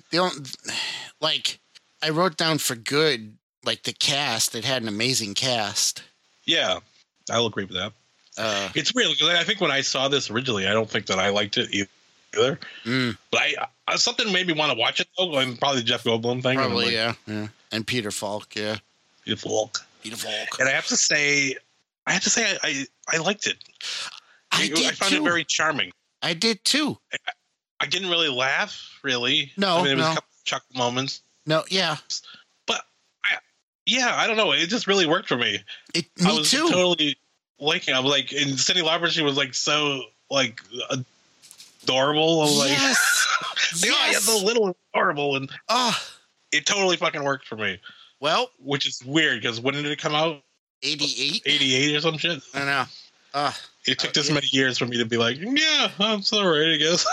I wrote down for good, like the cast. It had an amazing cast. Yeah, I'll agree with that. It's weird because I think when I saw this originally, I don't think that I liked it either. But I something made me want to watch it though, and probably the Jeff Goldblum thing. Probably, yeah. And Peter Falk, yeah. Peter Falk. And I have to say I liked it. I found it very charming. I did too. I didn't really laugh, really. No, I mean, it was a couple of chuckle moments. No, yeah. But I don't know. It just really worked for me. Me too. Totally liking. I was like, and Cyndi Lauper, she was like so like adorable. I was like, yes. Yeah, so little and adorable, and it totally fucking worked for me. Well, which is weird because when did it come out? 88. 88 or some shit. I know. It took this many years for me to be like, yeah, I'm sorry, I guess.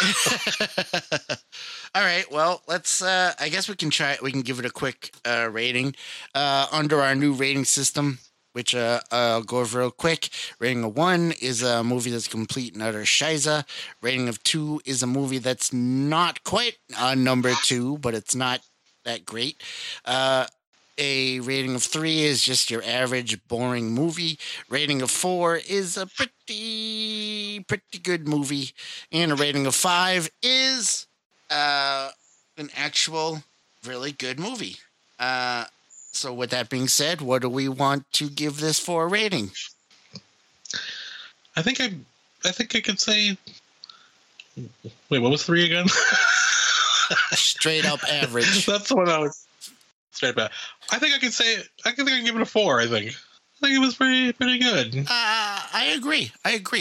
All right, well, let's. I guess we can give it a quick rating under our new rating system, which I'll go over real quick. Rating of 1 is a movie that's complete and utter shiza. Rating of 2 is a movie that's not quite number 2, but it's not that great. A rating of 3 is just your average boring movie. Rating of 4 is a pretty good movie. And a rating of 5 is an actual really good movie. So with that being said, what do we want to give this for a rating? I think I could say, wait, what was 3 again? Straight up average. That's what I was. Straight back. I think I can give it a 4. I think it was pretty good. I agree.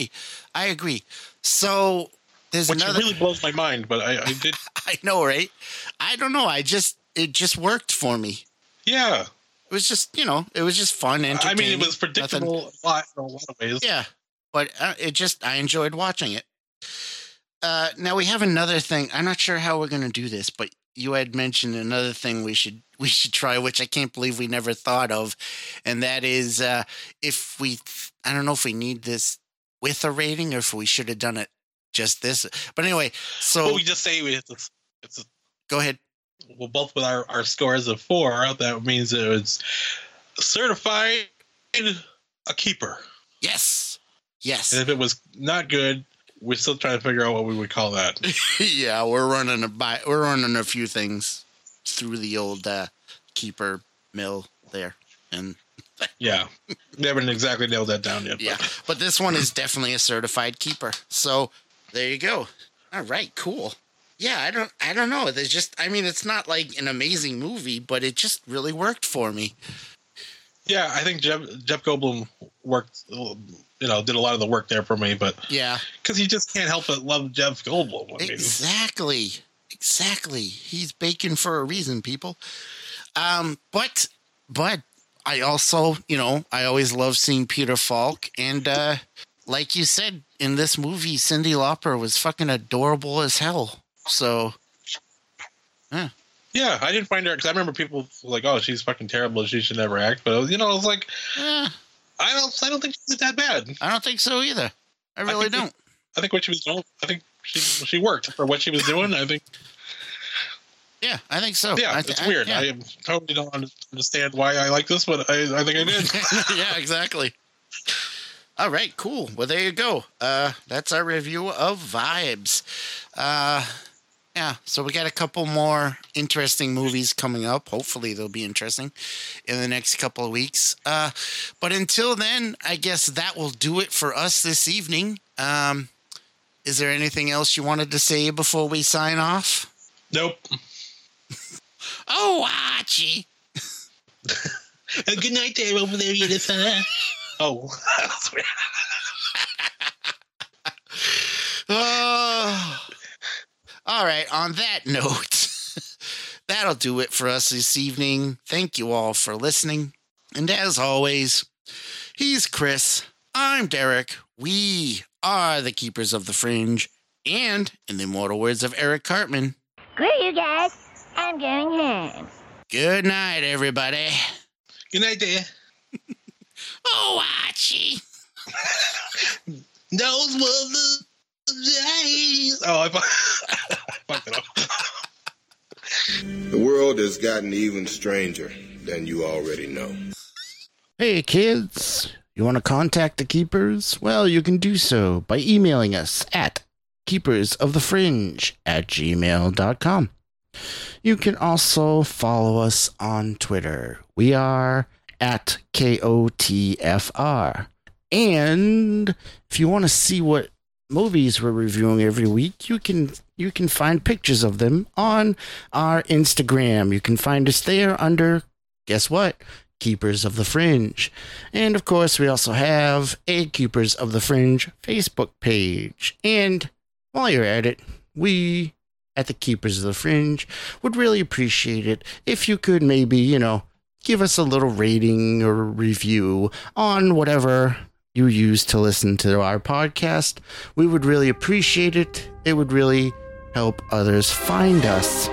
So there's which another. Really blows my mind, but I did. I know, right? I don't know. It just worked for me. Yeah. It was just it was just fun. I mean, it was predictable in a lot of ways. Yeah, but I enjoyed watching it. Now we have another thing. I'm not sure how we're gonna do this, but you had mentioned another thing we should try, which I can't believe we never thought of, and that is I don't know if we need this with a rating or if we should have done it just this. But anyway, so we just say go ahead. Well, both with our scores of 4, that means it's certified a keeper. Yes. And if it was not good, we're still trying to figure out what we would call that. Yeah, we're running a few things through the old keeper mill there, and yeah, we haven't exactly nailed that down yet. Yeah, but this one is definitely a certified keeper. So there you go. All right, cool. Yeah, I don't know. There's just, it's not like an amazing movie, but it just really worked for me. Yeah, I think Jeff Goldblum worked, did a lot of the work there for me, but yeah, because you just can't help but love Jeff Goldblum. Exactly. He's bacon for a reason, people. But I also, I always love seeing Peter Falk, and like you said, in this movie, Cyndi Lauper was fucking adorable as hell. So, yeah. Yeah, I didn't find her, because I remember people like, oh, she's fucking terrible, she should never act. But, I was like, I don't think she's that bad. I don't think so either. I really don't. I think what she was doing, I think she worked for what she was doing. I think. Yeah, I think so. Yeah, it's weird. I totally don't understand why I like this, but I think I did. Yeah, exactly. All right, cool. Well, there you go. That's our review of Vibes. Yeah, so we got a couple more interesting movies coming up. Hopefully they'll be interesting in the next couple of weeks. But until then, I guess that will do it for us this evening. Is there anything else you wanted to say before we sign off? Nope. Oh, Archie. Good night there over there, Edith. Oh, that was weird. All right, on that note, that'll do it for us this evening. Thank you all for listening. And as always, he's Chris. I'm Derek. We are the Keepers of the Fringe. And, in the immortal words of Eric Cartman, Screw you guys. I'm going home. Good night, everybody. Good night, there. Oh, Archie. Those were the days. Oh, I fucked it up. The world has gotten even stranger than you already know. Hey, kids. You want to contact the Keepers? Well, you can do so by emailing us at keepersofthefringe@gmail.com. You can also follow us on Twitter. We are at KOTFR. And if you want to see what movies we're reviewing every week, you can find pictures of them on our Instagram. You can find us there under, guess what? Keepers of the Fringe. And of course, we also have a Keepers of the Fringe Facebook page. And while you're at it, we at the Keepers of the Fringe would really appreciate it if you could maybe, give us a little rating or review on whatever you use to listen to our podcast. We would really appreciate it. It would really help others find us.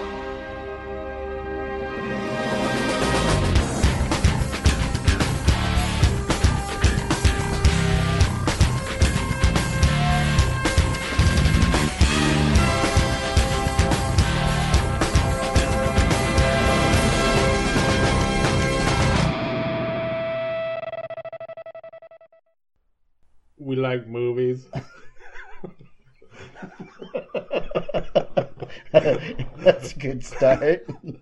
We like movies. That's a good start.